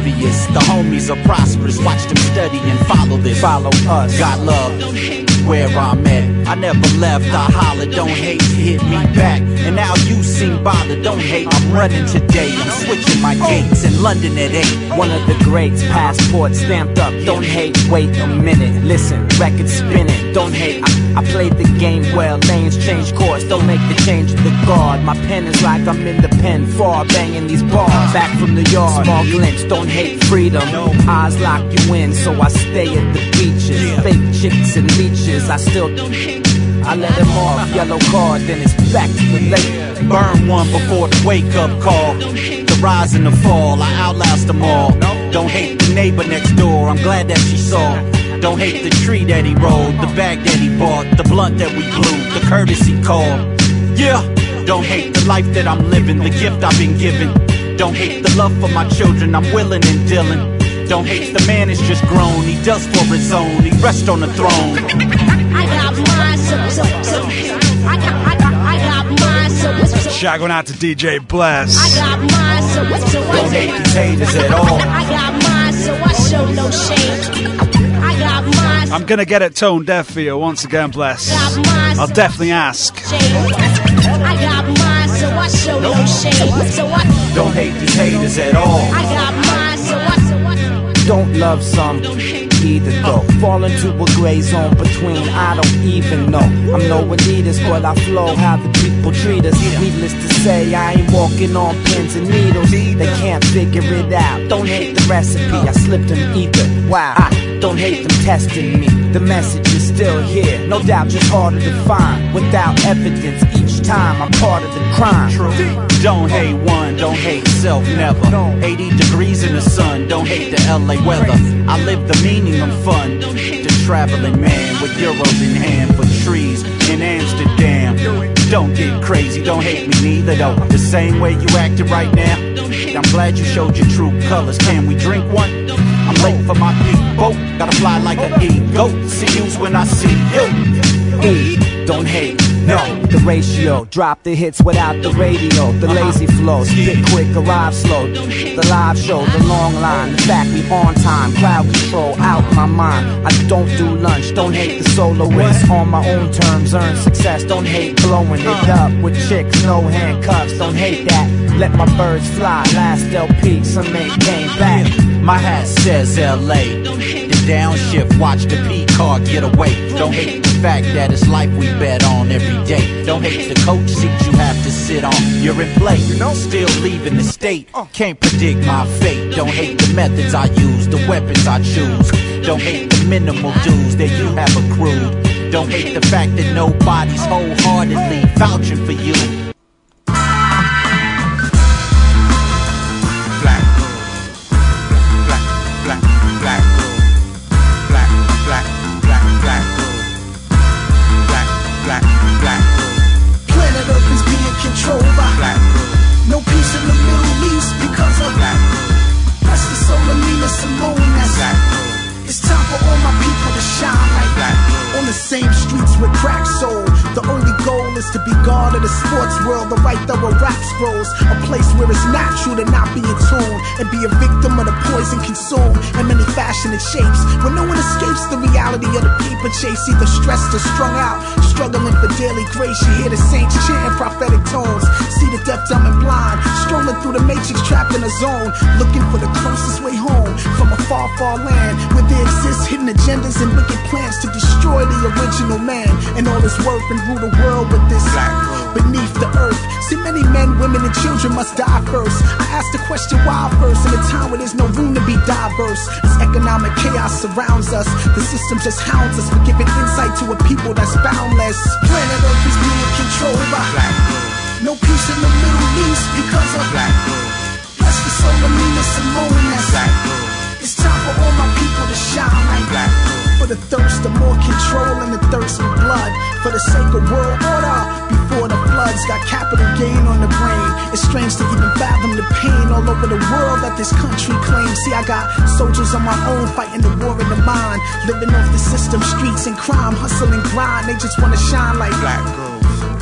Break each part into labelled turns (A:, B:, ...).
A: obvious. The homies are prosperous. Watch them study and follow this.
B: Follow us.
A: Got love where I'm at. I never left. I holler, don't hate, hit me back. And now you seem bothered, don't hate. I'm running today. I'm switching my gates in London at 8.
B: One of the greats, passport stamped up. Don't hate, wait a minute. Listen, record spinning. Don't hate, I played the game well. Lanes change course, don't make the change of the guard. My pen is like I'm in the pen, far banging these bars. Back from the yard, small glimpse, don't hate freedom. Eyes lock you in, so I stay at the beaches. Fake chicks and leeches, I let him off, yellow card, then it's back to the lake.
A: Burn one before the wake-up call. The rise and the fall, I outlast them all. Don't hate the neighbor next door, I'm glad that she saw. Don't hate the tree that he rolled, the bag that he bought, the blunt that we blew, the courtesy call. Yeah, don't hate the life that I'm living, the gift I've been given. Don't hate the love for my children, I'm willing and dealing. Don't hate the man is just grown, he does for his own, he rests on the throne.
C: I got mine, I got mine,
D: Shout going out to DJ Bless.
C: I got mine,
A: don't hate these haters at all.
C: I got mine, so I show no shame. I got mine.
D: I'm gonna get it tone deaf for you once again, Bless. I'll definitely ask.
C: I got mine, so I show no shame.
A: Don't hate these haters at all.
C: I got mine, so I
B: don't love some either though. Fall into a gray zone between I don't even know. I'm no elitist, but I flow how the people treat us. Needless to say, I ain't walking on pins and needles. They can't figure it out. Don't hate the recipe, I slipped them either. Wow, I don't hate them testing me. The message is still here, no doubt just harder to find. Without evidence each time, I'm part of the crime.
A: Don't hate one, don't hate self, never. 80 degrees in the sun, don't hate the LA weather. I live the meaning of fun. The traveling man with euros in hand for trees in Amsterdam. Don't get crazy, don't hate me neither though. The same way you acted right now. I'm glad you showed your true colors. Can we drink one? I'm late for my boat, gotta fly like an eagle. See yous when I see you.
B: Don't hate, no, the ratio. Drop the hits without the radio. The lazy flow, spit quick, arrive slow. The live show, the long line. The fact we on time, crowd control, out my mind. I don't do lunch, don't hate the soloist. On my own terms, earn success. Don't hate blowing it up with chicks, no handcuffs. Don't hate that, let my birds fly. Last LP, some ain't came back.
A: My hat says LA. The downshift, watch the P car get away. Don't hate the fact that it's life we bet on every day. Don't hate the coach seat you have to sit on. You're in play, still leaving the state. Can't predict my fate. Don't hate the methods I use, the weapons I choose. Don't hate the minimal dues that you have accrued. Don't hate the fact that nobody's wholeheartedly vouching for you.
E: Planet Earth is being controlled by black girl. No peace in the Middle East because of black girl. That's the soul of Nina Simone. That's black girl. It's time for all my people to shine like black girl. On the same streets with crack soul. The only goal is to be God of the sports world. The right thorough rap scrolls. A place where it's natural to not be in tune and be a victim of the poison consumed in many fashion and shapes. Where no one escapes the reality of the paper chase. Either stressed or strung out, struggling for daily grace. You hear the saints chanting prophetic tones. See the deaf, dumb and blind, strolling through the matrix, trapped in a zone, looking for the closest way home from a far, far land where there exists hidden agendas and wicked plans to destroy the original man and all his worth and rule the world with this beneath the earth. See, many men, women and children must die first. I ask the question why first in a time where there's no room to be diverse. As economic chaos surrounds us, the system just hounds us for giving insight to a people that's boundless. Planet Earth is being controlled by black girl. No peace in the Middle East because of black girl. Bless the soul of Nina Simone. That's black girl. It's time for all my people to shine like black girl. For the thirst of more control and the thirst for blood. For the sake of world order before the floods. Got capital gain on the brain. It's strange to even fathom the pain all over the world that this country claims. See, I got soldiers on my own fighting the war in the mind. Living off the system, streets and crime, hustle and grind. They just wanna shine like black girls.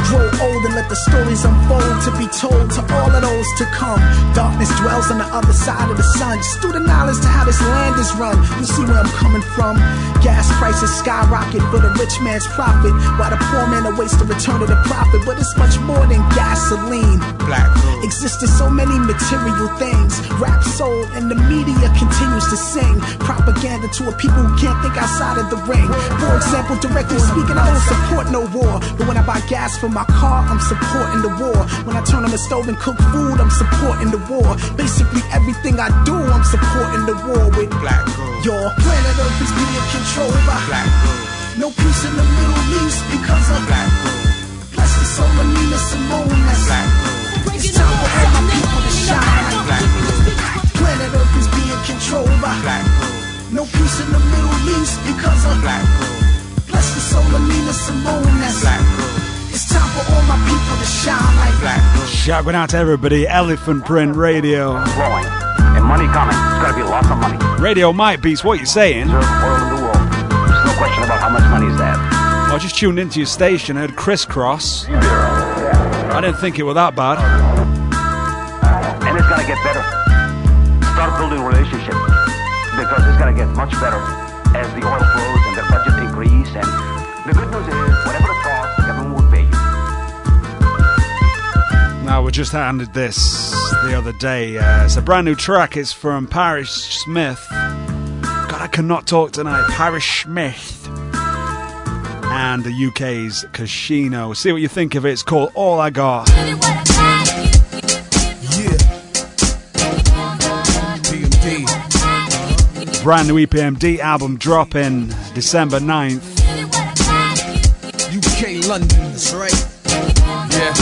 E: grow old and let the stories unfold to be told to all of those to come. Darkness dwells on the other side of the sun. Just through the knowledge to how this land is run. You see where I'm coming from. Gas prices skyrocket for the rich man's profit, while the poor man awaits the return of the prophet. But it's much more than gasoline.
F: Black Room.
E: Existed so many material things. Rap sold and the media continues to sing propaganda to a people who can't think outside of the ring. For example, directly speaking, I don't support no war, but when I buy gas for my car, I'm supporting the war. When I turn on the stove and cook food, I'm supporting the war. Basically everything I do, I'm supporting the war with
F: Black Room.
E: Your planet Earth is being controlled by
F: Black Room.
E: No peace in the Middle East because of
F: Black Room.
E: Bless the soul of Nina Simone. That's
F: Black Room.
E: it's time for all my people to shine.
F: Black Room.
E: Planet Earth is being controlled by
F: Black Room.
E: no peace in the Middle East because of
F: Black Room.
E: Bless the soul of Nina Simone. That's
F: Black Room.
E: it's time for all my people to shine like
F: Black Room.
D: Shouting out to everybody, Elephant Print Radio.
G: Flowing. And money coming. It's got to be lots of money.
D: Radio Mike Beats, what you saying?
G: Serve oil in the world. There's no question about how much money is that.
D: I just tuned into your station, heard Crisscross. I didn't think it was that bad.
G: And it's going to get better. Start building relationships. Because it's going to get much better as the oil flows and the budget increase. And the good news is, whatever it costs, the government will pay you.
D: Now, we just handed this the other day. It's a brand new track. It's from Parrish Smith. God, I cannot talk tonight. Parrish Smith. And the UK's Casino. See what you think of it. It's called All I Got.
F: Yeah. PMD.
D: Brand new EPMD album dropping December 9th.
F: UK London. That's right. Yeah.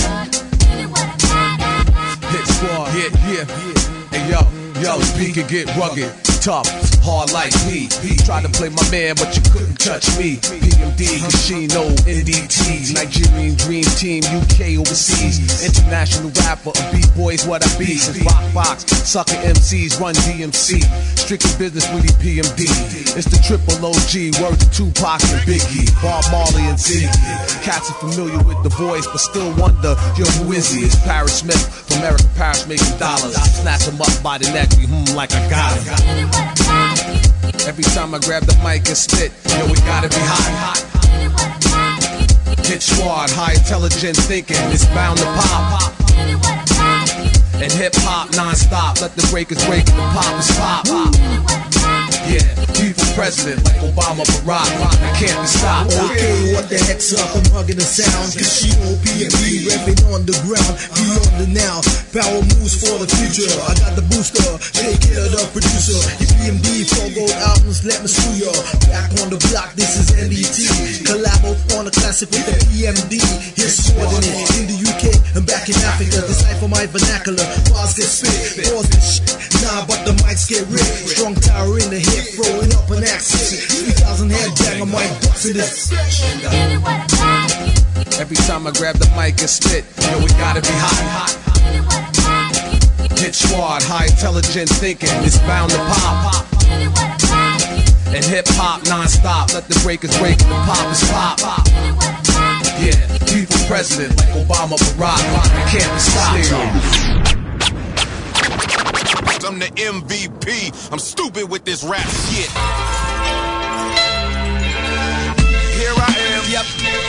F: Hit squad. Yeah. Hey yo, speak and get rugged. Tough, hard like me. Tried to play my man, but you couldn't touch me. PMD, Casino, NDT, Nigerian Dream Team, UK overseas. International rapper, a B-boy's what I be. Since Rock Fox, sucker MCs run DMC. Strictly business with the PMD. It's the triple OG, word to Tupac and Biggie. Bob Marley and Ziggy. Cats are familiar with the voice, but still wonder, yo, who is he? It's Parrish Smith from American Paris making dollars. Snatch him up by the neck, like I got him. Every time I grab the mic and spit, yo, we gotta be hot. Hit squad, high intelligent thinking, it's bound to pop. And hip hop non-stop, let the breakers break and the poppers pop. Yeah, people president like Obama, Barack, I can't be stopped.
H: Okay, what the heck's up? I'm hugging the sound. Casino, PMD, repping on the ground. Beyond the now, power moves for the future. I got the booster, take care of the producer. Your PMD, 4 gold albums, let me screw ya. Back on the block, this is NDT. Collabo on a classic with the PMD. Here's coordinate in the UK and back in Africa. Decipher my vernacular, bars get spit. Pause this shit, nah, but the mics get ripped. Strong tower in the hip, throwing up an accent. 3,000 head bang on my ducks in this.
F: Every time I grab the mic and spit, yo, we gotta be hot. Hit squad, high intelligent thinking, it's bound to pop. And hip hop non-stop, let the breakers break and the poppers pop. Yeah, people president like Obama, Barack, I can't be stopped.
I: I'm the MVP. I'm stupid with this rap shit. Here I am. Yep.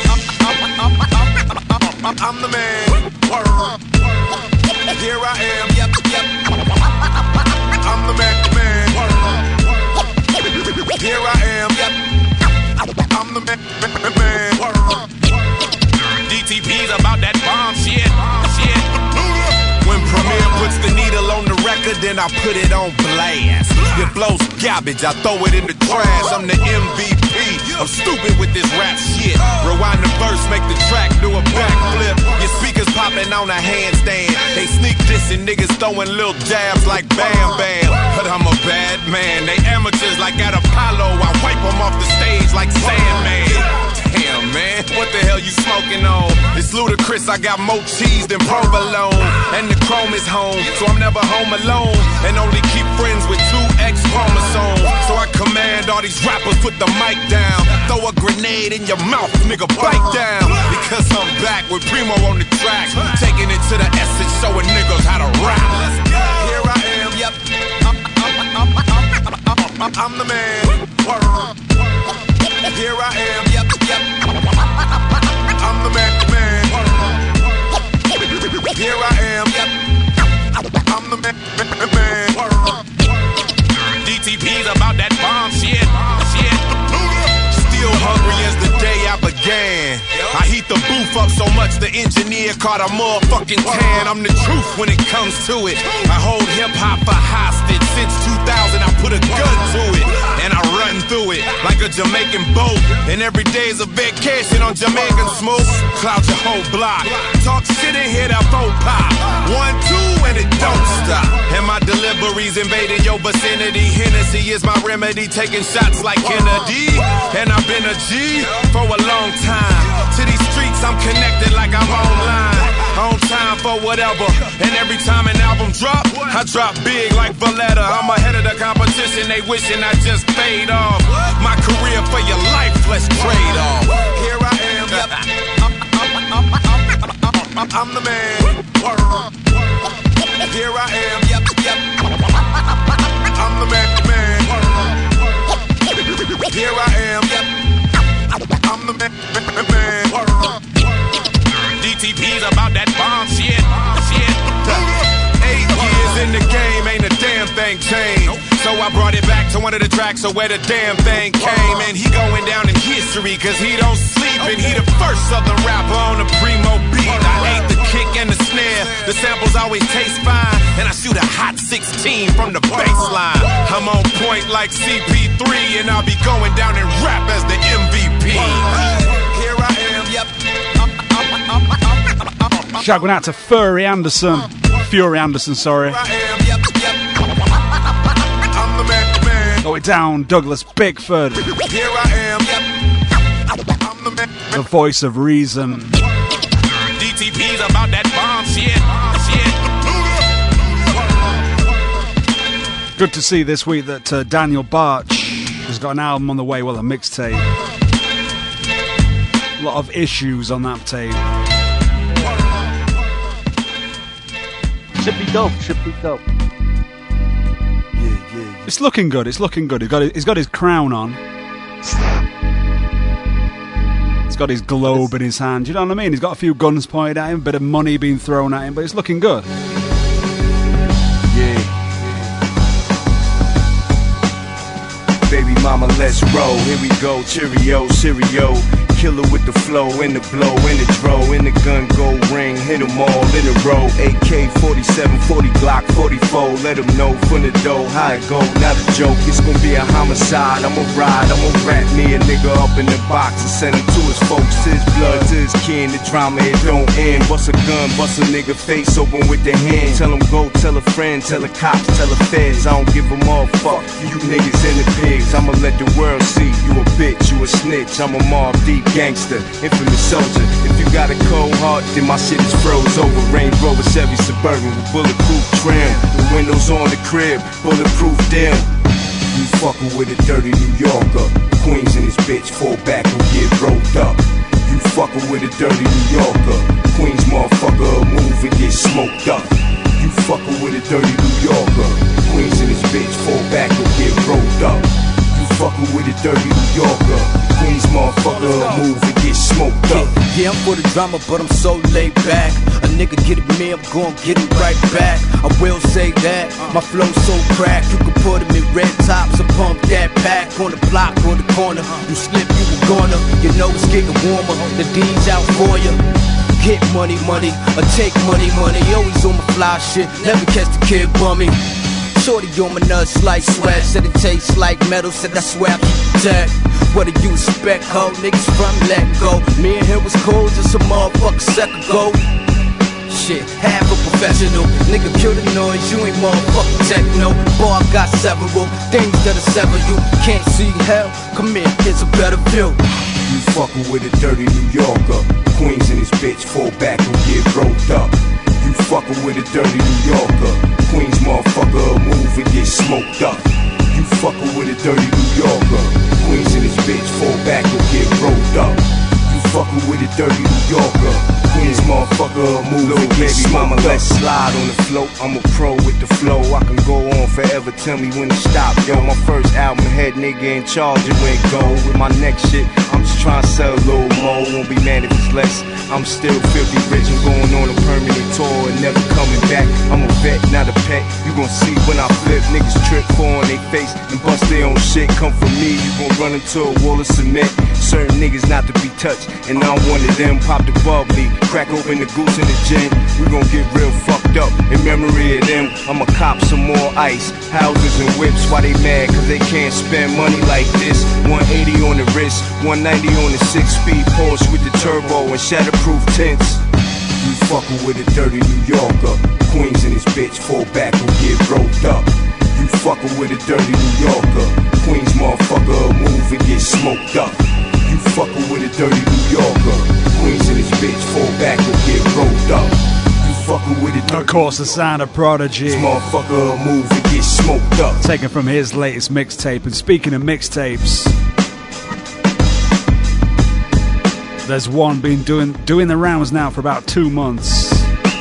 I: I'm the man. Word. Here I am. Yep. I'm the man. Word. Here I am. Yep. I'm the man. Word. DTP's about that bomb shit. When Premier puts the needle on the record, then I put it on blast. It flows garbage, I throw it in the trash. I'm the MVP. I'm stupid with this rap shit. Rewind the verse, make the track do a backflip. Your speakers popping on a handstand. They sneak dissing niggas throwing little jabs like Bam Bam. But I'm a bad man. They amateurs like at Apollo. I wipe them off the stage like Sandman. Damn, man, what the hell you smoking on? It's ludicrous, I got more cheese than provolone. And the chrome is home, so I'm never home alone. And only keep friends with 2 X chromosomes. So I command all all these rappers put the mic down. Throw a grenade in your mouth, nigga, bite down. Because I'm back with Primo on the track, taking it to the essence, showing niggas how to rap. Here I am, yep. I'm the man. Here I am, yep. I'm the man. Here I am, yep. I'm the man. DTP's about that bomb shit. Still hungry as the day I began. I heat the booth up so much the engineer caught a motherfucking tan. I'm the truth when it comes to it. I hold hip-hop for hostage. Since 2000 I put a gun to it, and I run through it like a Jamaican boat. And every day's a vacation on Jamaican smoke. Cloud your whole block. Talk shit and hear that phone pop. 1, 2 and it don't stop. And my deliveries invading your vicinity. Hennessy is my remedy, taking shots like Kennedy. And I've been a G for a long time. To these streets I'm connected like I'm online. On time for whatever. And every time an album drop, I drop big like Valletta. I'm ahead of the competition, they wishing I just fade off. My career for your life, let's trade off. Here I am, yep. I'm the man. Here I am, yep. I'm the man. Here I am, yep. I'm the man. DTP's about that bomb shit. 8 years in the game, ain't a damn thing changed. So I brought it back to one of the tracks of where the damn thing came. And he going down in history cause he don't sleep. And he the first southern rapper on the Primo beat. I ate the kick and the snare, the samples always taste fine. And I shoot a hot 16 from the baseline. I'm on point like CP3, and I'll be going down and rap as the MVP. Here I am, yep.
D: Shout out to Fury Anderson, sorry. Go it down, Douglas Bickford.
I: Here I am, yep. I'm the man.
D: The voice of reason.
I: DTP's about that bomb shit.
D: Good to see this week that Daniel Barch has got an album on the way, well, a mixtape. A lot of issues on that tape.
J: Should be dope. Yeah.
D: It's looking good. He's got his crown on. He's got his globe in his hand. You know what I mean? He's got a few guns pointed at him, a bit of money being thrown at him, but it's looking good.
K: Yeah. Baby mama, let's roll. Here we go. Cheerio, cereal. Killer with the flow, in the blow, in the dro, in the gun, go ring, hit them all in a row. AK 47, 40 Glock, 44, let them know from the dough how it go, not a joke. It's gonna be a homicide, I'ma ride, I'ma rat me a nigga up in the box and send him to his folks, to his blood, to his kin. The drama, it don't end. Bust a gun, bust a nigga face open with the hand. Tell him go, tell a friend, tell the cops, tell the feds. I don't give them all, fuck you niggas and the pigs. I'ma let the world see you a bitch, you a snitch. I'm a Mobb Deep gangster, infamous soldier. If you got a cold heart, then my shit is froze over. Range Rover, Chevy Suburban with bulletproof trim. The windows on the crib, bulletproof dim. You fucking with a dirty New Yorker. Queens in this bitch, fall back and get rolled up. You fucking with a dirty New Yorker. Queens motherfucker, move and get smoked up. You fucking with a dirty New Yorker. Queens in this bitch, fall back and get rolled up. You fucking with a dirty New Yorker. Queens motherfucker, move and get smoked up.
L: Yeah, I'm for the drama, but I'm so laid back. A nigga get at me, I'm gon' get it right back. I will say that, my flow so cracked. You can put him in red tops and pump that pack. On the block or the corner, you slip, you a goner. You know it's getting warmer, the D's out for you. Get money, or take money. Always on my fly shit, never catch the kid bummy. Shorty on my nuts like sweat, said it tastes like metal, said I swear I keep that. What do you expect, ho? Niggas from let go. Me and him was cool just a motherfucker second ago. Shit, half a professional. Nigga kill the noise, you ain't motherfucking techno. Boy, I got several things that'll sever you. Can't see hell, come here, here's a better view.
K: You fucking with a dirty New Yorker. Queens in this bitch, fall back and get rolled up. You fucking with a dirty New Yorker. Queens motherfucker, move and get smoked up. You fuckin' with a dirty New Yorker. Queens in this bitch, fall back or get rolled up. You fuckin' with a dirty New Yorker. Queens motherfucker, move little baby mama, let's slide on the float. I'm a pro with the flow. I can go on forever, tell me when to stop. Yo, my first album, head nigga in charge, it went gold. With my next shit, I'm just trying to sell a little more. Won't be mad if it's less. I'm still filthy rich, I'm going on a permanent tour and never coming back. I'm a vet, not a pet. You gon' see when I flip, niggas trip, fall on they face and bust their own shit. Come for me, you gon' run into a wall of cement. Certain niggas not to be touched, and I'm one of them. Pop the bubbly, crack open the goose in the gin. We gon' get real fucked up in memory of them. I'ma cop some more ice, houses and whips. Why they mad? Cause they can't spend money like this. 180 on the wrist, 190 on the 6-speed Porsche with the turbo and shatterproof tints. You fuckin' with a dirty New Yorker. Queens in this bitch, fall back and get roped up. You fuckin' with a dirty New Yorker. Queens motherfucker, move and get smoked up. You fuckin' with a dirty New Yorker. Queens in this bitch, fall back and get roped up. You fuckin' with it.
D: Of course, the sound of Prodigy.
K: This motherfucker, move and get smoked up.
D: Taken from his latest mixtape. And speaking of mixtapes, there's one been doing the rounds now for about 2 months.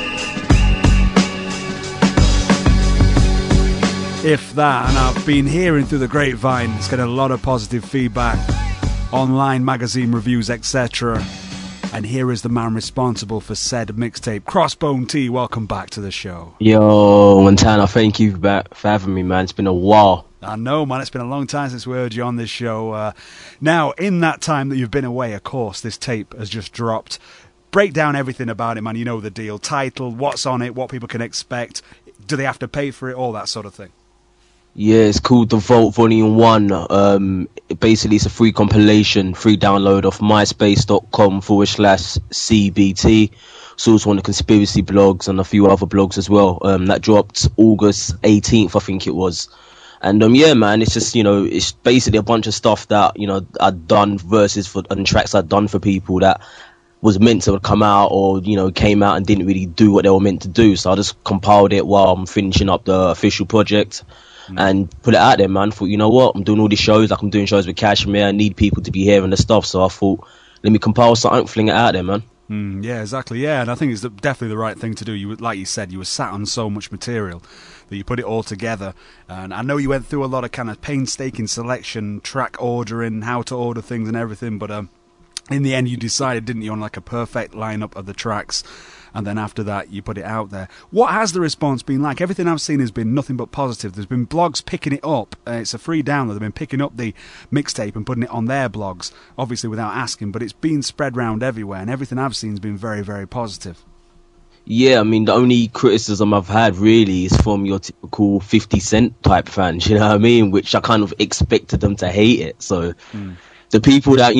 D: If that, and I've been hearing through the grapevine, it's getting a lot of positive feedback, online magazine reviews, etc. And here is the man responsible for said mixtape, Crossbone T. Welcome back to the show.
M: Yo, Montana, thank you for having me, man. It's been a while.
D: I know, man. It's been a long time since we heard you on this show. Now, in that time that you've been away, of course, this tape has just dropped. Break down everything about it, man. You know the deal. Title, what's on it, what people can expect. Do they have to pay for it? All that sort of thing.
M: Yeah, it's called The Vault Volume 1. Basically, it's a free compilation, free download off myspace.com/CBT. It's also on the conspiracy blogs and a few other blogs as well. That dropped August 18th, I think it was. And yeah, man, it's just, it's basically a bunch of stuff that, I'd done verses for, and tracks I'd done for people that was meant to come out or, came out and didn't really do what they were meant to do. So I just compiled it while I'm finishing up the official project and put it out there, man. Thought, you know what, I'm doing all these shows, like I'm doing shows with Kashmir, I need people to be hearing the stuff. So I thought, let me compile something, fling it out there, man.
D: Yeah, exactly. Yeah, and I think it's definitely the right thing to do. You, like you said, you were sat on so much material that you put it all together. And I know you went through a lot of kind of painstaking selection, track ordering, how to order things and everything. But in the end, you decided, didn't you, on like a perfect lineup of the tracks. And then after that, you put it out there. What has the response been like? Everything I've seen has been nothing but positive. There's been blogs picking it up. It's a free download. They've been picking up the mixtape and putting it on their blogs, obviously without asking, but it's been spread around everywhere, and everything I've seen has been very, very positive.
M: Yeah, I mean, the only criticism I've had really is from your typical 50 Cent type fans, you know what I mean? Which I kind of expected them to hate it, so... The people that,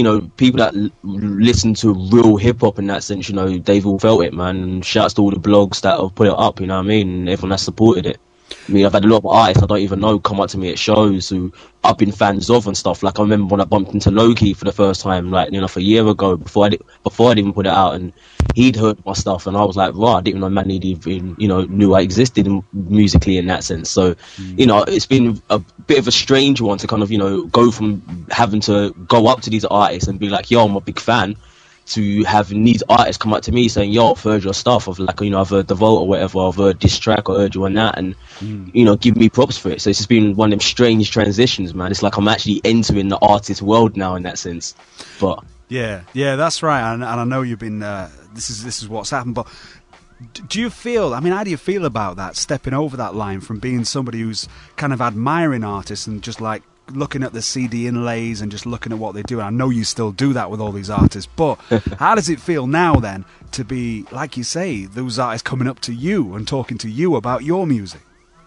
M: listen to real hip-hop in that sense, they've all felt it, man. And shouts to all the blogs that have put it up, you know what I mean? And everyone that's supported it. I mean, I've had a lot of artists I don't even know come up to me at shows who I've been fans of and stuff. Like, I remember when I bumped into Loki for the first time, like, for a year ago, before I'd even put it out, and he'd heard my stuff, and I was like, right, I didn't even know man even, knew I existed musically in that sense. So, it's been a bit of a strange one to kind of, go from having to go up to these artists and be like, yo, I'm a big fan, to having these artists come up to me saying, yo, I've heard your stuff, I've heard The Vault or whatever, I've heard this track or heard you on that, and give me props for it. So it's just been one of them strange transitions, man. It's like I'm actually entering the artist world now in that sense. But
D: yeah, that's right. And I know you've been this is what's happened, but do you feel, how do you feel about that, stepping over that line from being somebody who's kind of admiring artists and just like looking at the CD inlays and just looking at what they do? And I know you still do that with all these artists, but how does it feel now then to be, like you say, those artists coming up to you and talking to you about your music?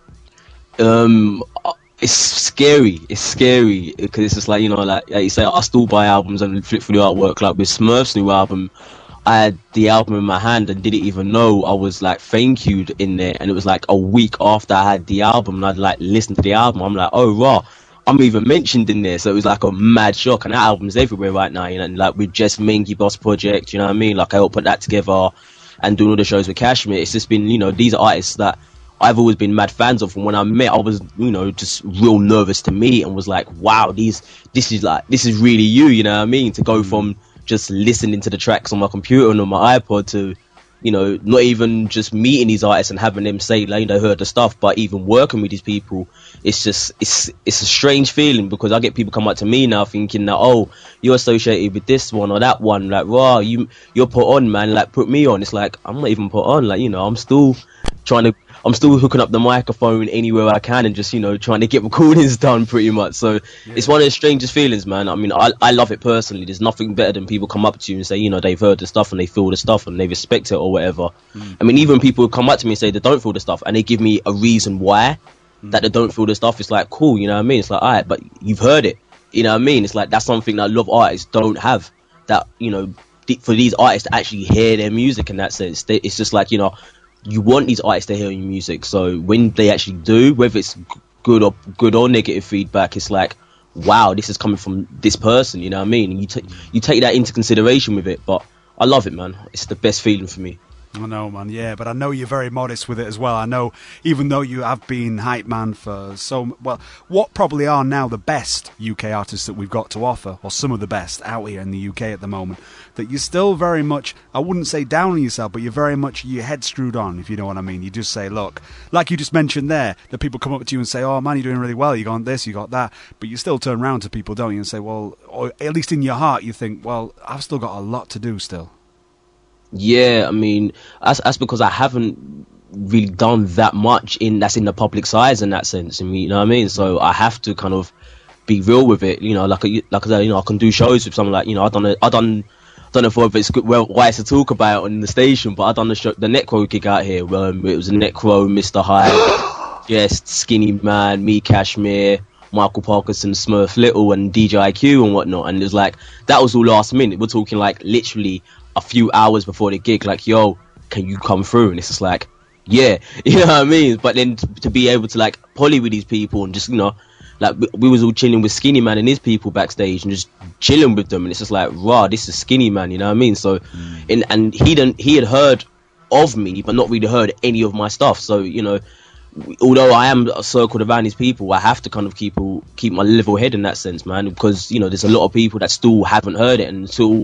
M: It's scary because it's just like, like you say, I still buy albums and flip through the artwork. Like with Smurf's new album, I had the album in my hand and didn't even know I was like thank you'd in there, and it was like a week after I had the album and I'd like listened to the album, I'm like, oh raw, I'm even mentioned in there. So it was like a mad shock, and that album's everywhere right now, and like with Jess Mingy Boss Project, you know what I mean? Like I helped put that together and doing all the shows with Kashmir. It's just been, these are artists that I've always been mad fans of. And when I met, I was, you know, just real nervous to meet, and was like, wow, this is really you, you know what I mean? To go from just listening to the tracks on my computer and on my iPod to, you know, not even just meeting these artists and having them say, like, you know, heard the stuff, but even working with these people, it's just, it's a strange feeling, because I get people come up to me now thinking that, oh, you're associated with this one or that one, like, wow, you're put on, man, like, put me on. It's like, I'm not even put on, like, you know, I'm still hooking up the microphone anywhere I can and just, you know, trying to get recordings done pretty much. So it's one of the strangest feelings, man. I mean, I love it personally. There's nothing better than people come up to you and say, you know, they've heard the stuff and they feel the stuff and they respect it or whatever. I mean, even people come up to me and say they don't feel the stuff and they give me a reason why that they don't feel the stuff. It's like, cool, you know what I mean? It's like, all right, but you've heard it. You know what I mean? It's like, that's something that a lot of artists don't have. That, you know, for these artists to actually hear their music in that sense, it's just like, you know, you want these artists to hear your music, so when they actually do, whether it's good or negative feedback, it's like, wow, this is coming from this person, you know what I mean? And you take that into consideration with it. But I love it, man. It's the best feeling for me.
D: I know, man, yeah, but I know you're very modest with it as well. I know, even though you have been hype man for what probably are now the best UK artists that we've got to offer, or some of the best out here in the UK at the moment, that you're still very much, I wouldn't say down on yourself, but you're very much your head screwed on, if you know what I mean. You just say, look, like you just mentioned there, that people come up to you and say, oh man, you're doing really well, you got this, you got that, but you still turn around to people, don't you, and say, well, or at least in your heart you think, well, I've still got a lot to do still.
M: Yeah, I mean, that's because I haven't really done that much that's in the public size in that sense. I mean, you know what I mean? So I have to kind of be real with it. You know, like I said, you know, I can do shows with someone like, you know, I don't know if it's good, wise to talk about on the station, but I done the Necro gig out here. It was a Necro, Mr. Hyde, Jest, Skinny Man, me, Kashmir, Michael Parkinson, Smurf Little, and DJ IQ and whatnot. And it was like, that was all last minute. We're talking like literally a few hours before the gig, like, yo, can you come through? And it's just like, yeah, you know what I mean? But then to be able to like poly with these people and just, you know, like we was all chilling with Skinny Man and his people backstage and just chilling with them, and it's just like, wow, this is Skinny Man, you know what I mean? So and he had heard of me but not really heard any of my stuff. So, you know, although I am circled around these people, I have to kind of keep my level head in that sense, man, because, you know, there's a lot of people that still haven't heard it, and until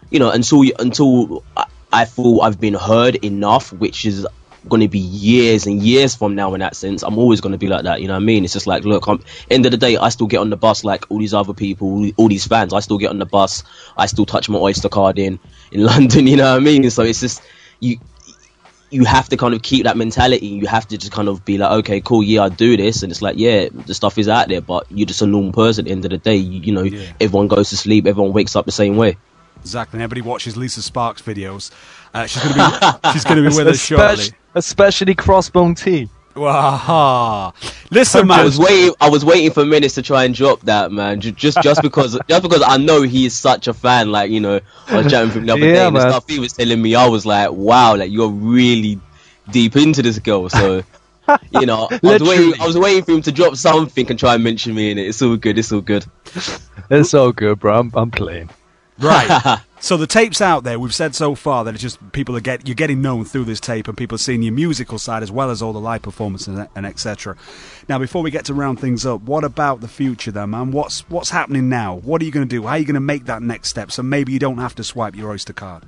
M: I feel I've been heard enough, which is going to be years and years from now in that sense, I'm always going to be like that, you know what I mean? It's just like, look, end of the day, I still get on the bus like all these other people, all these fans. I still get on the bus, I still touch my Oyster card in London, you know what I mean? So it's just, you have to kind of keep that mentality. You have to just kind of be like, okay, cool, yeah, I do this, and it's like, yeah, the stuff is out there, but you're just a normal person at the end of the day. You know, everyone goes to sleep, everyone wakes up the same way.
D: Exactly. Everybody watches Lisa Sparks videos. She's going to be with us shortly.
N: Especially Crossbone T.
D: Wow. Listen, man.
M: I was waiting for Menace to try and drop that, man. Just because I know he is such a fan. Like, you know, I was chatting with him the other day, and the stuff he was telling me, I was like, wow, like, you're really deep into this girl. So, you know, I was waiting for him to drop something and try and mention me in it. It's all good. It's all good.
N: It's all good, bro. I'm playing.
D: Right. So the tape's out there. We've said so far that it's just you're getting known through this tape, and people are seeing your musical side as well as all the live performances and etc. Now, before we get to round things up, what about the future then, man? What's happening now? What are you going to do? How are you going to make that next step so maybe you don't have to swipe your Oyster card?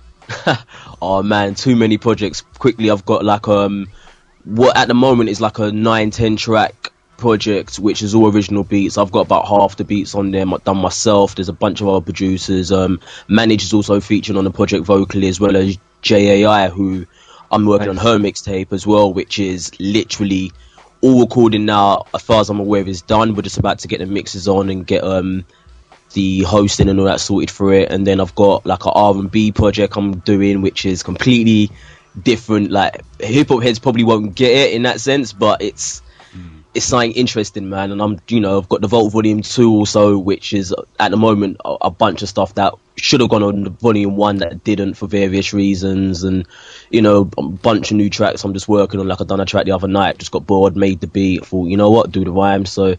M: Oh man, too many projects. Quickly, I've got like what at the moment is like a 9-10 track project, which is all original beats. I've got about half the beats on there done myself. There's a bunch of other producers. Manage is also featured on the project vocally, as well as JAI, who I'm working on her mixtape as well, which is literally all recording now, as far as I'm aware, is done. We're just about to get the mixes on and get the hosting and all that sorted for it. And then I've got like an R&B project I'm doing, which is completely different. Like, hip hop heads probably won't get it in that sense, but it's something interesting, man. And I've got the Vault Volume 2 also, which is at the moment a bunch of stuff that should have gone on the Volume 1 that didn't for various reasons. And, you know, a bunch of new tracks I'm just working on. Like, I done a track the other night, just got bored, made the beat, thought, you know what, do the rhyme. So,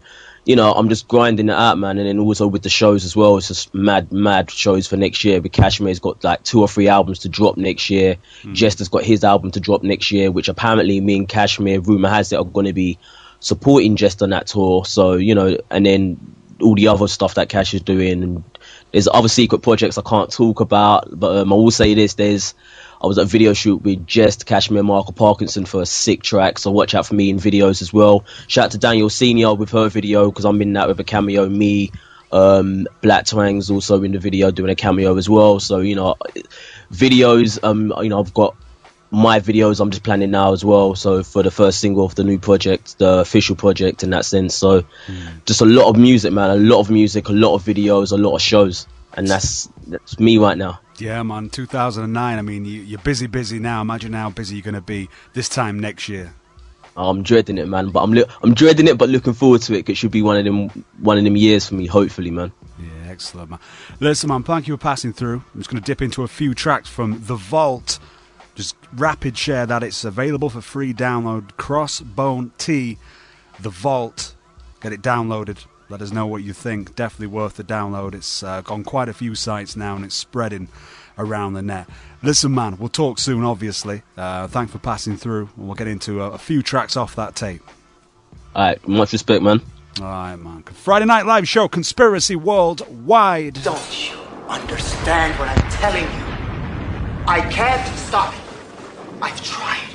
M: you know, I'm just grinding it out, man. And then also with the shows as well, it's just mad shows for next year. With Cashmere's got like 2 or 3 albums to drop next year. Jester's got his album to drop next year, which apparently me and Cashmere, rumour has it, are going to be supporting Jester on that tour. So, you know, and then all the other stuff that Cash is doing. And there's other secret projects I can't talk about. But I will say this, I was at a video shoot with Jest, Cashmere, Michael Parkinson for a sick track, so watch out for me in videos as well. Shout out to Daniel Senior with her video, because I'm in that with a cameo. Me, Black Twang's also in the video doing a cameo as well. So, you know, videos, you know, I've got my videos I'm just planning now as well. So for the first single of the new project, the official project in that sense. So just a lot of music, man, a lot of music, a lot of videos, a lot of shows. And that's me right now.
D: Yeah, man, 2009. I mean, you're busy now. Imagine how busy you're going to be this time next year.
M: I'm dreading it, man. But I'm dreading it, but looking forward to it. It should be one of them years for me, hopefully, man.
D: Yeah, excellent, man. Listen, man, thank you for passing through. I'm just going to dip into a few tracks from The Vault. Just rapid share that it's available for free download. Crossbone T, The Vault. Get it downloaded. Let us know what you think. Definitely worth the download. It's on quite a few sites now, and it's spreading around the net. Listen, man, we'll talk soon, obviously. Thanks for passing through, and we'll get into a few tracks off that tape.
M: Alright, much respect, man.
D: Alright, man. Friday Night Live show, Conspiracy Worldwide.
O: Don't you understand what I'm telling you? I can't stop it. I've tried.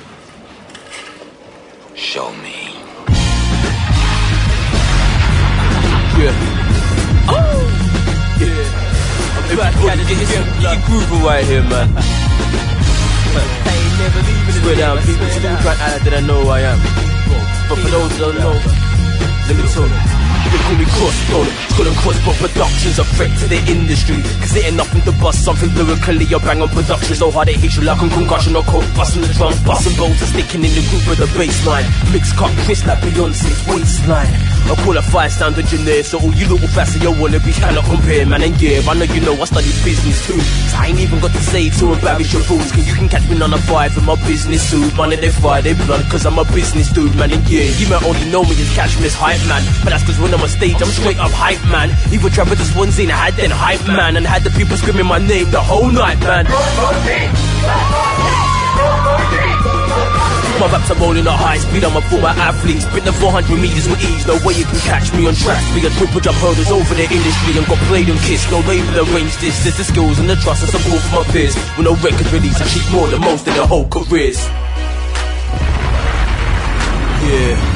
O: Show me.
P: Yeah. Oh! Yeah. I'm back at it. Get grooving right here, man. Swear down, people still try to act that I know who I am. But for those that don't know, let me tell you. You can call me Crossbone, couldn't cross, but productions are threat to the industry. Cause it ain't nothing to bust, something lyrically or bang on production. So hard they hit you like a concussion or coke, busting the drums, busting bolts and sticking in the groove with the bassline. Mix cut crisp like Beyonce's waistline. I qualify standard engineer, so all you little faster you wanna be cannot compare, man. And yeah, I know you know I study business too, so I ain't even got to say to embarrass your fools. Cause you can catch me on a vibe with my business suit. Money they fire, they blunt, cause I'm a business dude, man. And yeah, you might only know me as Cashmere's hype man, but that's cause when I'm on stage, I'm straight up hype man. Even Travis Swansea had then hype man, and had the people screaming my name the whole night, man. My raps are rolling at high speed, I'm a former athlete. Spin the 400 meters with ease, no way you can catch me on track. Be a triple jump hurdles over the industry and got played and kissed. No label arranged this, there's the skills and the trust and support from my peers. With no record release, I cheat more than most in their whole careers. Yeah.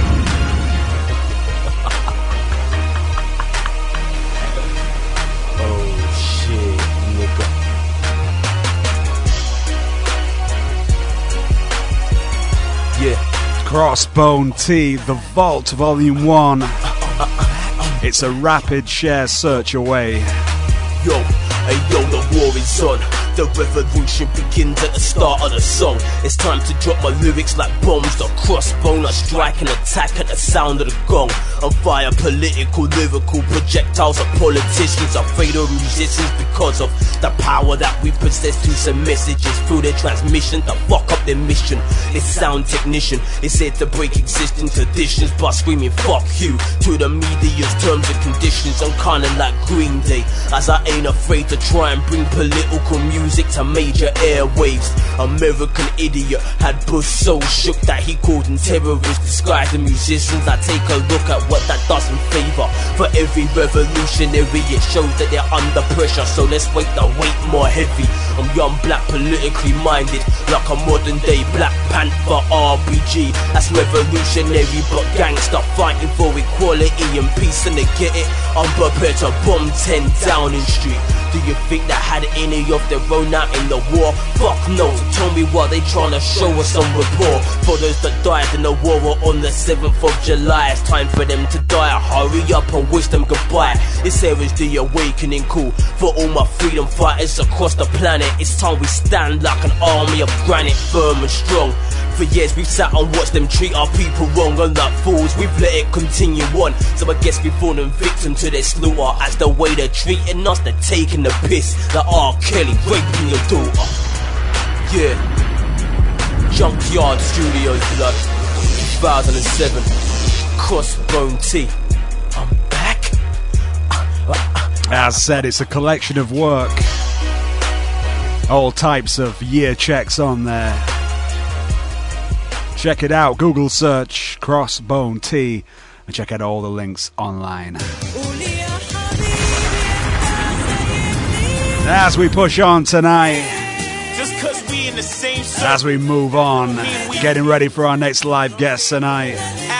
D: Crossbone T, The Vault, Volume 1. It's a rapid share search away.
P: Yo, hey yo, the war is on. The revolution begins at the start of the song. It's time to drop my lyrics like bombs. The crossbone, I strike and attack at the sound of the gong. I'm fire, political, lyrical projectiles of politicians. I fatal musicians because of the power that we possess to send messages through their transmission to fuck up their mission. It's sound technician, it's here to break existing traditions by screaming fuck you to the media's terms and conditions. I'm kinda like Green Day, as I ain't afraid to try and bring political music to major airwaves. American idiot had Bush so shook that he called them terrorists. Describe the musicians, I take a look at what that does in favor. For every revolutionary it shows that they're under pressure, so let's make the weight more heavy. I'm young, black, politically minded, like a modern day Black Panther RBG. That's revolutionary but gangster, fighting for equality and peace, and to get it I'm prepared to bomb 10 Downing Street. Do you think that had any of their own out in the war? Fuck no, so tell me why they tryna show us some rapport. For those that died in the war on the 7th of July, it's time for them to die. Hurry up and wish them goodbye. This here is the awakening call for all my freedom fighters across the planet. It's time we stand like an army of granite, firm and strong. For years we've sat and watched them treat our people wrong, and like fools we've let it continue on. So I guess we've fallen victim to their slaughter. As the way they're treating us, they're taking the piss. Like R. Kelly raping your daughter. Yeah. Junkyard Studios, blood. 2007. Crossbone T.
D: As said, it's a collection of work. All types of year checks on there. Check it out. Google search Crossbone T and check out all the links online. As we push on tonight, as we move on, getting ready for our next live guest tonight.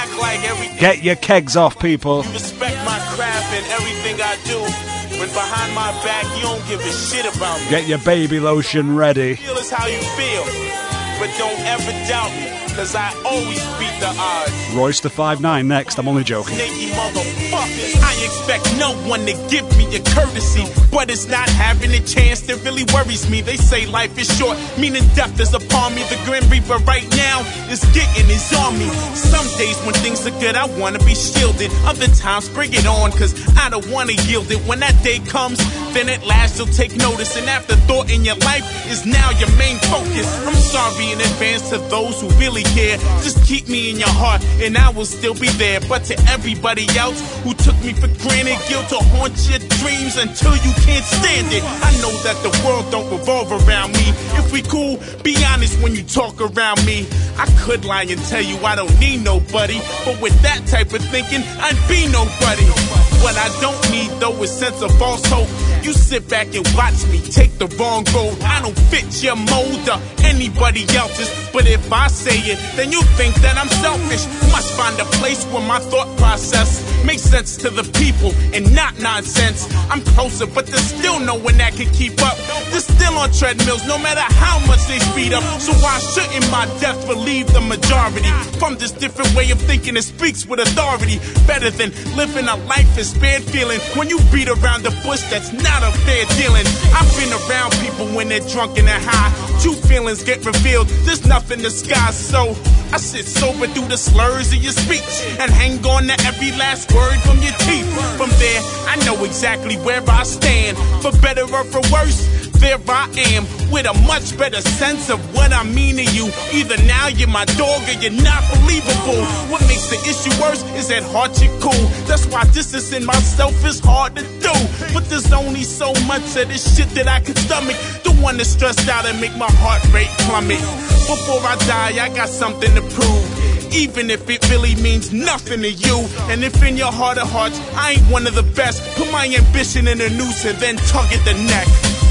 D: Get your kegs off, people.
I: Respect my craft and everything I do. When behind my back you don't give a shit about me.
D: Get your baby lotion ready.
I: Feel is how you feel, but don't ever doubt me, cause I always beat the odds.
D: Royster 5'9" next. I'm only joking.
I: Sneaky motherfuckers. I expect no one to give me a courtesy, but it's not having a chance that really worries me. They say life is short, meaning death is upon me. The Grim Reaper right now is getting his on me. Some days when things are good, I wanna be shielded. Other times, bring it on, cause I don't wanna yield it. When that day comes, then at last you'll take notice. And afterthought in your life is now your main focus. I'm sorry in advance to those who really care. Just keep me in your heart and I will still be there. But to everybody else who took me for granted, guilt will haunt your dreams until you can't stand it. I know that the world don't revolve around me. If we cool, be honest when you talk around me. I could lie and tell you I don't need nobody, but with that type of thinking, I'd be nobody. What I don't need though is sense of false hope. You sit back and watch me take the wrong road. I don't fit your mold or anybody else's, but if I say it, then you think that I'm selfish. Must find a place where my thought process makes sense to the people and not nonsense. I'm closer, but there's still no one that can keep up. They're still on treadmills, no matter how much they speed up. So why shouldn't my death relieve the majority from this different way of thinking that speaks with authority? Better than living a life is spared feeling. When you beat around the bush, that's not a fair dealing. I've been around people when they're drunk and they're high. True feelings get revealed, there's nothing disguised. So I sit sober through the slurs of your speech and hang on to every last word from your teeth. From there, I know exactly where I stand. For better or for worse, there I am, with a much better sense of what I mean to you. Either now you're my dog or you're not believable. What makes the issue worse is at heart you're cool. That's why distancing myself is hard to do. But there's only so much of this shit that I can stomach. Don't want to stress out and make my heart rate plummet. Before I die, I got something to prove, even if it really means nothing to you. And if in your heart of hearts I ain't one of the best, put my ambition in a noose and then tug at the neck.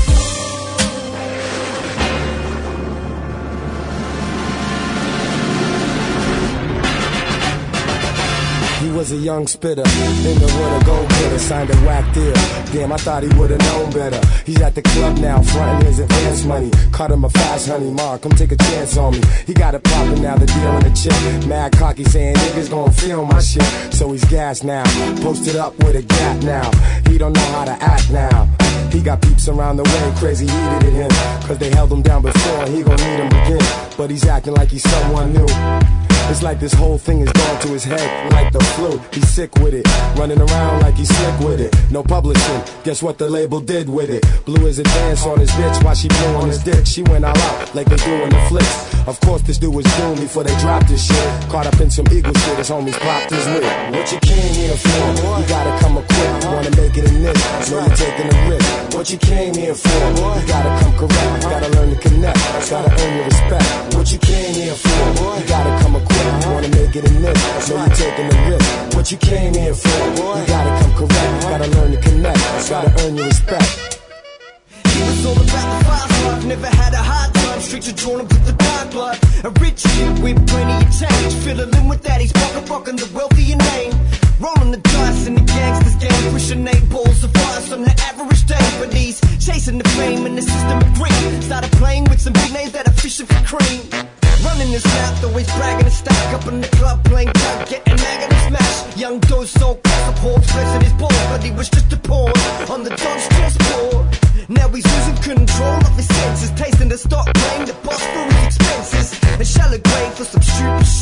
H: He was a young spitter, in the wood a go-getter, signed a whack deal. Damn, I thought he would've known better. He's at the club now, frontin' his advance money. Cut him a fast honey, Ma, come take a chance on me. He got it poppin' now, the deal in the chick. Mad cocky saying niggas gon' feel my shit. So he's gassed now, posted up with a gap now. He don't know how to act now. He got peeps around the way, crazy heated at him. Cause they held him down before, he gon' need him again. But he's acting like he's someone new. It's like this whole thing is gone to his head, like the flu. He's sick with it, running around like he's slick with it. No publishing, guess what the label did with it? Blew his advance on his bitch while she blew on his dick. She went all out like they do in the flicks. Of course this dude was doomed before they dropped his shit. Caught up in some eagle shit, his homies popped his whip. What you came here for? You gotta come equipped, wanna make it in this. Know you're taking a risk. What you came here for? You gotta come correct, gotta learn to connect, gotta earn your respect. What you came here for? You gotta come equipped, wanna make it in this. Know you're taking a risk. What you came here for? You gotta come correct, gotta learn to connect, gotta earn your respect.
Q: He was all about the fast life, never had a hard time. Streets are drawn up with the dark blood. A rich kid with plenty of change, fiddling with that, he's rockin' the wealthy and name. Rolling the dice in the gangsters game, pushing 8 balls of fire on the average day. But he's chasing the fame and the system of green. Started playing with some big names that are fishing for cream. Running his mouth, always bragging and stack up in the club, playing tug, getting mad and smash. Young Doe so close, supports, flexing his balls, but he was just a pawn on the Dodge chessboard. Now he's losing control of his senses, tasting the stock, playing the boss for his expenses. And shallow grade for some stupid shit.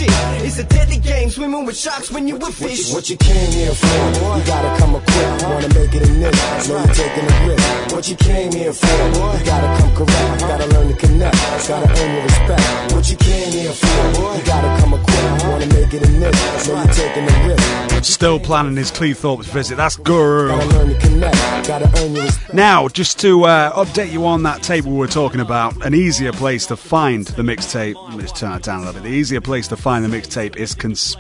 Q: It's a deadly game, swimming with sharks when you a fish.
H: What you came here for? You gotta come equipped. Wanna make it in this? Know you're taking a risk. What you came here for? You gotta come correct. Gotta learn to connect. Gotta earn your respect. What you came here for? You gotta come equipped. Wanna make it in this? Know you're taking a risk.
D: Still planning his Cleethorpes visit. That's good.
H: Gotta learn to connect. Gotta earn your respect.
D: Now, just to update you on that tape we were talking about, an easier place to find the mixtape. Let's turn it down a little bit. The easier place to find the mixtape is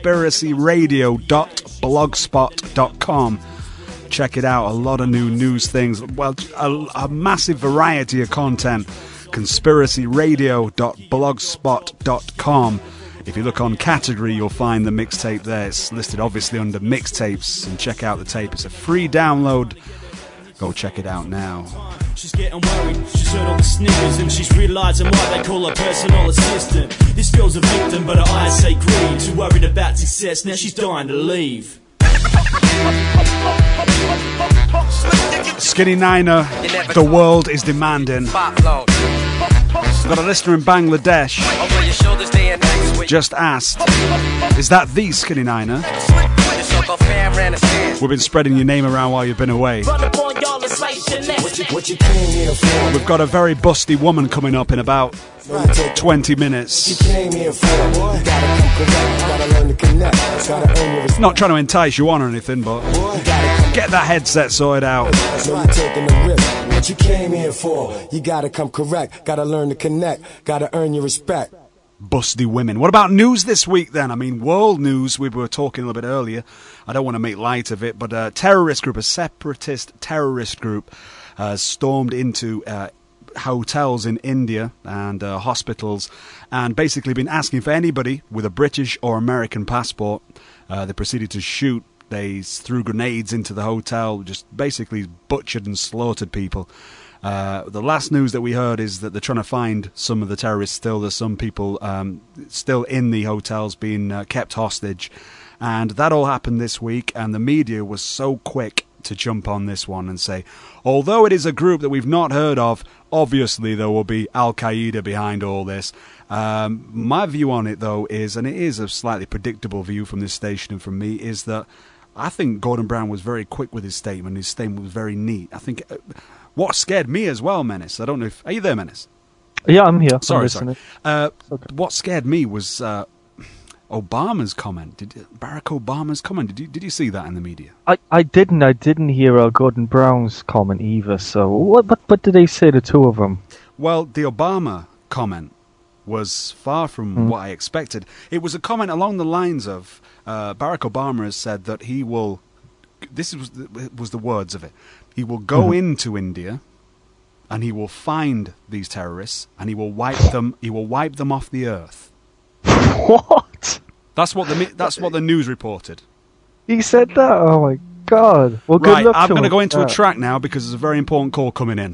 D: conspiracyradio.blogspot.com. Check it out. A lot of new news things. Well, a massive variety of content. Conspiracyradio.blogspot.com. If you look on category, you'll find the mixtape there. It's listed obviously under mixtapes, and check out the tape. It's a free download. Go check it out now.
R: She's getting worried, she's heard all the snickers, and she's realising why they call her personal assistant. This girl's a victim, but her eyes say greed. Too worried about success, now she's dying to leave.
D: Skinny Niner, the world is demanding. Got a listener in Bangladesh. Just asked, is that the Skinny Niner? We've been spreading your name around while you've been away. We've got a very busty woman coming up in about 20 minutes. Not trying to entice you on or anything, but get that headset sorted out.
H: What you came here for? You gotta come correct. Gotta learn to connect. Gotta earn your respect.
D: Busty women. What about news this week then? I mean, world news, we were talking a little bit earlier. I don't want to make light of it, but a terrorist group, a separatist terrorist group, has stormed into hotels in India and hospitals, and basically been asking for anybody with a British or American passport. They proceeded to shoot. They threw grenades into the hotel, just basically butchered and slaughtered people. The last news that we heard is that they're trying to find some of the terrorists still. There's some people still in the hotels being kept hostage. And that all happened this week, and the media was so quick to jump on this one and say, although it is a group that we've not heard of, obviously there will be Al-Qaeda behind all this. My view on it, though, is, and it is a slightly predictable view from this station and from me, is that I think Gordon Brown was very quick with his statement. His statement was very neat. I think what scared me as well, Menace, I don't know if... Are you there, Menace?
N: Yeah, I'm here.
D: Sorry.
N: Okay.
D: What scared me was Obama's comment. Barack Obama's comment. Did you see that in the media?
N: I didn't hear Gordon Brown's comment either. So what did they say, the two of them?
D: Well, the Obama comment was far from what I expected. It was a comment along the lines of Barack Obama has said that he will... This was the words of it. He will go into India, and he will find these terrorists, and he will wipe them. He will wipe them off the earth.
N: What?
D: That's what the news reported.
N: He said that? Oh my God! Well, good luck.
D: I'm going to go into a track now because there's a very important call coming in.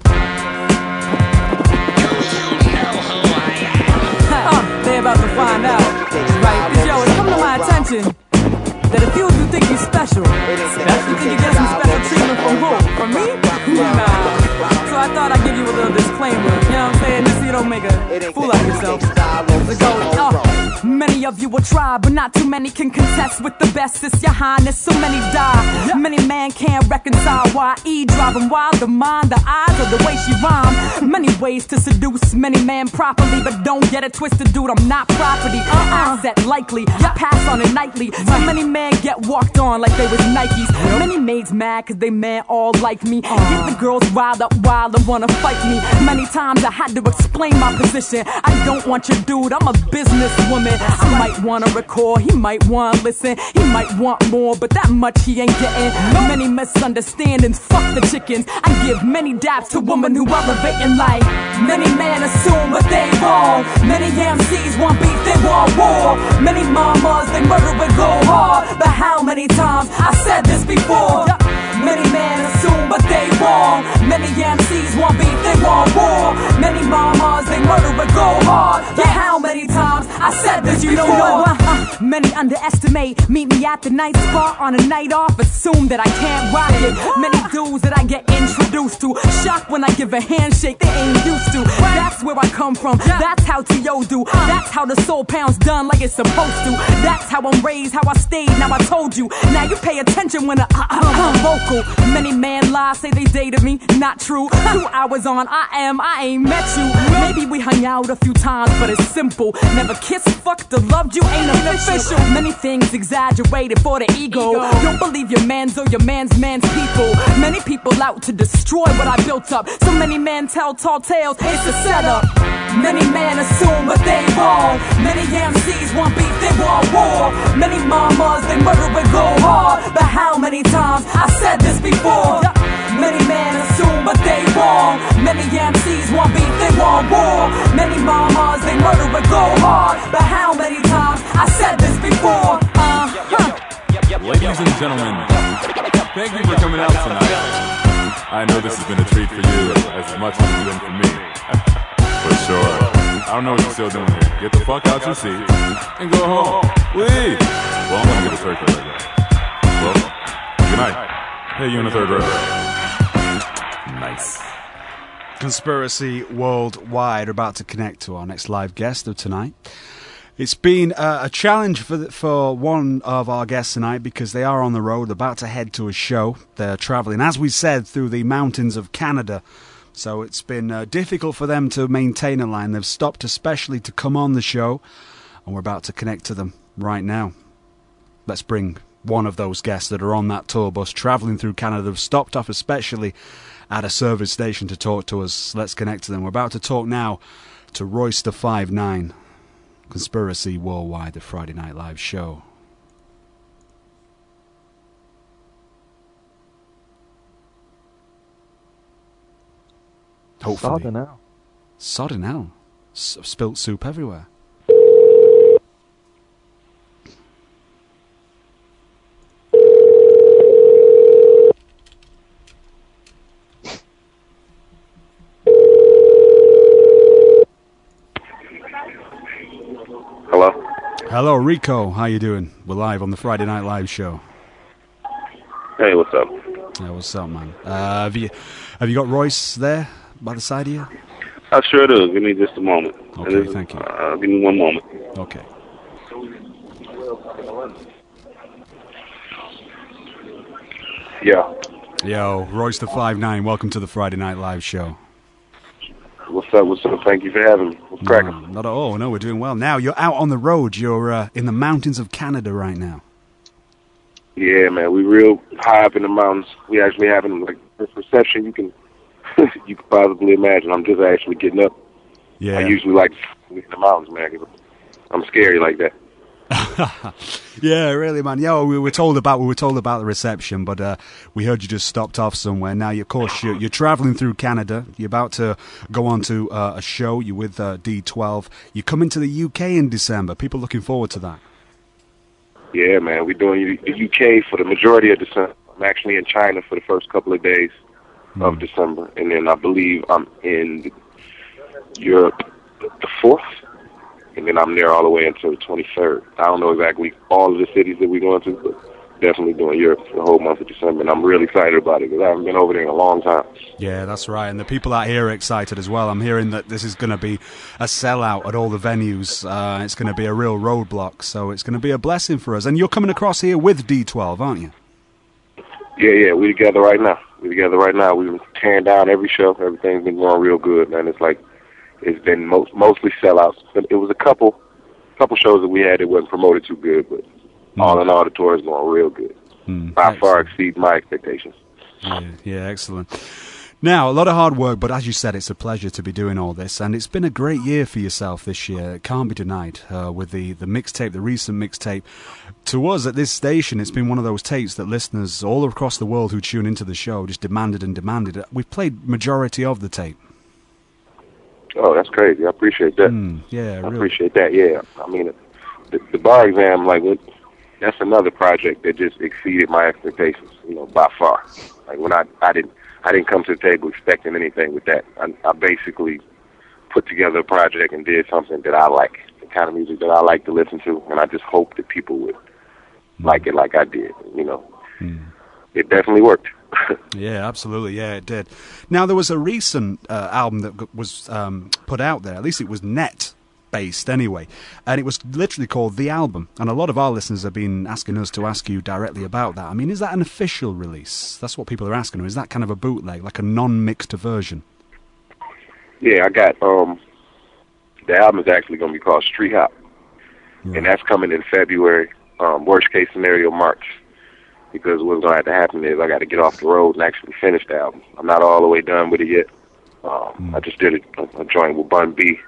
S: They're about to find out, right? Because yo, it's come to my attention that a few of you think you're special. You think you get some special treatment from who? From me? Nah. So I thought I'd give you a little disclaimer. You know what I'm saying? Just so you don't make a fool out of yourself. Let's go. Many of you will try, but not too many can contest with the best. It's your highness, so many die. Many man can't reconcile why E driving wild, the mind, the eyes, or the way she rhyme. Many ways to seduce many man properly, but don't get it twisted, dude. I'm not property. Asset likely, pass on it nightly. So many men get walked on like they was Nikes. Many maids mad cause they man all like me. Get the girls riled up wild and wanna fight me. Many times I had to explain my position. I don't want your dude, I'm a businesswoman. I might wanna record, he might wanna listen. He might want more, but that much he ain't getting. Many misunderstandings, fuck the chickens. I give many daps to women who elevate in life. Many men assume but they wrong. Many MCs want beef, they want war. Many mamas, they murder and go hard. But how many times I said this before? Many men assume but they wrong. Many MCs want beef, they want war. Many mamas, they murder but go hard. Yeah, how many times I said this before? Many underestimate, meet me at the night spot on a night off, assume that I can't rock it. Many dudes that I get introduced to, shocked when I give a handshake they ain't used to. That's where I come from, that's how T.O. do. That's how the soul pound's done like it's supposed to. That's how I'm raised, how I stayed, now I told you. Now you pay attention when I'm vocal. Many man lies, say they dated me, not true. 2 hours on, I ain't met you. Maybe we hung out a few times, but it's simple. Never kissed, fucked, or loved you, ain't official. Many things exaggerated for the ego. Don't believe your man's or your man's people. Many people out to destroy what I built up. So many men tell tall tales, it's a setup. Many men assume, but they wrong. Many MCs want beef, they want war. Many mamas, they murder and go hard. But how many times I said this before? Many men assume, but they wrong. Many MCs want beef, they want war. Many mamas, they murder and go hard. But how many times I said this before?
T: Ladies and gentlemen, thank you for coming out tonight. I know this has been a treat for you as much as it's been for me. For sure. I don't know what you're still doing here. Get the fuck out your seat and go home. Leave. Well, I'm gonna get a circulator. Well, good night. Hey, you in the third row. Nice.
D: Conspiracy Worldwide are about to connect to our next live guest of tonight. It's been a challenge for one of our guests tonight because they are on the road, about to head to a show. They're travelling, as we said, through the mountains of Canada. So it's been difficult for them to maintain a line. They've stopped especially to come on the show, and we're about to connect to them right now. Let's bring one of those guests that are on that tour bus travelling through Canada. They've stopped off especially at a service station to talk to us. Let's connect to them. We're about to talk now to Royster 59. Conspiracy Worldwide, the Friday Night Live show. Hopefully.
N: Sodden hell.
D: Sodden hell. Spilt soup everywhere.
U: Hello?
D: Hello, Rico. How you doing? We're live on the Friday Night Live show.
U: Hey, what's up?
D: Yeah, what's up, man? Have you got Royce there by the side of you?
U: I sure do. Give me just a moment.
D: Okay, thank you.
U: Give me 1 moment.
D: Okay.
U: Yeah.
D: Yo, Royce the 59. Welcome to the Friday Night Live show.
U: What's up? What's up? Thank you for having me. What's cracking?
D: Not at all. No, we're doing well. Now, you're out on the road. You're in the mountains of Canada right now.
U: Yeah, man. We real high up in the mountains. We actually having like this reception you can you can possibly imagine. I'm just actually getting up.
D: Yeah.
U: I usually like to in the mountains, man. 'Cause I'm scary like that.
D: Yeah, really, man. Yeah, we were told about the reception, but we heard you just stopped off somewhere. Now, of course, you're traveling through Canada. You're about to go on to a show. You're with D12. You're coming to the UK in December. People looking forward to that.
U: Yeah, man. We're doing the UK for the majority of December. I'm actually in China for the first couple of days of December, and then I believe I'm in Europe the 4th. And then I'm there all the way until the 23rd. I don't know exactly all of the cities that we're going to, but definitely doing Europe for the whole month of December. And I'm really excited about it because I haven't been over there in a long time.
D: Yeah, that's right. And the people out here are excited as well. I'm hearing that this is going to be a sellout at all the venues. It's going to be a real roadblock. So it's going to be a blessing for us. And you're coming across here with D12, aren't you?
U: Yeah. We're together right now. We've been tearing down every show. Everything's been going real good, man. It's like, it's been mostly sellouts. It was a couple shows that we had that wasn't promoted too good, but all in all, the tour is going real good. By far exceeds my expectations.
D: Yeah, excellent. Now, a lot of hard work, but as you said, it's a pleasure to be doing all this, and it's been a great year for yourself this year. It can't be denied with the mixtape, the recent mixtape. To us at this station, it's been one of those tapes that listeners all across the world who tune into the show just demanded and demanded. We've played majority of the tape.
U: Oh, that's crazy. I appreciate that.
D: Yeah,
U: I appreciate that. Yeah, I mean, the bar exam, like, that's another project that just exceeded my expectations. By far. Like when I I didn't come to the table expecting anything with that. I basically put together a project and did something that I like, the kind of music that I like to listen to, and I just hope that people would like it like I did, you know. It definitely worked.
D: Yeah, absolutely. Yeah, it did. Now, there was a recent album that was put out there, at least it was net-based anyway, and it was literally called The Album, and a lot of our listeners have been asking us to ask you directly about that. I mean, is that an official release? That's what people are asking, or is that kind of a bootleg, like a non-mixed version?
U: Yeah, I got, the album is actually going to be called Street Hop, and that's coming in February, worst case scenario, March. Because what's going to have to happen is I got to get off the road and actually finish the album. I'm not all the way done with it yet. I just did a joint with Bun B.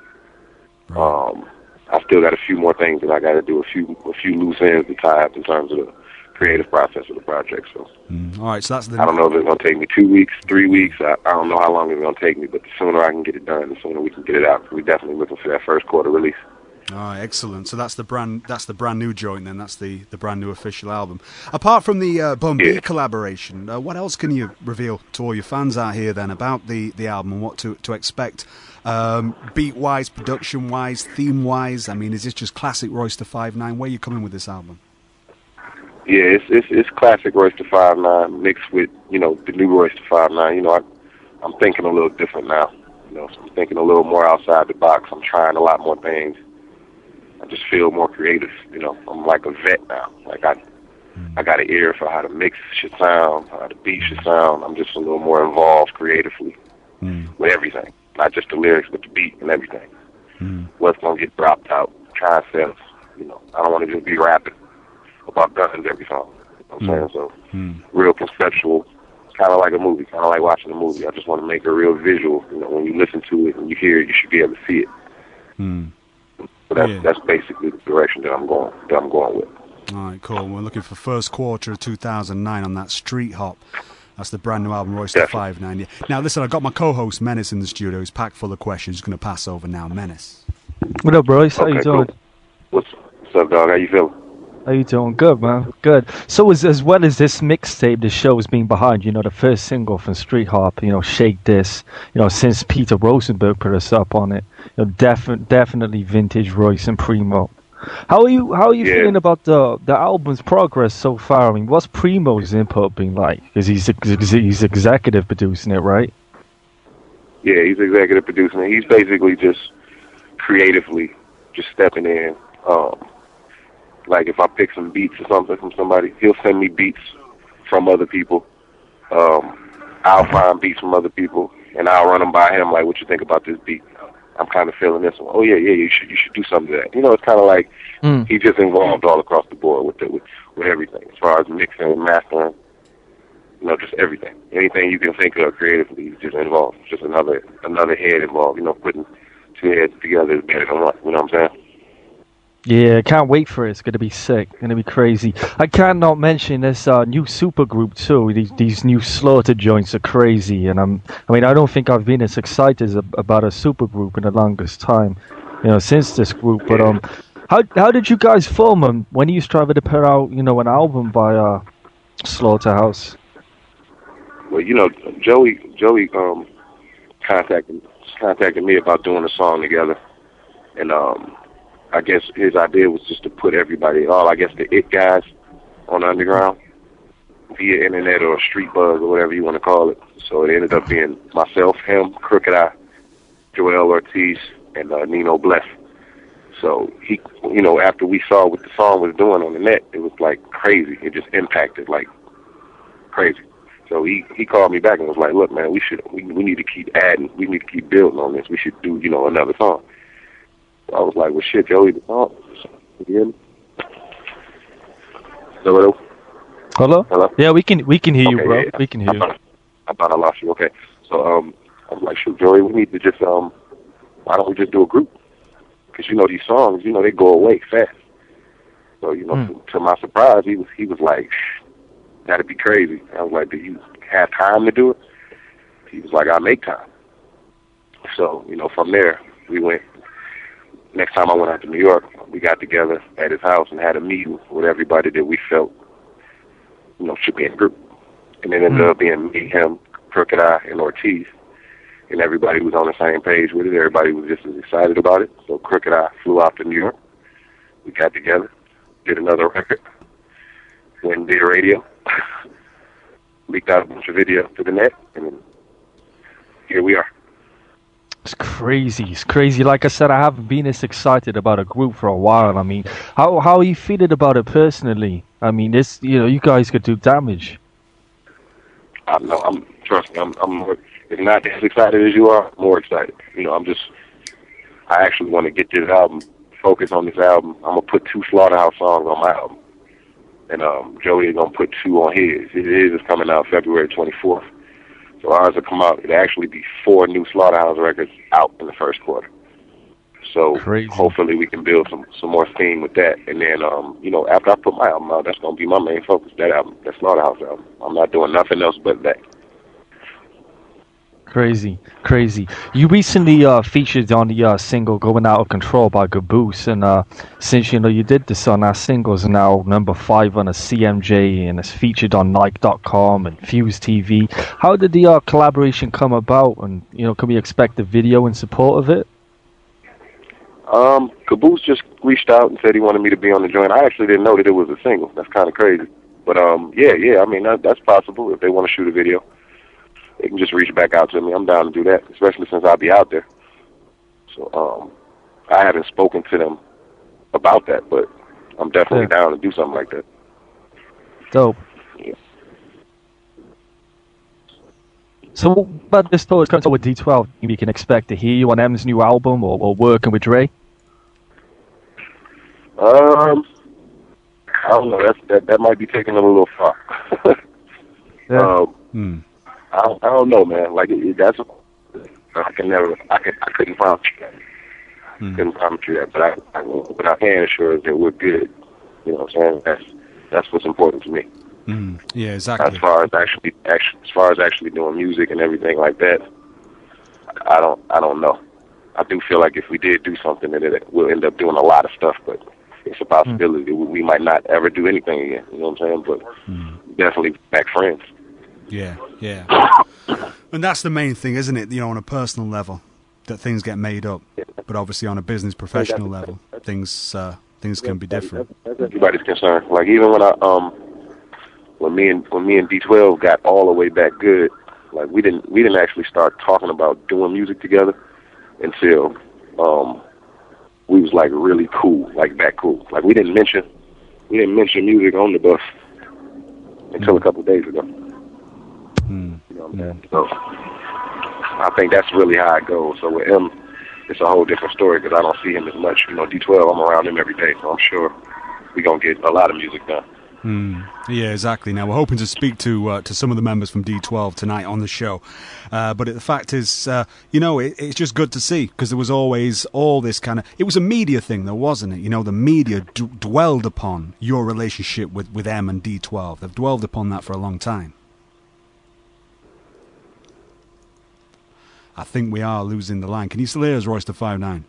U: I still got a few more things that I got to do, a few loose ends to tie up in terms of the creative process of the project. So,
D: all right, so that's
U: I don't know if it's going to take me 2 weeks, 3 weeks. I don't know how long it's going to take me, but the sooner I can get it done, the sooner we can get it out. We're definitely looking for that first quarter release.
D: All right, excellent. So that's the brand new joint then. That's the brand new official album. Apart from the Bun B collaboration, what else can you reveal to all your fans out here then about the album and what to expect? Beat-wise, production-wise, theme-wise. I mean, is this just classic Royce da 5'9"? Where are you coming with this album?
U: Yeah, it's classic Royce da 5'9" mixed with, you know, the new Royce da 5'9". You know, I'm thinking a little different now. You know, so I'm thinking a little more outside the box. I'm trying a lot more things. I just feel more creative, you know. I'm like a vet now. Like I got an ear for how the mix should sound, how the beat should sound. I'm just a little more involved creatively with everything, not just the lyrics, but the beat and everything. What's gonna get dropped out, concepts, you know. I don't want to just be rapping about guns every song. You know what I'm saying? So real conceptual, kind of like a movie, kind of like watching a movie. I just want to make a real visual. You know, when you listen to it and you hear it, you should be able to see it. So that's basically the direction that I'm going with.
D: All right, cool. We're looking for first quarter of 2009 on that Street Hop. That's the brand new album, Royce da 5'9". Yeah. Now, listen, I've got my co-host Menace in the studio. He's packed full of questions. He's going to pass over now. Menace.
N: What up, Royce? How you doing?
U: Cool. What's up, dog? How you feeling?
N: How you doing? Good, man. Good. So as well as this mixtape, the show is being behind, you know, the first single from Street Hop, you know, Shake This, you know, since Peter Rosenberg put us up on it, you know, definitely vintage Royce and Primo. How are you feeling about the album's progress so far? I mean, what's Primo's input been like? Because he's executive producing it, right?
U: Yeah, he's executive producing it. He's basically just creatively just stepping in. Like if I pick some beats or something from somebody, he'll send me beats from other people. I'll find beats from other people, and I'll run them by him. Like, what you think about this beat? I'm kind of feeling this one. Oh yeah, you should do something to that. You know, it's kind of like he's just involved all across the board with everything, as far as mixing, mastering. You know, just everything. Anything you can think of creatively, he's just involved. Just another head involved. You know, putting two heads together is better than one. You know what I'm saying?
N: Yeah, can't wait for it. It's going to be sick. Going to be crazy. I cannot mention this new supergroup too. These new Slaughter joints are crazy, and I don't think I've been as excited about a supergroup in the longest time, you know, since this group. But how did you guys form them? When you striving to put out, you know, an album by Slaughterhouse?
U: Well, you know, Joey contacted me about doing a song together, and I guess his idea was just to put everybody, the it guys on the underground via internet or street buzz or whatever you want to call it. So it ended up being myself, him, Crooked Eye, Joel Ortiz, and Nino Bless. So he, you know, after we saw what the song was doing on the net, it was like crazy. It just impacted like crazy. So he called me back and was like, look, man, we need to keep adding. We need to keep building on this. We should do, you know, another song. I was like, well, shit, Joey, you hear me?
N: Hello? Yeah, we can hear you, bro.
U: Yeah.
N: We can hear you.
U: I thought I lost you. Okay. So I was like, shoot, Joey, we need to just, why don't we just do a group? Because, you know, these songs, you know, they go away fast. So, you know, to my surprise, he was like, that'd be crazy. I was like, do you have time to do it? He was like, I make time. So, you know, from there, we went. Next time I went out to New York, we got together at his house and had a meeting with everybody that we felt, you know, should be in the group. And it ended up being me, him, Crooked Eye and Ortiz. And everybody was on the same page with it. Everybody was just as excited about it. So Crooked Eye flew out to New York. We got together, did another record, went and did radio, leaked out a bunch of video to the net, and then here we are.
N: It's crazy. It's crazy. Like I said, I haven't been this excited about a group for a while. I mean, how are you feeling about it personally? I mean, this, you guys could do damage.
U: Trust me, I'm more, if not as excited as you are, more excited. I actually want to get this album, focus on this album. I'm going to put 2 Slaughterhouse songs on my album. And Joey is going to put 2 on his. His is coming out February 24th. So ours will come out. It'll actually be 4 new Slaughterhouse records out in the first quarter. So hopefully we can build some more steam with that. And then, after I put my album out, that's going to be my main focus, that album, that Slaughterhouse album. I'm not doing nothing else but that.
N: Crazy. You recently featured on the single "Going Out of Control" by Caboose, and since you did this on our singles, now number 5 on a CMJ, and it's featured on Nike.com and Fuse TV. How did the collaboration come about, and can we expect a video in support of it?
U: Caboose just reached out and said he wanted me to be on the joint. I actually didn't know that it was a single. That's kind of crazy, but yeah. I mean, that's possible if they want to shoot a video. They can just reach back out to me. I'm down to do that, especially since I'll be out there. So I haven't spoken to them about that, but I'm definitely down to do something like that.
N: Dope.
U: Yeah.
N: So what about this tour with D12? We can expect to hear you on M's new album or working with Dre?
U: I don't know. That might be taking it a little far. I don't know, man. Like that's I couldn't promise you that. Couldn't promise you that, but what I can assure is that we're good. You know what I'm saying? That's what's important to me.
D: Yeah, exactly.
U: As far as actually doing music and everything like that, I don't know. I do feel like if we did do something, that we'll end up doing a lot of stuff, but it's a possibility that we might not ever do anything again. You know what I'm saying? But definitely back friends.
D: Yeah. And that's the main thing, isn't it? On a personal level, that things get made up. But obviously on a business professional level, things can be different.
U: That's everybody's concern. Like even when me and D12 got all the way back good, like we didn't actually start talking about doing music together until we was like really cool, like back cool. Like we didn't mention music on the bus until a couple of days ago. You know what I'm saying? So I think that's really how it goes. So with him, it's a whole different story because I don't see him as much. D12, I'm around him every day, so I'm sure we're going to get a lot of music done.
D: Yeah, exactly. Now, we're hoping to speak to some of the members from D12 tonight on the show. But the fact is, it's just good to see because there was always all this kind of... It was a media thing, though, wasn't it? The media dwelled upon your relationship with M and D12. They've dwelled upon that for a long time. I think we are losing the line. Can you still hear us, Royster 59?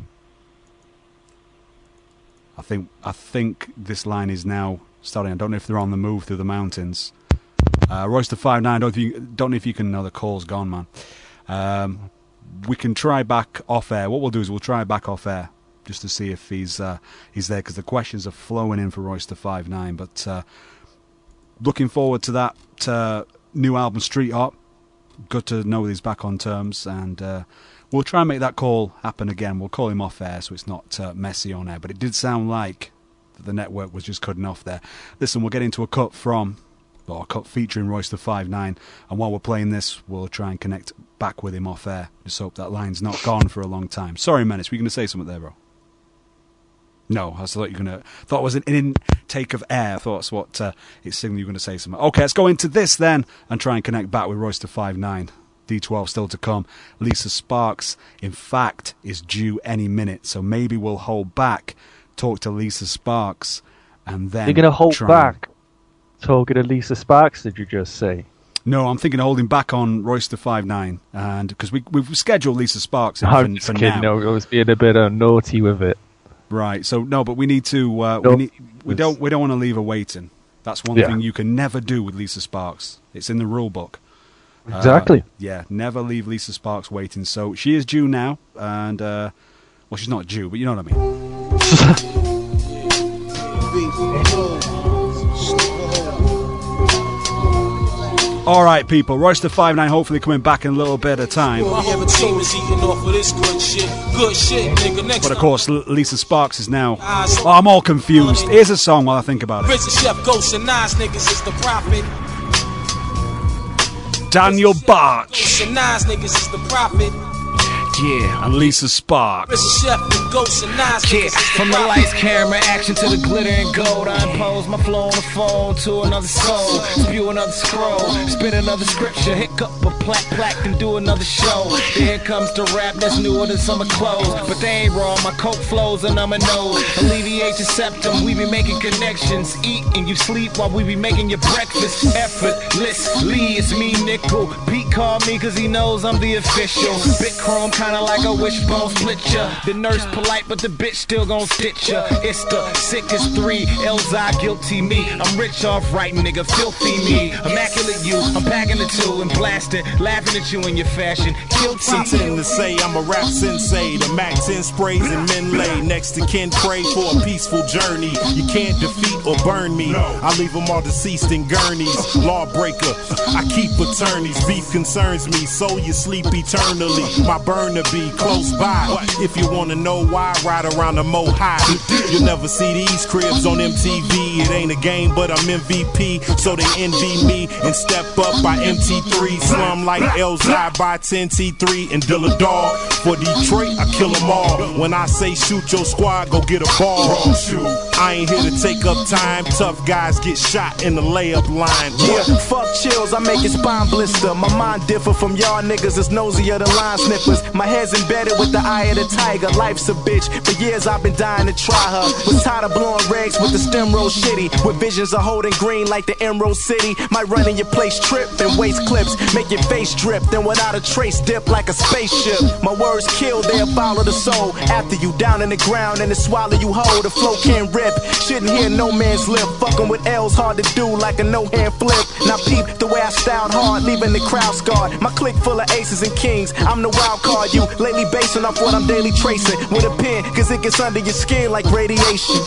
D: I think this line is now starting. I don't know if they're on the move through the mountains. Royster 59, don't know if you can know the call's gone, man. We can try back off air. What we'll do is we'll try back off air just to see if he's there because the questions are flowing in for Royster 59. But looking forward to that new album, Street Hop. Good to know he's back on terms, and we'll try and make that call happen again. We'll call him off air so it's not messy on air, but it did sound like the network was just cutting off there. Listen, we'll get into a cut featuring Royster 59, and while we're playing this, we'll try and connect back with him off air. Just hope that line's not gone for a long time. Sorry, Menace, were you going to say something there, bro? No, I thought it was an intake of air. I thought that's what it's signaling you were going to say something. Okay, let's go into this then and try and connect back with Royster 59. D12 still to come. Lisa Sparks, in fact, is due any minute, so maybe we'll hold back, talk to Lisa Sparks, and then...
N: You're going to hold back talking to Lisa Sparks, did you just say?
D: No, I'm thinking of holding back on Royster 59, and because we've scheduled Lisa Sparks in
N: I'm just kidding.
D: now.
N: No, I was being a bit naughty with it.
D: Right. So no, but we need to. We don't want to leave her waiting. That's one thing you can never do with Lisa Sparks. It's in the rule book.
N: Exactly.
D: Yeah, never leave Lisa Sparks waiting. So she is due now, and well, she's not due, but you know what I mean. All right, people. Royster 5'9", hopefully coming back in a little bit of time. But of course, Lisa Sparks is now. Oh, I'm all confused. Here's a song while I think about it.
C: Chef Ghost and Nas niggas is the prophet.
D: Daniel Barch.
C: Ghost and Nas niggas is the prophet.
D: Yeah, and Lisa Sparks.
C: Chef and Ghost and Nas
V: yeah, from the lights, camera, action to the glitter and gold, I impose my flow on the phone to another soul. Spew another scroll, spit another scripture, hiccup a plaque, and do another show. Then here comes the rap that's newer than summer clothes, but they ain't wrong. My coke flows and I'm a nose. Alleviate your septum, we be making connections. Eat and you sleep while we be making your breakfast. Effortlessly, it's me, Nickel. Pete called me cause he knows I'm the official. Big chrome, kinda like a wishbone split ya. The nurse polite, but the bitch still gon' stitch ya. It's the sickest 3 L's, I guilty me. I'm rich off right, nigga, filthy me. Immaculate you, I'm packing the 2 and blasting, laughing at you in your fashion.
W: Something to say, I'm a rap sensei. The Mac 10 sprays and men lay next to Ken pray for a peaceful journey. You can't defeat or burn me. I leave them all deceased in gurneys. Lawbreaker, I keep attorneys. Beef concerns me, so you sleep eternally. My burner be close by. If you wanna know why, ride around the Mo High. You'll never see these cribs on MTV. It ain't a game, but I'm MVP, so they envy me and step up by MT3. Slum like Elzai by 10T3 and Dilla Dog. For Detroit, I kill them all. When I say shoot your squad, go get a ball. I ain't here to take up time. Tough guys get shot in the layup line.
V: Yeah, fuck chills, I make your spine blister. My mind differ from y'all niggas, it's nosier than line snippers. My head's embedded with the eye of the tiger. Life's a bitch, for years I've been dying to try her. Was tired of blowing regs with the stem roll shitty. With visions of holding green like the Emerald City. Might run in your place trip and waste clips. Make your face drip, then without a trace dip like a spaceship. My words kill, they'll follow the soul. After you down in the ground and it swallow you whole. The flow can't rip, shouldn't hear no man's lip. Fucking with L's hard to do like a no-hand flip. Now peep the way I styled hard, leaving the crowd scarred. My clique full of aces and kings, I'm the wild card. You lately basing off what I'm daily tracing. With a pen, cause it gets under your skin like radiation.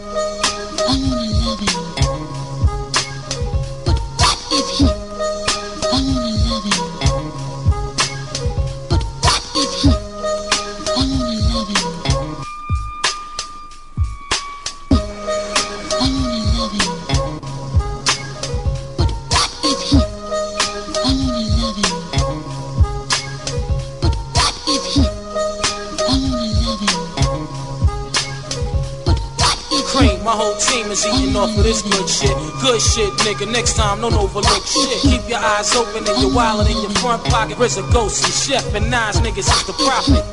C: My whole team is eating off of this good shit. Good shit, nigga. Next time, don't overlook shit. Keep your eyes open and your wallet in your front pocket. There's a ghost and Chef and Nas niggas is the prophet.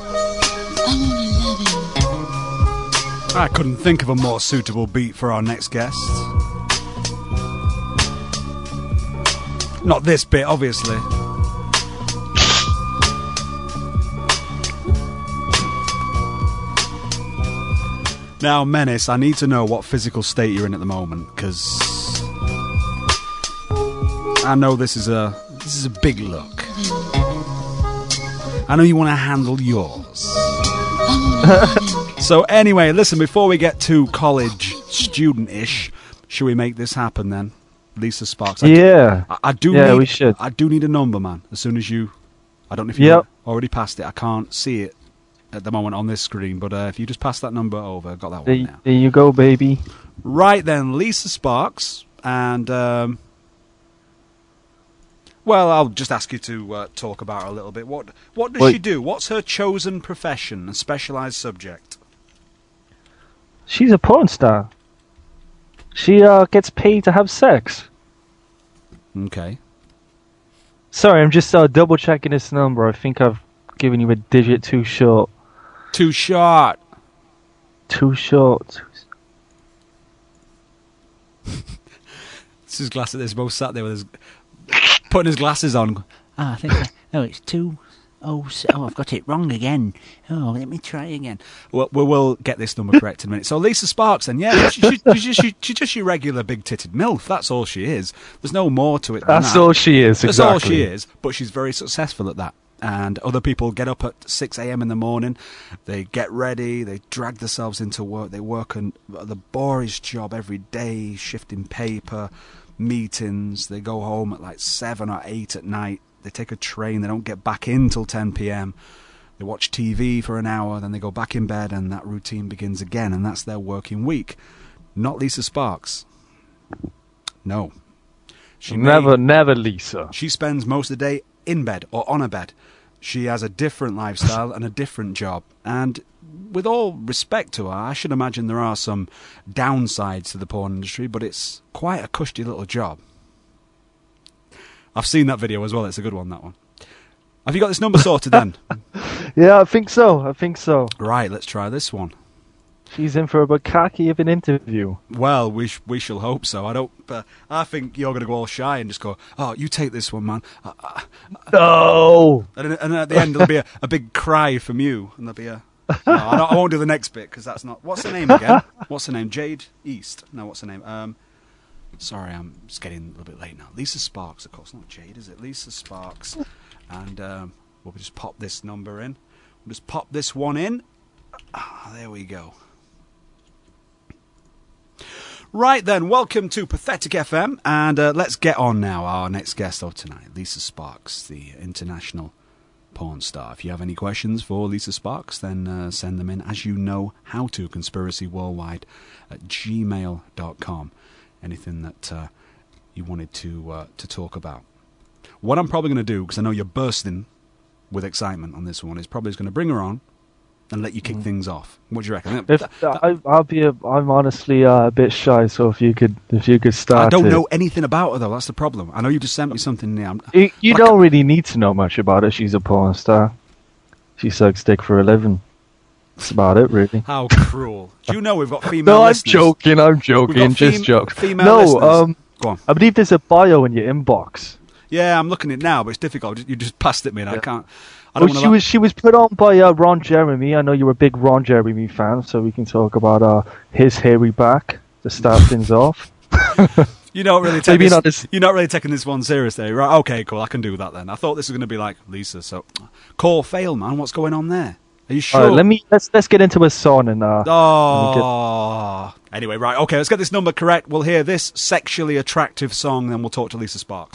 D: I couldn't think of a more suitable beat for our next guest. Not this bit, obviously. Now, Menace, I need to know what physical state you're in at the moment, because I know this is a big look. I know you want to handle yours. So anyway, listen, before we get too college student-ish, should we make this happen then? Lisa Sparks.
N: We should.
D: I do need a number, man. As soon as you... I don't know if you already passed it. I can't see it at the moment on this screen, but if you just pass that number over, got that one now.
N: There you go, baby.
D: Right then, Lisa Sparks, and well, I'll just ask you to talk about her a little bit. What does she do? What's her chosen profession and specialised subject?
N: She's a porn star. She gets paid to have sex.
D: Okay.
N: Sorry, I'm just double checking this number. I think I've given you a digit too short.
D: Too short.
N: Too short.
D: It's his glasses. There's both sat there with his putting his glasses on.
X: I think. No, it's too
A: I've got it wrong again. Oh, let me try again.
D: Well, we will get this number correct in a minute. So Lisa Sparks, then, yeah, she's just your regular big-titted MILF. That's all she is. There's no more to it than
N: That's
D: that.
N: all she is,
D: That's
N: exactly.
D: all she is, but she's very successful at that. And other people get up at 6 a.m. in the morning, they get ready, they drag themselves into work, they work on the boorish job every day, shifting paper, meetings, they go home at like 7 or 8 at night, they take a train, they don't get back in till 10 p.m, they watch TV for an hour, then they go back in bed, and that routine begins again, and that's their working week. Not Lisa Sparks. No.
N: Never Lisa.
D: She spends most of the day in bed or on a bed. She has a different lifestyle and a different job. And with all respect to her, I should imagine there are some downsides to the porn industry, but it's quite a cushy little job. I've seen that video as well. It's a good one, that one. Have you got this number sorted then?
N: Yeah, I think so.
D: Right, let's try this one.
N: She's in for a bukkake of an interview.
D: Well, we shall hope so. I think you're going to go all shy and just go, "Oh, you take this one, man."
N: No.
D: And at the end, there'll be a big cry from you, and there'll be a. No, I won't do the next bit because that's not. What's her name again? What's her name? Jade East. No, what's her name? Sorry, I'm just getting a little bit late now. Lisa Sparks, of course, not Jade, is it? Lisa Sparks, and we'll just pop this number in. We'll just pop this one in. There we go. Right then, welcome to Pathetic FM, and let's get on now. Our next guest of tonight, Lisa Sparks, the international porn star. If you have any questions for Lisa Sparks, then send them in, as you know how to, conspiracyworldwide@gmail.com. Anything that you wanted to talk about. What I'm probably going to do, because I know you're bursting with excitement on this one, is probably going to bring her on and let you kick things off. What do you reckon?
N: I'm honestly a bit shy, so if you could start.
D: I don't know anything about her though. That's the problem. I know you just sent me something now.
N: You don't really need to know much about her. She's a porn star. She sucks dick for a living. That's about it, really.
D: How cruel! Do you know we've got female?
N: No,
D: listeners?
N: I'm joking. Just jokes.
D: Female listeners. Go on.
N: I believe there's a bio in your inbox.
D: Yeah, I'm looking at it now, but it's difficult. You just passed it me, and I can't.
N: She was put on by Ron Jeremy. I know you're a big Ron Jeremy fan, so we can talk about his hairy back to start things off.
D: You're not really taking this one seriously, right? Okay, cool. I can do that then. I thought this was going to be like Lisa. So, call fail, man. What's going on there? Are you sure?
N: Let's get into a song and.
D: Anyway, right. Okay, let's get this number correct. We'll hear this sexually attractive song, then we'll talk to Lisa Sparks.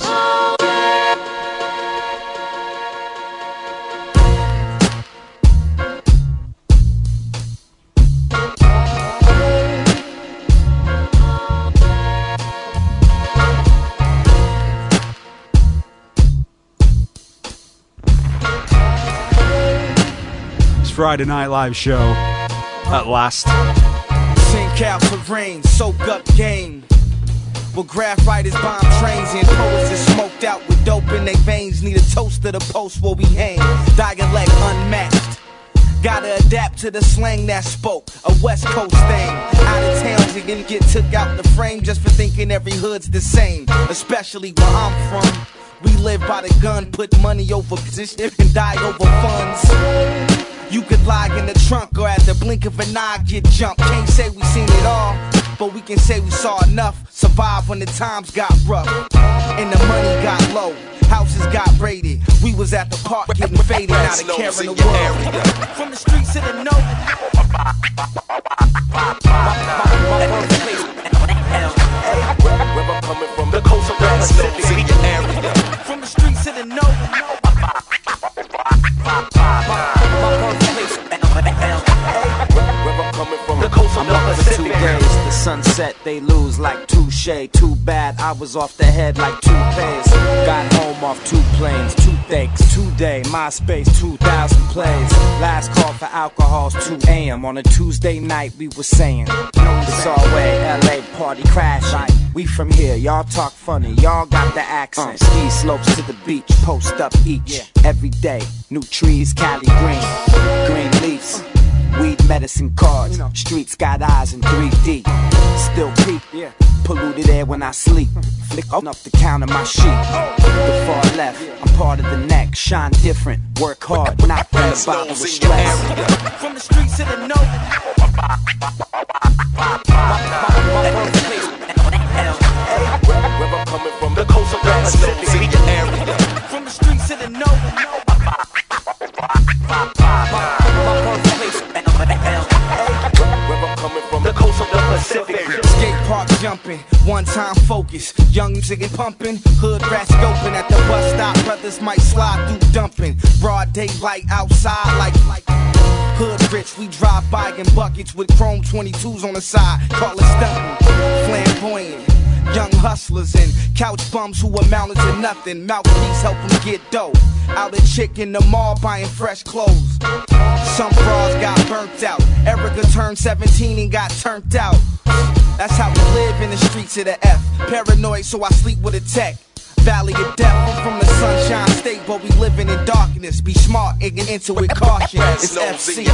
D: Friday Night Live show at last.
V: Sink out for rain, soak up game. Well, graph writers bomb trains and poets are smoked out with dope in their veins. Need a toast to the post where we hang. Dialect unmatched. Gotta adapt to the slang that spoke. A West Coast thing. Out of towns, you can get took out the frame just for thinking every hood's the same. Especially where I'm from. We live by the gun, put money over position and die over funds. You could lie in the trunk or at the blink of an eye get jumped. Can't say we seen it all, but we can say we saw enough. Survive when the times got rough and the money got low. Houses got raided. We was at the park getting faded. Now the care in the world. From the streets to the know. Where I'm coming from, the coast of Mississippi. From the streets to the know. I'm up for 2 days, the sunset they lose like touche. Too bad I was off the head like toupees. Got home off 2 planes, toothaches, 2 day, MySpace, 2,000 plays. Last call for alcohol's 2 a.m. On a Tuesday night we were saying, it's our way, LA party crashing. We from here, y'all talk funny, y'all got the accent. Ski slopes to the beach, post up each. Every day, new trees, Cali green, green leaves. Weed medicine cards, streets got eyes in 3D. Still peak, polluted air when I sleep. Flick up the count of my sheet. The far left, I'm part of the next.
L: shine different. Work hard, not gonna bother with stress.
Q: From the streets to the north.
I: Where I'm coming from, the coast of the Pacific area.
Q: From the streets to the north.
I: Where I'm coming from, the coast of the Pacific.
L: Skate park jumping, one time focus. Young music and pumping, hood rats scoping. At the bus stop, brothers might slide through dumping. Broad daylight outside like hood rich. We drive by in buckets with chrome 22s on the side. Call it stunting, flamboyant. Young hustlers and couch bums who amounted to nothing. Mouthpiece help them get dough. Out a chick in the mall buying fresh clothes. Some bras got burnt out. Erica turned 17 and got turned out. That's how we live in the streets of the F. Paranoid, so I sleep with a tech. Valley of death, I'm from the sunshine state, but we living in darkness. Be smart and get into it, caution. It's FC.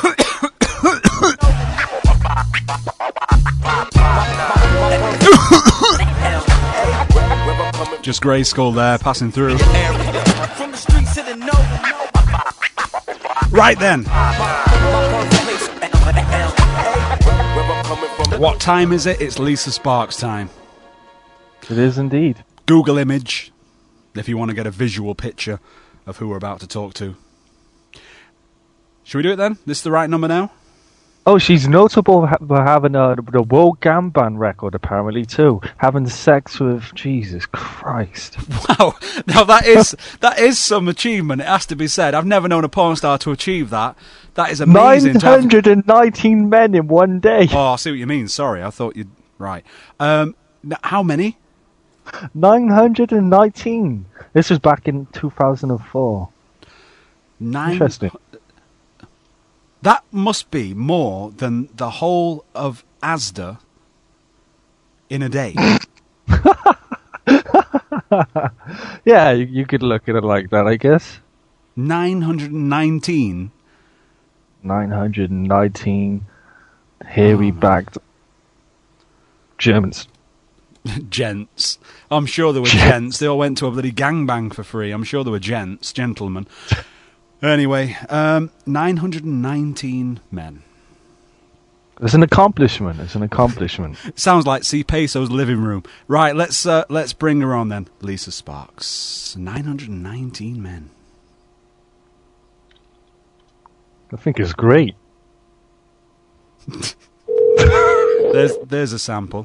D: Just Grayskull there, passing through.
Q: From the streets to the north.
D: Right then. What time is it? It's Lisa Sparks time.
N: It is indeed.
D: Google image, if you want to get a visual picture of who we're about to talk to. Should we do it then? This is the right number now?
N: Oh, she's notable for having the World Gamban record, apparently, too. Having sex with Jesus Christ.
D: Wow. Now, that is some achievement, it has to be said. I've never known a porn star to achieve that. That is amazing.
N: 919 men in one day.
D: Oh, I see what you mean. Sorry, I thought you'd... Right. How many?
N: 919. This was back in 2004. Interesting.
D: That must be more than the whole of Asda in a day.
N: Yeah, you could look at it like that, I guess.
D: 919.
N: 919 hairy backed Germans.
D: Gents. I'm sure there were gents. They all went to a bloody gangbang for free. I'm sure there were gentlemen. Anyway, 919 men.
N: It's an accomplishment. It's an accomplishment.
D: It sounds like C. Peso's living room. Right, let's bring her on then. Lisa Sparks. 919 men.
N: I think it's great.
D: There's a sample.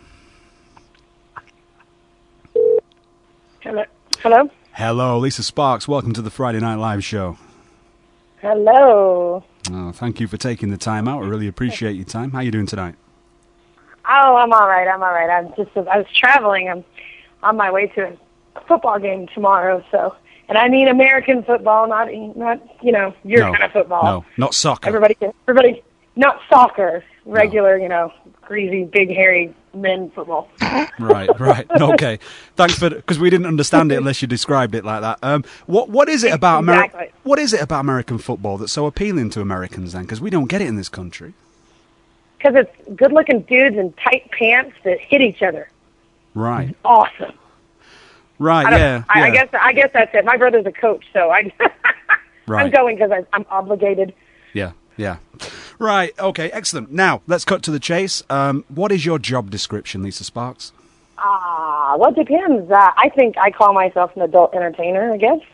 B: Hello?
D: Hello, Lisa Sparks. Welcome to the Friday Night Live show.
B: Hello.
D: Oh, thank you for taking the time out. I really appreciate your time. How are you doing tonight?
B: Oh, I'm all right. I was traveling. I'm on my way to a football game tomorrow, so... And I mean American football, not your kind of football.
D: No, not soccer.
B: Everybody, not soccer. Regular, greasy, big, hairy men football.
D: Right. Okay. Thanks because we didn't understand it unless you described it like that. What is it about What is it about American football that's so appealing to Americans then? Because we don't get it in this country.
B: Because it's good-looking dudes in tight pants that hit each other.
D: Right.
B: It's awesome.
D: Right. Yeah.
B: I guess that's it. My brother's a coach, so I'm going because I'm obligated.
D: Yeah. Right, okay, excellent. Now, let's cut to the chase. What is your job description, Lisa Sparks?
B: Well, it depends. I think I call myself an adult entertainer, I guess.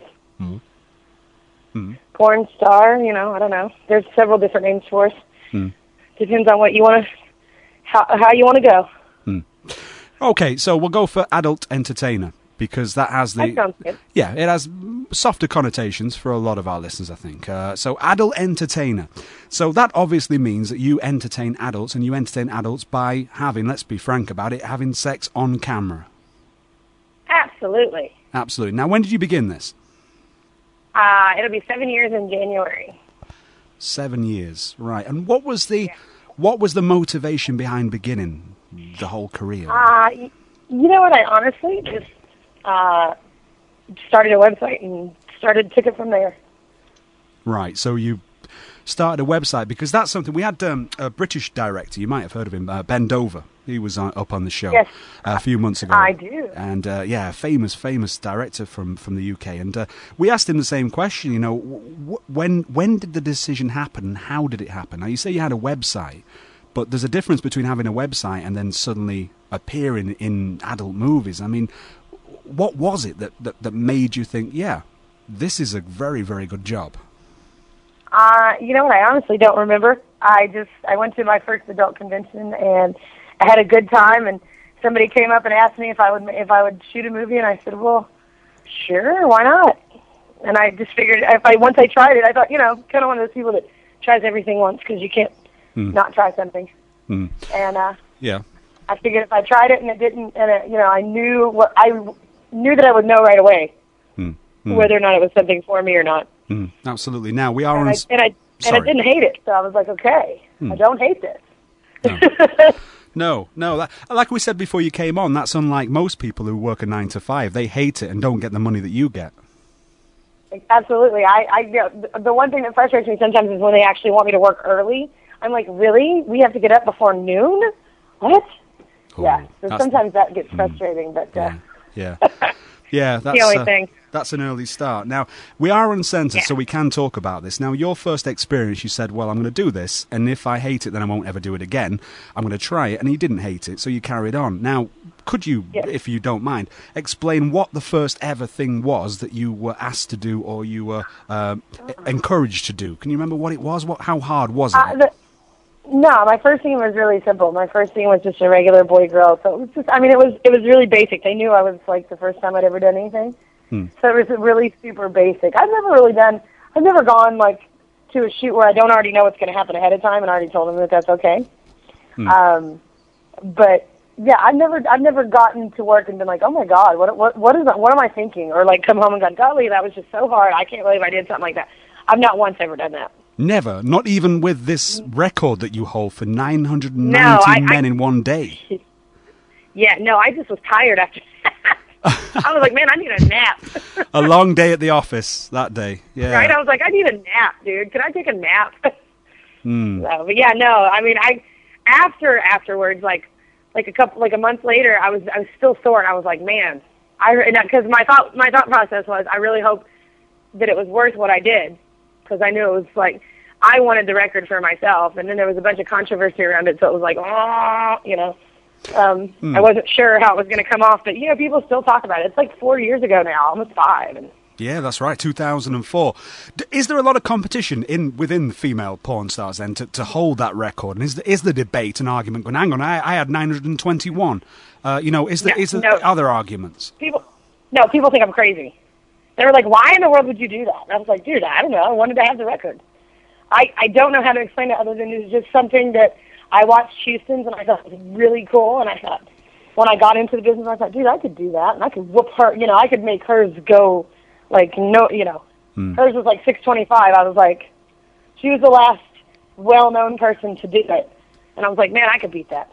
B: Porn star, I don't know. There's several different names for us. Depends on what you want to, how you want to go.
D: Okay, so we'll go for adult entertainer. Because that has
B: that sounds good.
D: Yeah, it has softer connotations for a lot of our listeners, I think. So, adult entertainer. So that obviously means that you entertain adults, and you entertain adults by having, let's be frank about it, having sex on camera.
B: Absolutely.
D: Now, when did you begin this?
B: It'll be 7 years in January.
D: 7 years, right. And what was the motivation behind beginning the whole career?
B: You know what? I honestly just started a website and took it from there.
D: Right, so you started a website because that's something we had. A British director, you might have heard of him, Ben Dover. He was up on the show
B: Yes.
D: a few months ago.
B: I do.
D: And famous director from the UK. And we asked him the same question. You know, when did the decision happen? And how did it happen? Now you say you had a website, but there's a difference between having a website and then suddenly appearing in adult movies. I mean, what was it that made you think, yeah, this is a very, very good job?
B: You know what? I honestly don't remember. I went to my first adult convention and I had a good time. And somebody came up and asked me if I would shoot a movie, and I said, "Well, sure, why not?" And I just figured once I tried it, I thought, kind of one of those people that tries everything once because you can't not try something. And I figured if I tried it and it didn't, and I knew that I would know right away whether or not it was something for me or not.
D: Absolutely. Now we are
B: and
D: on.
B: I didn't hate it, so I was like, okay, I don't hate this.
D: No. Like we said before you came on, that's unlike most people who work a 9 to 5. They hate it and don't get the money that you get.
B: Absolutely. The one thing that frustrates me sometimes is when they actually want me to work early. I'm like, really? We have to get up before noon? What?
D: Ooh,
B: yeah. So sometimes that gets frustrating, but
D: yeah.
B: That's the only thing.
D: That's an early start. Now, we are uncensored, so we can talk about this. Now, your first experience, you said, well, I'm going to do this, and if I hate it, then I won't ever do it again. I'm going to try it, and you didn't hate it, so you carried on. Now, could you, if you don't mind, explain what the first ever thing was that you were asked to do or you were encouraged to do? Can you remember what it was? How hard was it?
B: No, my first scene was really simple. My first scene was just a regular boy-girl, so it was just, it was really basic. They knew I was, like, the first time I'd ever done anything. So it was really super basic. I've never gone, like, to a shoot where I don't already know what's going to happen ahead of time and already told them that that's okay. But, yeah, I've never gotten to work and been like, oh, my God, what am I thinking? Or, like, come home and gone, golly, that was just so hard. I can't believe I did something like that. I've not once ever done that.
D: Never? Not even with this record that you hold for 990 men in one day?
B: Yeah, no, I just was tired after that. I was like, man, I need a nap.
D: A long day at the office that day. Yeah.
B: Right? I was like, I need a nap, dude. Can I take a nap? So, but yeah, no. Afterwards, like a month later, I was still sore, and I was like, man, because my thought process was, I really hope that it was worth what I did, because I knew it was like, I wanted the record for myself, and then there was a bunch of controversy around it, so it was like, I wasn't sure how it was going to come off, but people still talk about it. It's like 4 years ago now, almost 5. And
D: yeah, that's right, 2004. Is there a lot of competition within the female porn stars then to hold that record? And is the debate and argument going, hang on, I had 921. Are there arguments? People
B: think I'm crazy. They were like, why in the world would you do that? And I was like, dude, I don't know. I wanted to have the record. I don't know how to explain it other than it's just something that I watched Houston's and I thought it was really cool. And I thought, when I got into the business, I thought, dude, I could do that. And I could whoop her. I could make hers go like, hers was like 625. I was like, she was the last well-known person to do it. And I was like, man, I could beat that.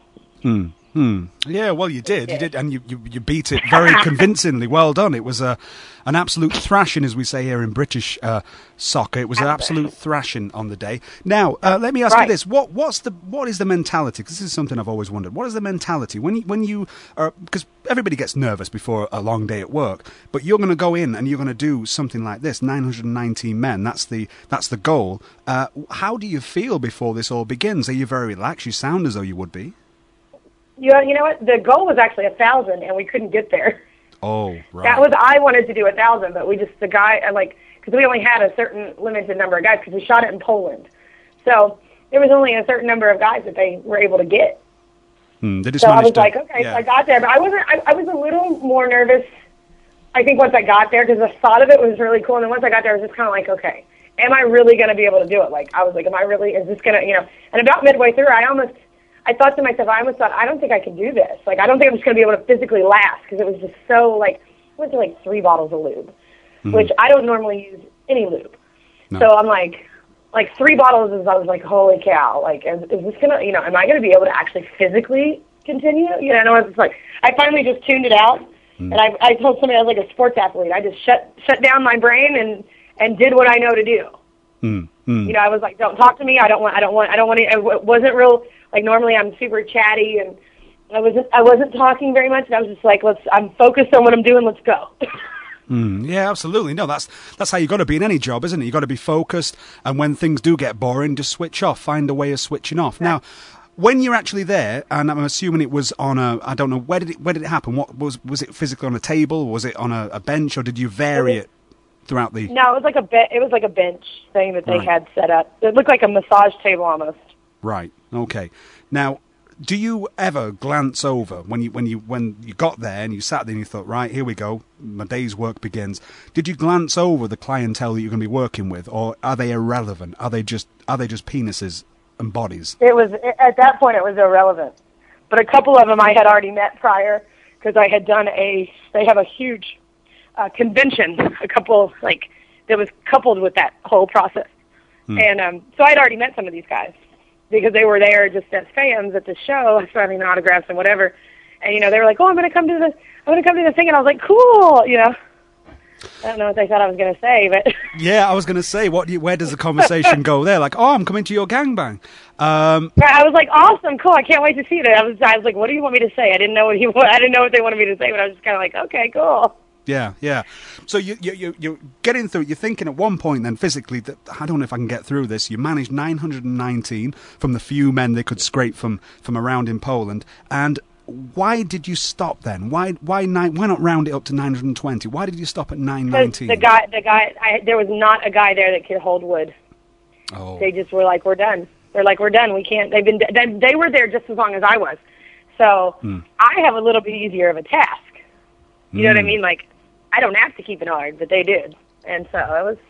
D: Yeah, well, you did. You did, and you beat it very convincingly. Well done. It was an absolute thrashing, as we say here in British soccer. It was an absolute thrashing on the day. Now, let me ask you this: what is the mentality? Because this is something I've always wondered. What is the mentality when you are? Because everybody gets nervous before a long day at work, but you're going to go in and you're going to do something like this. 919 men. That's the goal. How do you feel before this all begins? Are you very relaxed? You sound as though you would be.
B: You know what? The goal was actually 1,000, and we couldn't get there.
D: Oh, right.
B: I wanted to do 1,000, but because we only had a certain limited number of guys, because we shot it in Poland. So there was only a certain number of guys that they were able to get.
D: So
B: I was like, okay, so I got there, but I was a little more nervous, I think, once I got there, because the thought of it was really cool, and then once I got there, I was just kind of like, okay, am I really going to be able to do it? Like, I was like, is this going to, and about midway through, I thought to myself, I don't think I can do this. Like, I don't think I'm just going to be able to physically last, because it was just so, like, I went through, like, 3 bottles of lube, which I don't normally use any lube. No. So I'm like 3 bottles I was like, holy cow. Like, is this going to, am I going to be able to actually physically continue? It's like, I finally just tuned it out, and I told somebody I was like a sports athlete. I just shut down my brain and did what I know to do. I was like, don't talk to me. I don't want. It wasn't real. Like, normally I'm super chatty and I wasn't talking very much, and I was just like, I'm focused on what I'm doing. Let's go.
D: Yeah, absolutely. No, that's how you got to be in any job, isn't it? You got to be focused, and when things do get boring, just switch off. Find a way of switching off. Now, when you're actually there, and I'm assuming it was on I don't know, where did it happen? What was it physically on a table? Was it on a bench, or did you vary it throughout the?
B: No, it was like a bench thing that they had set up. It looked like a massage table almost.
D: Right. Okay. Now, do you ever glance over when you got there and you sat there and you thought, right, here we go, my day's work begins? Did you glance over the clientele that you're going to be working with, or are they irrelevant? Are they just penises and bodies?
B: At that point it was irrelevant. But a couple of them I had already met prior because I had done they have a huge convention, that was coupled with that whole process. And so I'd already met some of these guys because they were there just as fans at the show, signing autographs and whatever. And they were like, "Oh, I'm going to come to the thing," and I was like, "Cool," I don't know what they thought I was going to say, but
D: yeah, I was going to say, where does the conversation go there? Like, "Oh, I'm coming to your gangbang."
B: I was like, "Awesome, cool! I can't wait to see it." I was like, "What do you want me to say?" I didn't know what they wanted me to say, but I was just kind of like, "Okay, cool."
D: Yeah. So you're getting through it. You're thinking at one point then physically that I don't know if I can get through this. You managed 919 from the few men they could scrape from around in Poland. And why did you stop then? Why not round it up to 920? Why did you stop at 919?
B: The guy, there was not a guy there that could hold wood.
D: Oh.
B: They just were like, "We're done." They're like, "We're done. We can't." They were there just as long as I was. So I have a little bit easier of a task. You know what I mean? Like, I don't have to keep it hard, but they did. And so it was,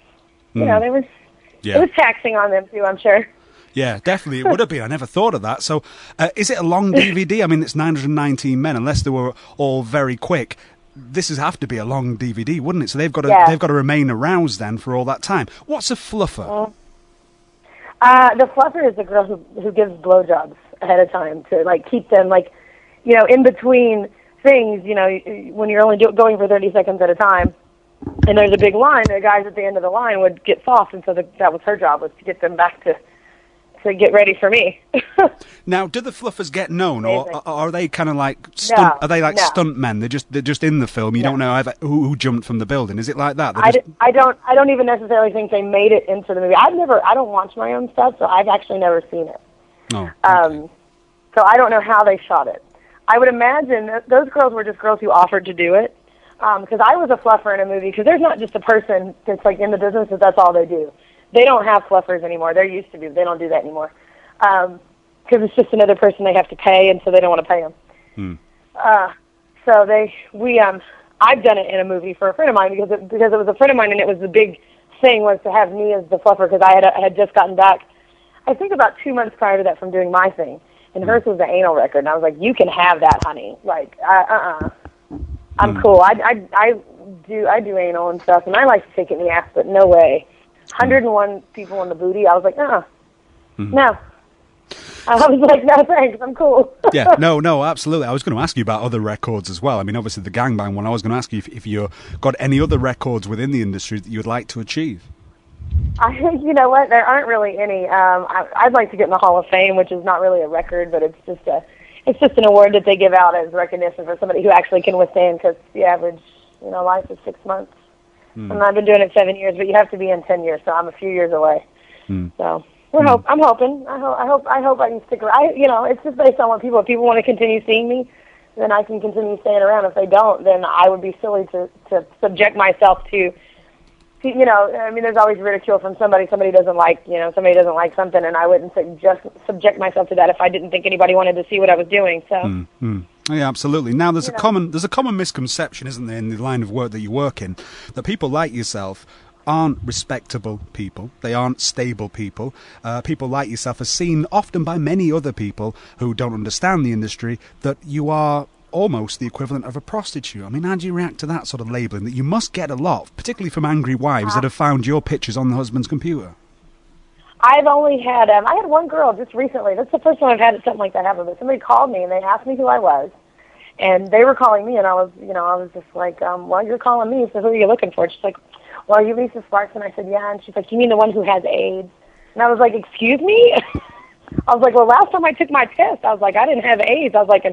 B: it was taxing on them too, I'm sure.
D: Yeah, definitely. It would have been. I never thought of that. So is it a long DVD? I mean, it's 919 men, unless they were all very quick. This would have to be a long DVD, wouldn't it? So they've got to remain aroused then for all that time. What's a fluffer?
B: The fluffer is the girl who gives blowjobs ahead of time to, keep them, in between things, when you're only going for 30 seconds at a time, and there's a big line, the guys at the end of the line would get soft, and so that was her job, was to get them back to get ready for me.
D: Now, do the fluffers get known, or are they kind of like stunt stunt men? They're just in the film. You don't know who jumped from the building. Is it like that?
B: I don't even necessarily think they made it into the movie. I don't watch my own stuff, so I've actually never seen it.
D: Oh. Okay.
B: So I don't know how they shot it. I would imagine that those girls were just girls who offered to do it. Because I was a fluffer in a movie, because there's not just a person that's in the business that's all they do. They don't have fluffers anymore. There used to be, but they don't do that anymore. Because it's just another person they have to pay, and so they don't want to pay them. I've done it in a movie for a friend of mine because it was a friend of mine, and it was the big thing was to have me as the fluffer because I had just gotten back, I think about 2 months prior to that from doing my thing. And hers was the anal record, and I was like, "You can have that, honey. I'm cool. I do anal and stuff, and I like to take it in the ass, but no way. 101 people on the booty. I was like, no. I was like, no, thanks. I'm cool.
D: Yeah, no, absolutely. I was going to ask you about other records as well. I mean, obviously the gangbang one. I was going to ask you if you got any other records within the industry that you would like to achieve.
B: You know what? There aren't really any. I'd like to get in the Hall of Fame, which is not really a record, but it's just an award that they give out as recognition for somebody who actually can withstand. Because the average, life is 6 months, and I've been doing it 7 years, but you have to be in 10 years, so I'm a few years away. So I'm hoping. I hope I can stick around. It's just based on what people. If people want to continue seeing me, then I can continue staying around. If they don't, then I would be silly to subject myself to. There's always ridicule from somebody doesn't like, somebody doesn't like something, and I wouldn't subject myself to that if I didn't think anybody wanted to see what I was doing. So.
D: Yeah, absolutely. Now, there's a common misconception, isn't there, in the line of work that you work in, that people like yourself aren't respectable people. They aren't stable people. People like yourself are seen often by many other people who don't understand the industry that you are almost the equivalent of a prostitute. I mean, how do you react to that sort of labelling that you must get a lot, particularly from angry wives that have found your pictures on the husband's computer?
B: I've only had, I had one girl just recently. That's the first time I've had something like that happen, but somebody called me and they asked me who I was, and they were calling me, and I was just like, well, you're calling me, so who are you looking for? She's like, well, are you Lisa Sparks? And I said, yeah, and she's like, you mean the one who has AIDS? And I was like, excuse me? I was like, well, last time I took my test, I was like, I didn't have AIDS. I was like, and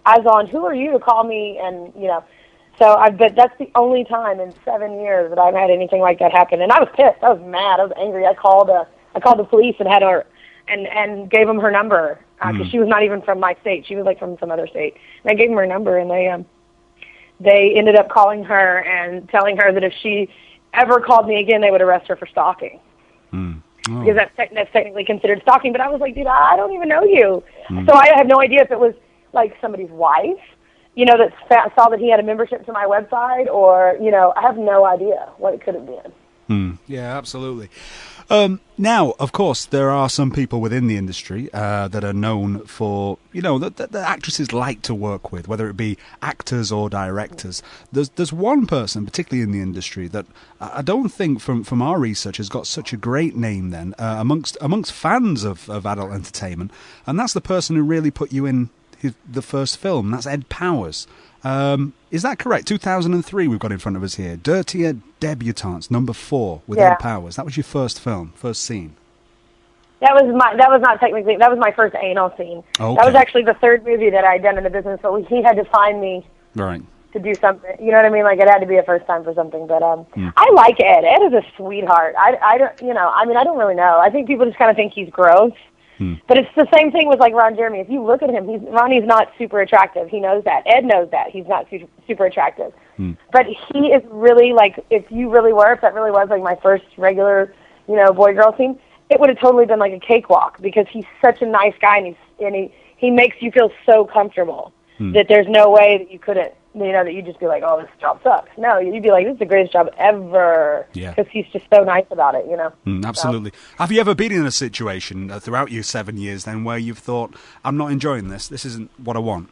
B: I was on, who are you to call me? And, you know, but that's the only time in 7 years that I've had anything like that happen. And I was pissed. I was mad. I was angry. I called the police and had her, and gave them her number, because she was not even from my state. She was like from some other state. And I gave them her number, and they ended up calling her and telling her that if she ever called me again, they would arrest her for stalking.
D: Oh.
B: Because that's technically considered stalking. But I was like, dude, I don't even know you. So I had no idea if it was like somebody's wife, you know, that saw that he had a membership to my website, or, you know, I have no idea what it could have been.
D: Yeah, absolutely. Now, of course, there are some people within the industry that are known for, you know, that actresses like to work with, whether it be actors or directors. There's one person, particularly in the industry, that I don't think, from our research, has got such a great name then amongst fans of adult entertainment, and that's the person who really put you in the first film. That's Ed Powers. Is that correct? 2003 we've got in front of us here. Dirtier Debutantes, number 4, with Ed Powers. That was your first film, first scene.
B: That was not technically, that was my first anal scene.
D: Okay.
B: That was actually the third movie that I'd done in the business, but he had to find me to do something. You know what I mean? Like, it had to be a first time for something. But I like Ed. Ed is a sweetheart. I don't, you know, I mean, I don't really know. I think people just kind of think he's gross. But it's the same thing with, like, Ron Jeremy. If you look at him, Ronnie's not super attractive. He knows that. Ed knows that. He's not super attractive. But he is really, like, if that really was, like, my first regular, you know, boy-girl scene, it would have totally been, like, a cakewalk, because he's such a nice guy, and he makes you feel so comfortable that there's no way that you couldn't, you know, that you'd just be like, oh, this job sucks. No, you'd be like, this is the greatest job ever.
D: Yeah.
B: Because he's just so nice about it, you know.
D: Absolutely. So. Have you ever been in a situation throughout your 7 years then where you've thought, I'm not enjoying this. This isn't what I want?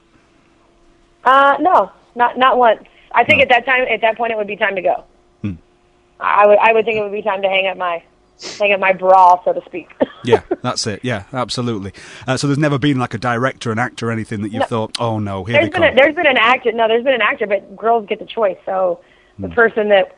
B: No, not once. I think at that point, it would be time to go. I would think it would be time to hang up my bra, so to speak.
D: Yeah, that's it. Yeah, absolutely. So there's never been like a director, an actor, or anything that you've thought, oh no, here they come.
B: There's been an actor, but girls get the choice. So the person that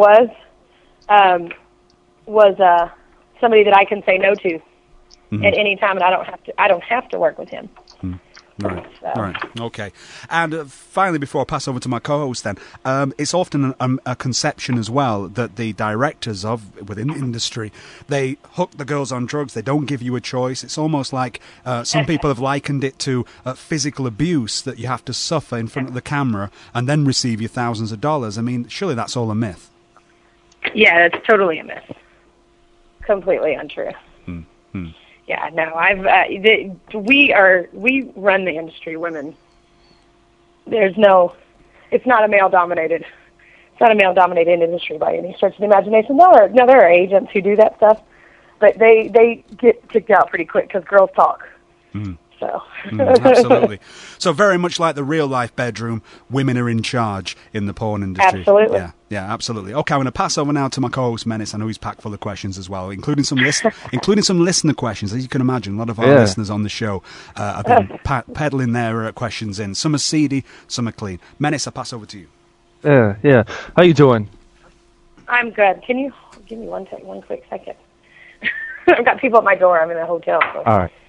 B: was somebody that I can say no to at any time, and I don't have to work with him.
D: Right. Okay. And finally, before I pass over to my co-host, then it's often a conception as well that the directors within the industry, they hook the girls on drugs. They don't give you a choice. It's almost like some people have likened it to physical abuse that you have to suffer in front of the camera and then receive your thousands of dollars. I mean, surely that's all a myth.
B: Yeah, that's totally a myth. Completely untrue. Yeah, no, we run the industry, women. It's not a male-dominated industry by any stretch of the imagination. There are agents who do that stuff, but they get kicked out pretty quick because girls talk. So.
D: Absolutely. So very much like the real-life bedroom, women are in charge in the porn industry.
B: Absolutely.
D: Yeah, absolutely. Okay, I'm going to pass over now to my co-host, Menace. I know he's packed full of questions as well, including some listener questions. As you can imagine, a lot of our listeners on the show have been peddling their questions in. Some are seedy, some are clean. Menace, I pass over to you.
N: Yeah. How you doing?
B: I'm good. Can you give me one quick second? I've got people at my door. I'm in a hotel. So.
N: All right.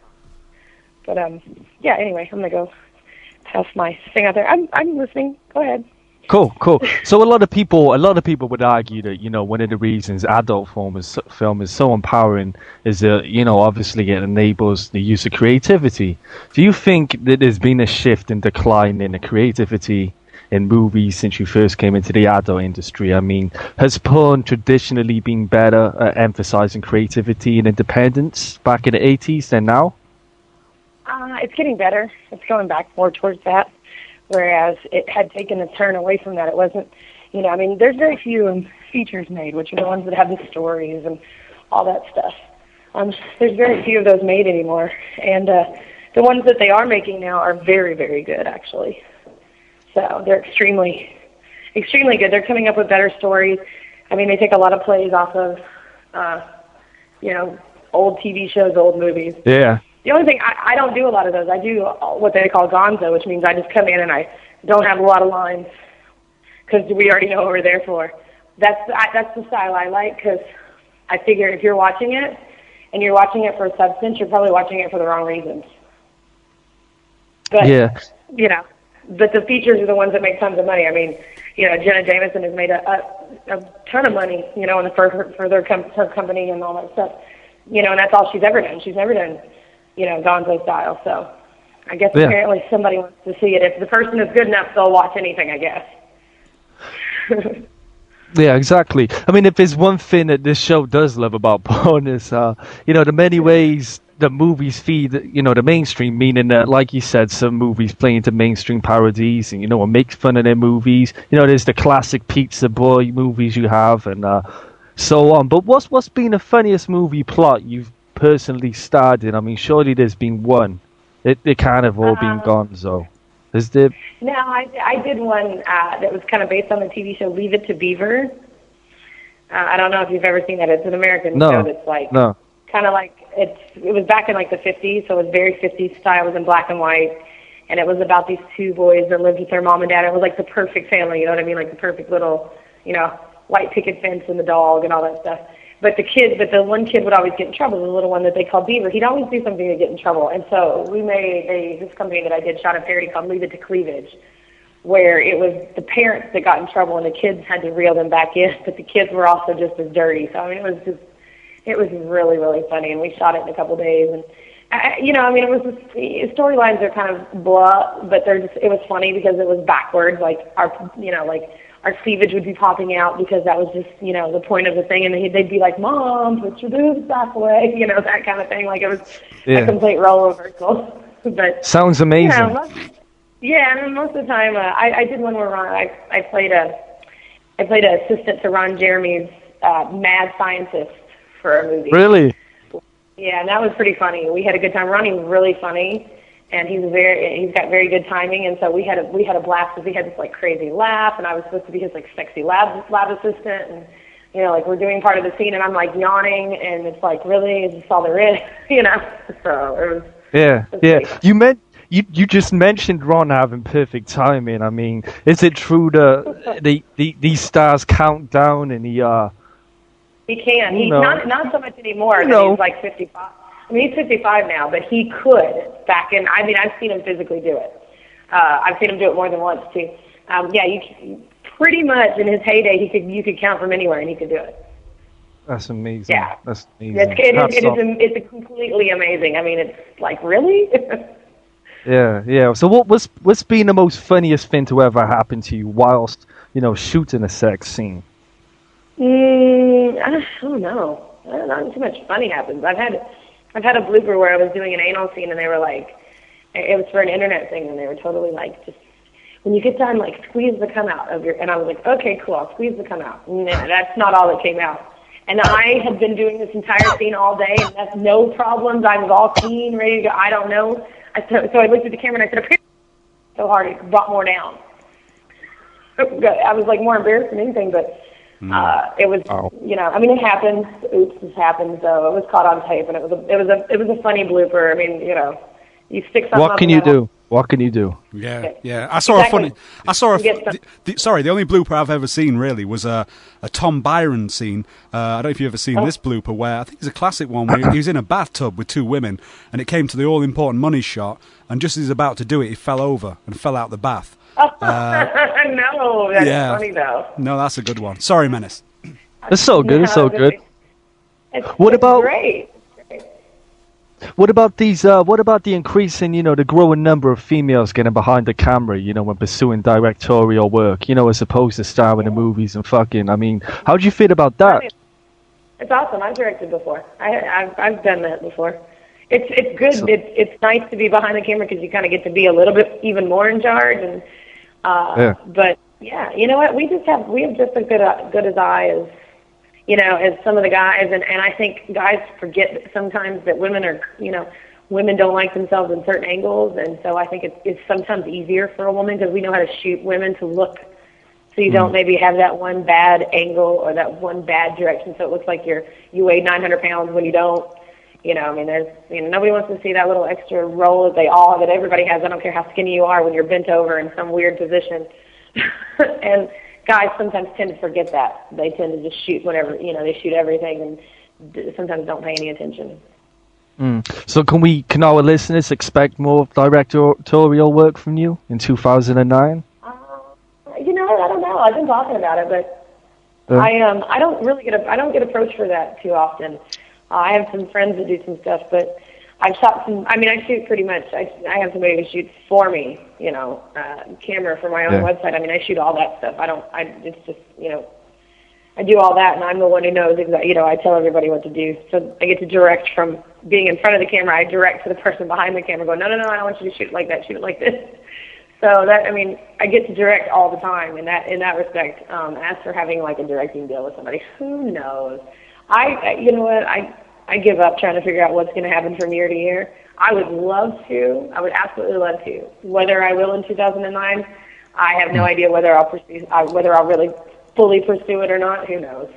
B: But yeah. Anyway, I'm gonna go pass my thing out there. I'm listening. Go ahead.
N: Cool. So a lot of people would argue that, you know, one of the reasons adult film is so empowering is that, you know, obviously it enables the use of creativity. Do you think that there's been a shift and decline in the creativity in movies since you first came into the adult industry? I mean, has porn traditionally been better at emphasizing creativity and independence back in the 80s than now?
B: It's getting better. It's going back more towards that, whereas it had taken a turn away from that. It wasn't, you know, I mean, there's very few features made, which are the ones that have the stories and all that stuff. There's very few of those made anymore, and the ones that they are making now are very, very good, actually. So they're extremely, extremely good. They're coming up with better stories. I mean, they take a lot of plays off of, you know, old TV shows, old movies.
N: Yeah.
B: The only thing, I don't do a lot of those. I do what they call gonzo, which means I just come in and I don't have a lot of lines because we already know what we're there for. That's the style I like, because I figure if you're watching it and you're watching it for substance, you're probably watching it for the wrong reasons. But you know, but the features are the ones that make tons of money. I mean, you know, Jenna Jameson has made a ton of money, you know, for her company and all that stuff. You know, and that's all she's ever done. She's never done, you know, Gonzo style. So I guess apparently somebody wants to see it. If the person is good enough, they'll watch anything, I guess.
N: Yeah, exactly. I mean, if there's one thing that this show does love about porn is, you know, the many ways the movies feed, you know, the mainstream, meaning that, like you said, some movies play into mainstream parodies and, you know, make fun of their movies. You know, there's the classic Pizza Boy movies you have and so on. But what's been the funniest movie plot you've personally starred in? I mean, surely there's been one. It kind of all been Gonzo. Is there?
B: No, I did one that was kind of based on the TV show Leave It to Beaver. I don't know if you've ever seen that. It's an American show that's like kind of like it was back in like the 50s, so it was very 50s style. It was in black and white, and it was about these two boys that lived with their mom and dad. It was like the perfect family, you know what I mean? Like the perfect little, you know, white picket fence and the dog and all that stuff. But the one kid would always get in trouble, the little one that they called Beaver. He'd always do something to get in trouble. And so we made this company that I did shot a parody called Leave It to Cleavage, where it was the parents that got in trouble and the kids had to reel them back in, but the kids were also just as dirty. So, I mean, it was really, really funny, and we shot it in a couple days. And, you know, I mean, it was just, storylines are kind of blah, but it was funny because it was backwards, like our cleavage would be popping out because that was just, you know, the point of the thing. And they'd be like, Mom, put your boobs back away, you know, that kind of thing. Like it was a complete role reversal. But
N: sounds amazing.
B: You know, I mean, most of the time, I did one where I played an assistant to Ron Jeremy's mad scientist for a movie.
N: Really?
B: Yeah, and that was pretty funny. We had a good time. Ronnie was really funny. And he's got very good timing, and so we had a blast because he had this like crazy laugh, and I was supposed to be his like sexy lab assistant, and you know, like we're doing part of the scene, and I'm like yawning, and it's like, really, is this all there is, you know? So it was. You just mentioned Ron having perfect timing. I mean, is it true that these stars count down and he can. He's not so much anymore. He's like 55. I mean, he's 55 now, but he could back in. I mean, I've seen him physically do it. I've seen him do it more than once too. You pretty much in his heyday, you could count from anywhere and he could do it.
N: That's amazing.
B: Yeah,
N: that's amazing.
B: It's completely amazing. I mean, it's like, really.
N: Yeah. So what's been the most funniest thing to ever happen to you whilst, you know, shooting a sex scene?
B: I don't know. Not too much funny happens. I've had a blooper where I was doing an anal scene and they were like, it was for an internet thing, and they were totally like, just when you get done, like squeeze the cum out of your, and I was like, okay, cool, I'll squeeze the cum out. No, that's not all that came out. And I had been doing this entire scene all day, and that's no problems. I was all clean, ready to go. I don't know. So I looked at the camera and I said, apparently so hard it brought more down. I was like more embarrassed than anything, but it was, you know, I mean, it happens. Oops, this happened. So it was caught on tape, and it was a funny blooper. I mean, you know, you stick something.
N: What can you do? What can you do?
D: Yeah. I saw the only blooper I've ever seen really was a Tom Byron scene. I don't know if you've ever seen this blooper where I think it's a classic one where he was in a bathtub with two women, and it came to the all important money shot, and just as he's about to do it, he fell over and fell out the bath.
B: No, that's funny though.
D: No, that's a good one. Sorry, Menace.
N: It's so good. It's so good.
B: What about great?
N: What about these? What about the increasing, you know, the growing number of females getting behind the camera, you know, when pursuing directorial work, you know, as opposed to starring in movies and fucking? I mean, how do you feel about that?
B: It's awesome. I've directed before. I've done that before. It's good. So, it's nice to be behind the camera because you kind of get to be a little bit even more in charge. And but yeah, you know what? We have just as good as eye as, you know, as some of the guys, and I think guys forget sometimes that women are, you know, women don't like themselves in certain angles, and so I think it's sometimes easier for a woman because we know how to shoot women to look, so you don't maybe have that one bad angle or that one bad direction, so it looks like you weigh 900 pounds when you don't. You know, I mean, nobody wants to see that little extra roll that everybody has. I don't care how skinny you are when you're bent over in some weird position. And guys sometimes tend to forget that. They tend to just shoot whatever, you know, they shoot everything and sometimes don't pay any attention.
N: So can our listeners expect more directorial work from you in 2009?
B: You know, I don't know. I've been talking about it, but I don't get approached for that too often. I have some friends that do some stuff, but I've shot some. I mean, I shoot pretty much. I have somebody who shoots for me. You know, camera for my own website. I mean, I shoot all that stuff. It's just, you know, I do all that, and I'm the one who knows exactly. You know, I tell everybody what to do. So I get to direct from being in front of the camera. I direct to the person behind the camera, going, no, I don't want you to shoot it like that. Shoot it like this. So that, I mean, I get to direct all the time in that respect. As for having like a directing deal with somebody, who knows? You know what? I give up trying to figure out what's going to happen from year to year. I would love to. I would absolutely love to. Whether I will in 2009, I have no idea whether I'll really fully pursue it or not. Who knows?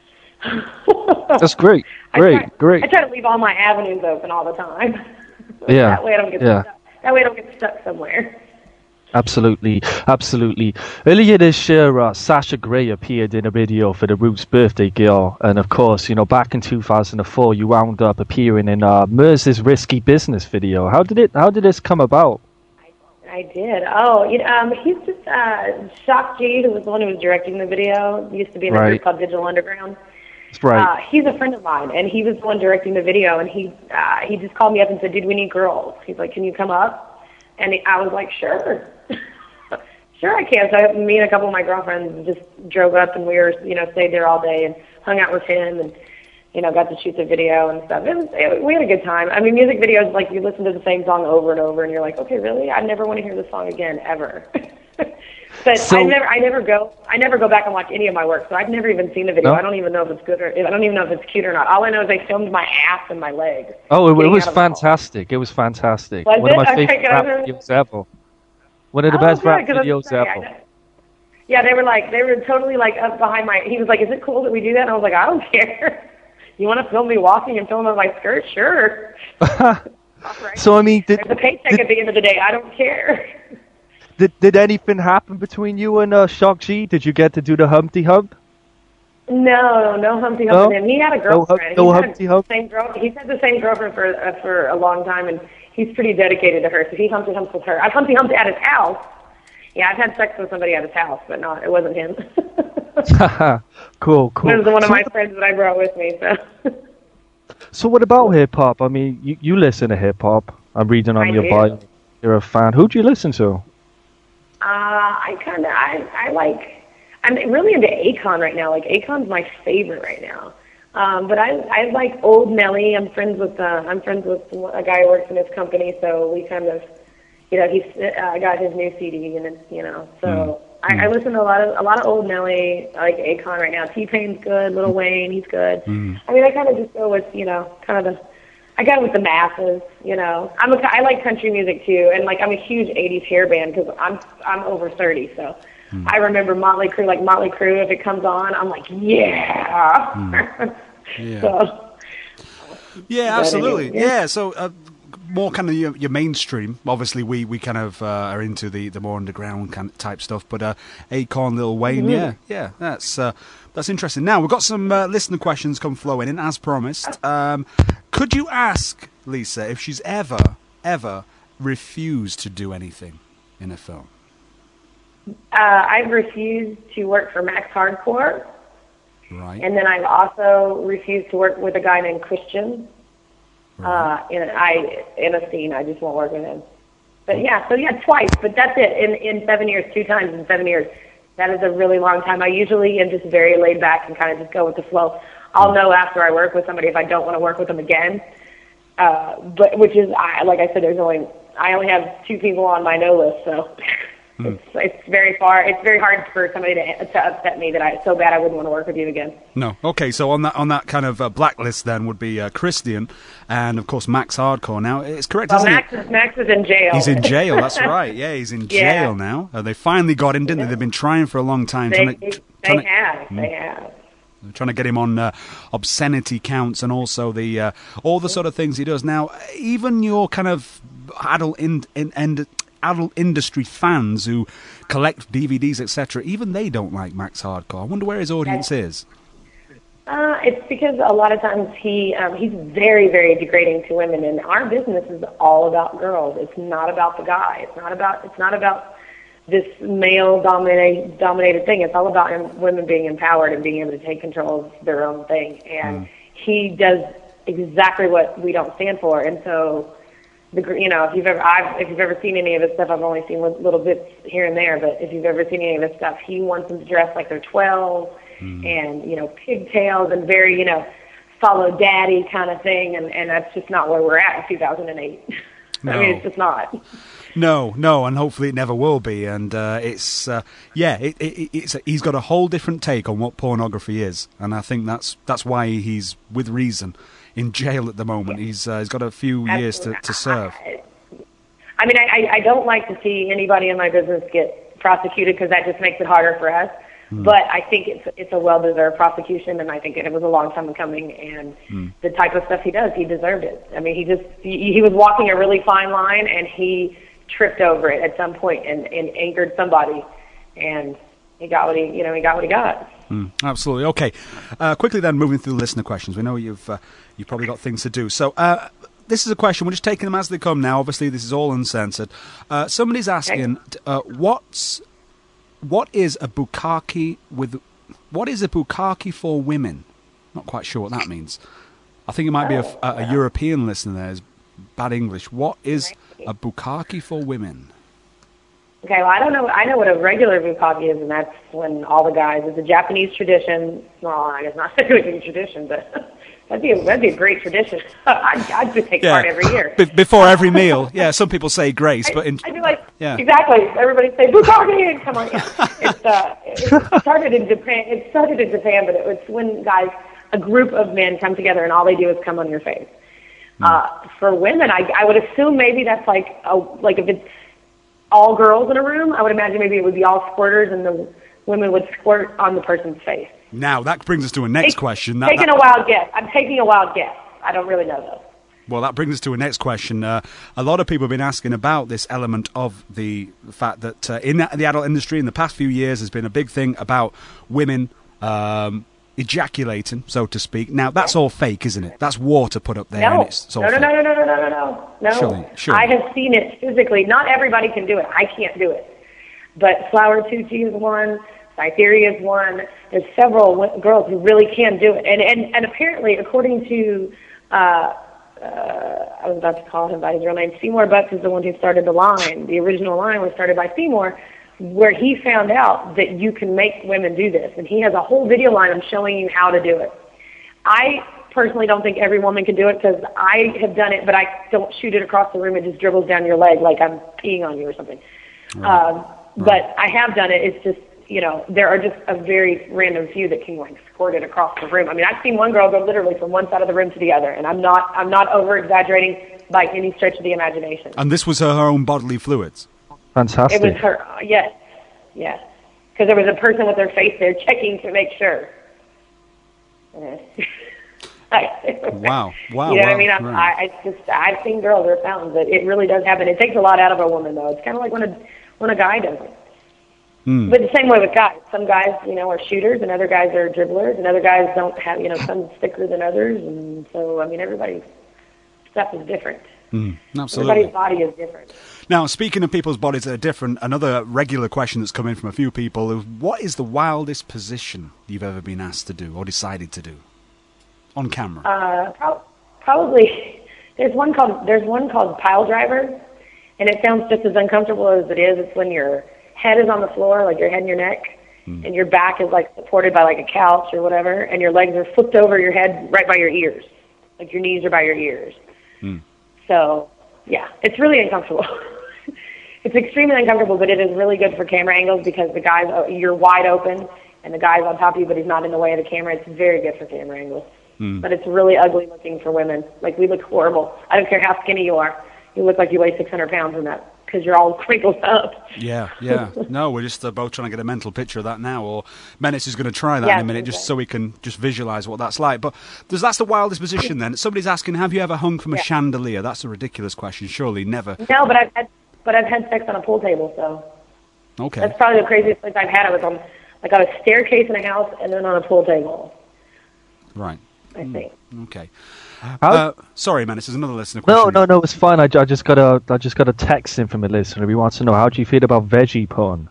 N: That's great. Great.
B: I try to leave all my avenues open all the time.
N: Yeah.
B: That way I don't get stuck. That way I don't get stuck somewhere.
N: Absolutely. Earlier this year, Sasha Grey appeared in a video for the Roots Birthday Girl, and of course, you know, back in 2004, you wound up appearing in Merz's Risky Business video. How did this come about?
B: I did. Oh, he's just Shock G, who was the one who was directing the video. He used to be in a group called Digital Underground.
N: That's right.
B: He's a friend of mine, and he was the one directing the video. And he just called me up and said, "Dude, we need girls." He's like, "Can you come up?" And I was like, "Sure." Sure I can. So me and a couple of my girlfriends just drove up, and we were, you know, stayed there all day and hung out with him, and, you know, got to shoot the video and stuff. We had a good time. I mean, music videos, like, you listen to the same song over and over, and you're like, okay, really? I never want to hear this song again, ever. But so, I never go back and watch any of my work, so I've never even seen the video. No? I don't even know if it's good I don't even know if it's cute or not. All I know is they filmed my ass and my legs.
N: Oh, it was fantastic. It was fantastic.
B: Was
N: One
B: it?
N: of my favorite rap videos ever. One of the best rap videos ever.
B: Yeah, they were totally like up behind he was like, "Is it cool that we do that?" And I was like, "I don't care. You want to film me walking and film on my skirt? Sure." Right.
N: So I mean,
B: there's a paycheck at the end of the day. I don't care.
N: Did anything happen between you and Shock G? Did you get to do the Humpty Hump?
B: No Humpty Hump with him. He had a girlfriend.
N: No Humpty Hump.
B: He's had the same girlfriend for a long time, and he's pretty dedicated to her. So he Humpty Humps with her. I've Humpty Humped at his house. Yeah, I've had sex with somebody at his house, but it wasn't him.
N: Cool.
B: It was one of my friends that I brought with me.
N: So what about hip hop? I mean, you listen to hip hop. I'm reading on your bio. You're a fan. Who do you listen to? I'm really into Akon right now. Like, Akon's my favorite right now. But I like Old Nelly. I'm friends with a guy who works in his company, so we kind of, you know, he's got his new CD, and it's, you know, so I listen to a lot of Old Nelly. I like Akon right now. T-Pain's good. Lil Wayne, he's good. I mean, I kind of just go with, you know, I got with the masses, you know. I like country music too, and like I'm a huge '80s hair band because I'm over 30, so I remember Motley Crue. Like Motley Crue, if it comes on, I'm like, yeah.
D: Yeah, absolutely. Anyway, yeah. So more kind of your mainstream. Obviously, we kind of are into the more underground kind of type stuff. But Akon, Lil Wayne, yeah, that's interesting. Now we've got some listener questions come flowing in as promised. Could you ask Lisa if she's ever refused to do anything in a film?
B: I've refused to work for Max Hardcore.
D: Right.
B: And then I've also refused to work with a guy named Christian. Right. In a scene, I just won't work with him. But twice. But that's it. In 7 years, 2 times in 7 years. That is a really long time. I usually am just very laid back and kind of just go with the flow. I'll know after I work with somebody if I don't want to work with them again. But which is, like I said, I only have 2 people on my no list, so. It's very far. It's very hard for somebody to upset me that so bad I wouldn't want to work with you again.
D: No. Okay. So on that kind of blacklist then would be Christian and of course Max Hardcore. Now it's correct, isn't it?
B: Max is in jail.
D: He's in jail. That's right. Yeah, he's in jail now. They finally got him, didn't they? They've been trying for a long time.
B: They have.
D: They're trying to get him on obscenity counts and also the all the sort of things he does. Now, even your kind of adult industry fans who collect DVDs, etc., even they don't like Max Hardcore. I wonder where his audience is.
B: It's because a lot of times he's very, very degrading to women, and our business is all about girls. It's not about the guy. It's not about this male dominated thing. It's all about women being empowered and being able to take control of their own thing. And he does exactly what we don't stand for. And so, if you've ever seen any of his stuff, I've only seen little bits here and there. But if you've ever seen any of his stuff, he wants them to dress like they're 12. And, pigtails and very, follow daddy kind of thing. And that's just not where we're at in 2008.
D: No.
B: I mean, it's just not.
D: No, and hopefully it never will be. And he's got a whole different take on what pornography is. And I think that's why he's, with reason, in jail at the moment. He's got a few years to serve.
B: I don't like to see anybody in my business get prosecuted because that just makes it harder for us. But I think it's a well-deserved prosecution, and I think it was a long time coming. And the type of stuff he does, he deserved it. I mean, he was walking a really fine line, and he tripped over it at some point and angered somebody, and he got what he got.
D: Absolutely. Okay. Quickly then, moving through the listener questions. We know you've probably got things to do. So this is a question. We're just taking them as they come now. Obviously, this is all uncensored. Somebody's asking, What is a bukkake for women? Not quite sure what that means. I think it might be a European listener there. Is bad English. What is a bukkake for women?
B: Okay, well, I don't know. I know what a regular bukkake is, and that's when all the guys. It's a Japanese tradition. Well, I guess not a really tradition, but that'd be a great tradition. I'd take part every year.
D: Before every meal. Yeah, some people say grace, but
B: I'd be like, exactly. Everybody say bukkake, and come on. Yeah. It started in Japan. But it was when a group of men come together, and all they do is come on your face. For women, I would assume maybe that's like if it's all girls in a room, I would imagine maybe it would be all squirters, and the women would squirt on the person's face.
D: Now, that brings us to a next question.
B: I'm taking a wild guess. I don't really know, though.
D: Well, that brings us to a next question. A lot of people have been asking about this element of the fact that in the adult industry in the past few years has been a big thing about women ejaculating, so to speak. Now, that's all fake, isn't it? That's water put up there.
B: No.
D: And it's all
B: No.
D: Surely.
B: I have seen it physically. Not everybody can do it. I can't do it. But Flower Tucci is one. Cytherea is one. There's several girls who really can do it. And apparently, according to, I was about to call him by his real name, Seymour Butts is the one who started the line. The original line was started by Seymour, where he found out that you can make women do this. And he has a whole video line of showing you how to do it. I personally don't think every woman can do it because I have done it, but I don't shoot it across the room. It just dribbles down your leg like I'm peeing on you or something. But I have done it. It's just, there are just a very random few that can squirt it across the room. I mean, I've seen one girl go literally from one side of the room to the other, and I'm not over-exaggerating by any stretch of the imagination.
D: And this was her own bodily fluids?
N: Fantastic.
B: It was her, yes. Because there was a person with their face there checking to make sure.
D: Wow.
B: You know what I mean? I've seen girls or fountains that it really does happen. It takes a lot out of a woman, though. It's kind of like when a guy does it. But the same way with guys. Some guys, are shooters, and other guys are dribblers, and other guys don't have, some thicker than others. And so, I mean, everybody's stuff is different.
D: Absolutely.
B: Everybody's body is different.
D: Now, speaking of people's bodies that are different, another regular question that's come in from a few people is, what is the wildest position you've ever been asked to do or decided to do on camera?
B: Probably. There's one called pile driver, and it sounds just as uncomfortable as it is. It's when your head is on the floor, like your head and your neck, and your back is supported by a couch or whatever, and your legs are flipped over your head right by your ears, like your knees are by your ears. So, yeah, it's really uncomfortable. It's extremely uncomfortable, but it is really good for camera angles because the guys, you're wide open, and the guy's on top of you, but he's not in the way of the camera. It's very good for camera angles. But it's really ugly looking for women. We look horrible. I don't care how skinny you are. You look like you weigh 600 pounds in that because you're all crinkled up.
D: Yeah. No, we're just both trying to get a mental picture of that now. Or Menace is going to try that in a minute just so we can just visualise what that's like. But that's the wildest position then. Somebody's asking, have you ever hung from a chandelier? That's a ridiculous question. Surely never.
B: No, but I've had sex on a pool table, so.
D: Okay.
B: That's probably the craziest place I've had. I was on a staircase in a house and then on a pool table.
D: Right.
B: I think.
D: Okay.
N: How-
D: Sorry, man. This is another listener question.
N: No, it's fine. I just got a text in from a listener. He wants to know, how do you feel about veggie porn?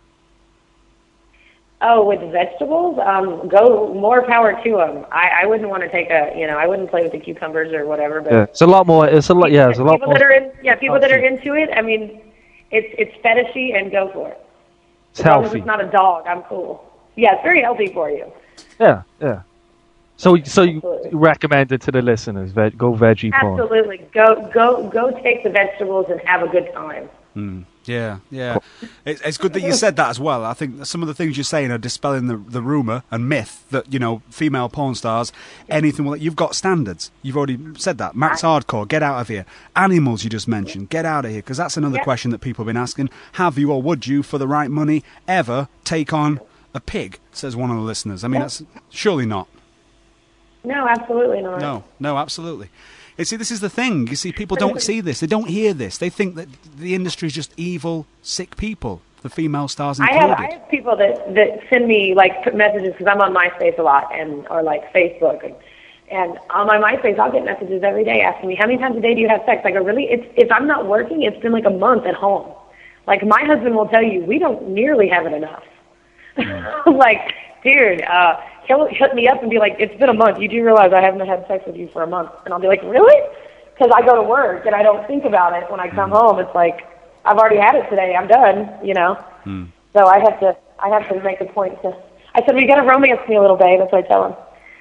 B: Oh, with vegetables, go more power to them. I wouldn't want to take I wouldn't play with the cucumbers or whatever. But
N: Yeah, it's a lot more. It's a lot. Yeah, it's a lot
B: people
N: more.
B: that are people that are into it. I mean, it's fetishy and go for it.
N: It's
B: As long as
N: healthy.
B: it's not a dog, I'm cool. Yeah, it's very healthy for you.
N: Yeah. So you recommend it to the listeners? Go veggie porn.
B: Absolutely, go take the vegetables and have a good time.
D: Yeah. It's good that you said that as well. I think some of the things you're saying are dispelling the rumour and myth that, female porn stars, anything like you've got standards. You've already said that. Max Hardcore, get out of here. Animals you just mentioned, get out of here, because that's another question that people have been asking. Have you or would you, for the right money, ever take on a pig, says one of the listeners. I mean, that's surely not.
B: No, absolutely not.
D: No, absolutely. You see, this is the thing. You see, people don't see this. They don't hear this. They think that the industry is just evil, sick people, the female stars included.
B: I have people that send me messages because I'm on MySpace a lot or Facebook and on my MySpace I'll get messages every day asking me how many times a day do you have sex. I go, really? If I'm not working, it's been like a month at home. Like my husband will tell you we don't nearly have it enough. I'm like, dude, he'll hit me up and be like, it's been a month. You do realize I haven't had sex with you for a month. And I'll be like, really? Because I go to work and I don't think about it when I come home. It's like, I've already had it today. I'm done, So I have to make a point to, I said, well, you got to romance me a little, babe. That's what I tell him.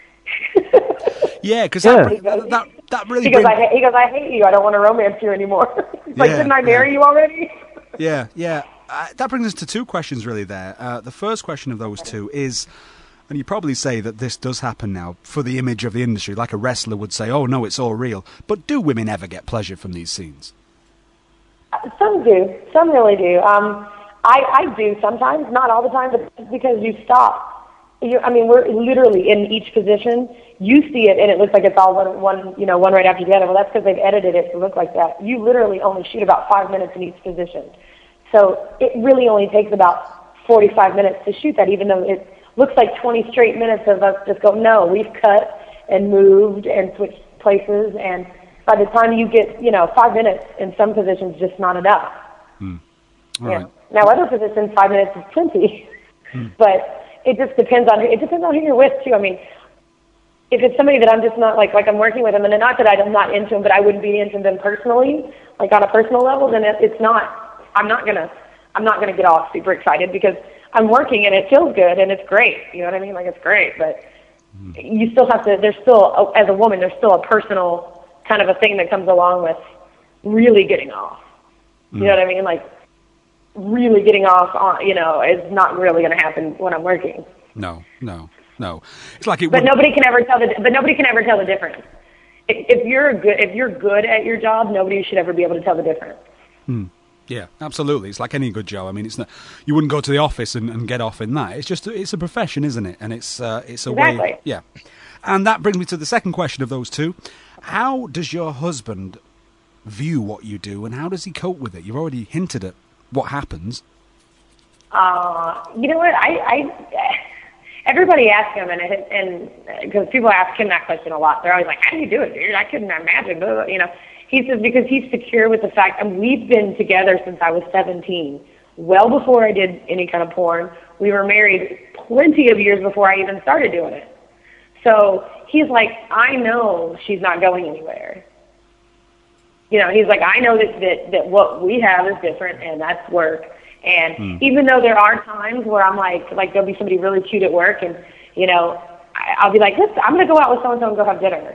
D: Yeah, because that really
B: he goes, I hate you. I don't want to romance you anymore. He's like, didn't I marry you already?
D: Yeah. That brings us to two questions, really, there. The first question of those two is, and you probably say that this does happen now for the image of the industry, like a wrestler would say, oh, no, it's all real. But do women ever get pleasure from these scenes?
B: Some do. Some really do. I do sometimes, not all the time, but it's because you stop. We're literally in each position. You see it, and it looks like it's all one right after the other. Well, that's because they've edited it to look like that. You literally only shoot about 5 minutes in each position. So it really only takes about 45 minutes to shoot that, even though it looks like 20 straight minutes of us just go, no, we've cut and moved and switched places, and by the time you get, 5 minutes in some positions, just not enough.
D: Right.
B: Now, other positions, 5 minutes is plenty, but it just depends on who you're with, too. I mean, if it's somebody that I'm just not, like I'm working with them, and not that I'm not into them, but I wouldn't be into them personally, like on a personal level, then it's not, I'm not gonna get all super excited because I'm working and it feels good and it's great. You know what I mean? Like it's great, but you still have to. There's still, as a woman, there's still a personal kind of a thing that comes along with really getting off. You know what I mean? Like really getting off on, is not really going to happen when I'm working.
D: No. It's like it.
B: But nobody can ever tell the difference. If you're good at your job, nobody should ever be able to tell the difference.
D: Yeah, absolutely. It's like any good job. I mean, it's not. You wouldn't go to the office and get off in that. It's just it's a profession, isn't it? And it's a way. Yeah. And that brings me to the second question of those two. How does your husband view what you do, and how does he cope with it? You've already hinted at what happens.
B: You know what? Everybody asks him, and because people ask him that question a lot, they're always like, "How do you do it, dude? I couldn't imagine." He says because he's secure with the fact, and we've been together since I was 17, well before I did any kind of porn. We were married plenty of years before I even started doing it. So he's like, I know she's not going anywhere. He's like, I know that what we have is different, and that's work. And even though there are times where I'm like there'll be somebody really cute at work, and I'll be like, listen, I'm going to go out with so and so and go have dinner.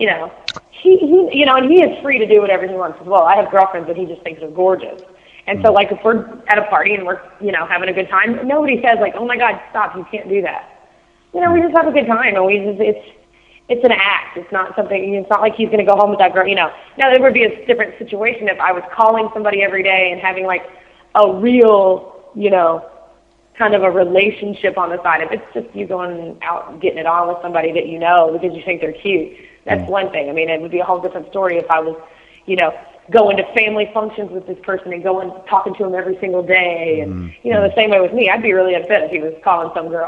B: He and he is free to do whatever he wants as well. I have girlfriends that he just thinks are gorgeous. And so, if we're at a party and we're, having a good time, nobody says, oh, my God, stop, you can't do that. We just have a good time, and it's an act. It's not something, it's not like he's going to go home with that girl, Now, there would be a different situation if I was calling somebody every day and having, a real, kind of a relationship on the side. If it's just you going out and getting it on with somebody that because you think they're cute, that's one thing. I mean, it would be a whole different story if I was, going to family functions with this person and talking to him every single day. And, the same way with me, I'd be really upset if he was calling some girl.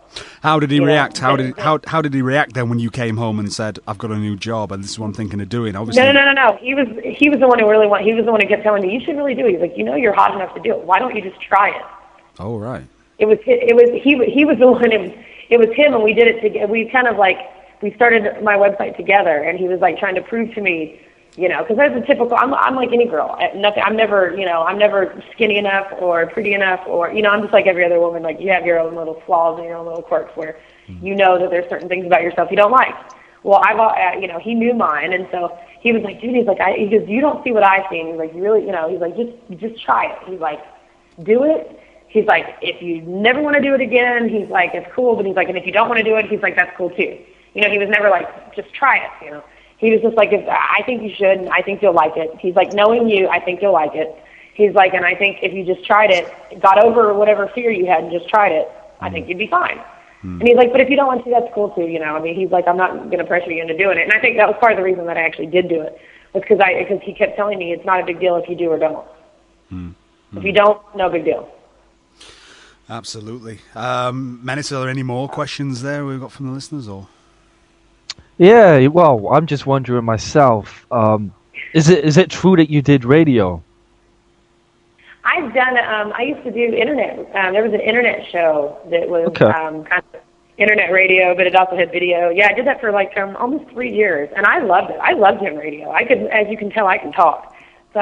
D: How did he
B: You know,
D: react? How
B: but-
D: did he react then when you came home and said, "I've got a new job and this is what I'm thinking of doing"? Obviously,
B: No. He was the one who really wanted. He was the one who kept telling me, "You should really do it." He's like, "You're hot enough to do it. Why don't you just try it?"
D: Oh right.
B: He was the one. It was him, and we did it together. We kind of we started my website together, and he was trying to prove to me, because there's a typical. I'm like any girl. I'm never skinny enough or pretty enough, or I'm just like every other woman. Like you have your own little flaws and your own little quirks where you know that there's certain things about yourself you don't like. Well, he knew mine, and so he was like, dude, he goes, you don't see what I see. And he's like, you really, he's like, just try it. He's like, do it. He's like, if you never want to do it again, he's like, it's cool. But he's like, and if you don't want to do it, he's like, that's cool too. He was never like, just try it. He was just like, I think you should, and I think you'll like it. He's like, knowing you, I think you'll like it. He's like, and I think if you just tried it, got over whatever fear you had and just tried it, I think you'd be fine. And he's like, but if you don't want to, that's cool too, he's like, I'm not going to pressure you into doing it. And I think that was part of the reason that I actually did do it, was because he kept telling me it's not a big deal if you do or don't. If you don't, no big deal.
D: Absolutely. Menace, are there any more questions there we've got from the listeners, or?
N: Yeah, well, I'm just wondering myself, is it true that you did radio?
B: I've done. I used to do internet. There was an internet show that was kind of internet radio, but it also had video. Yeah, I did that for almost 3 years, and I loved it. I loved doing radio. I could, as you can tell, I can talk. So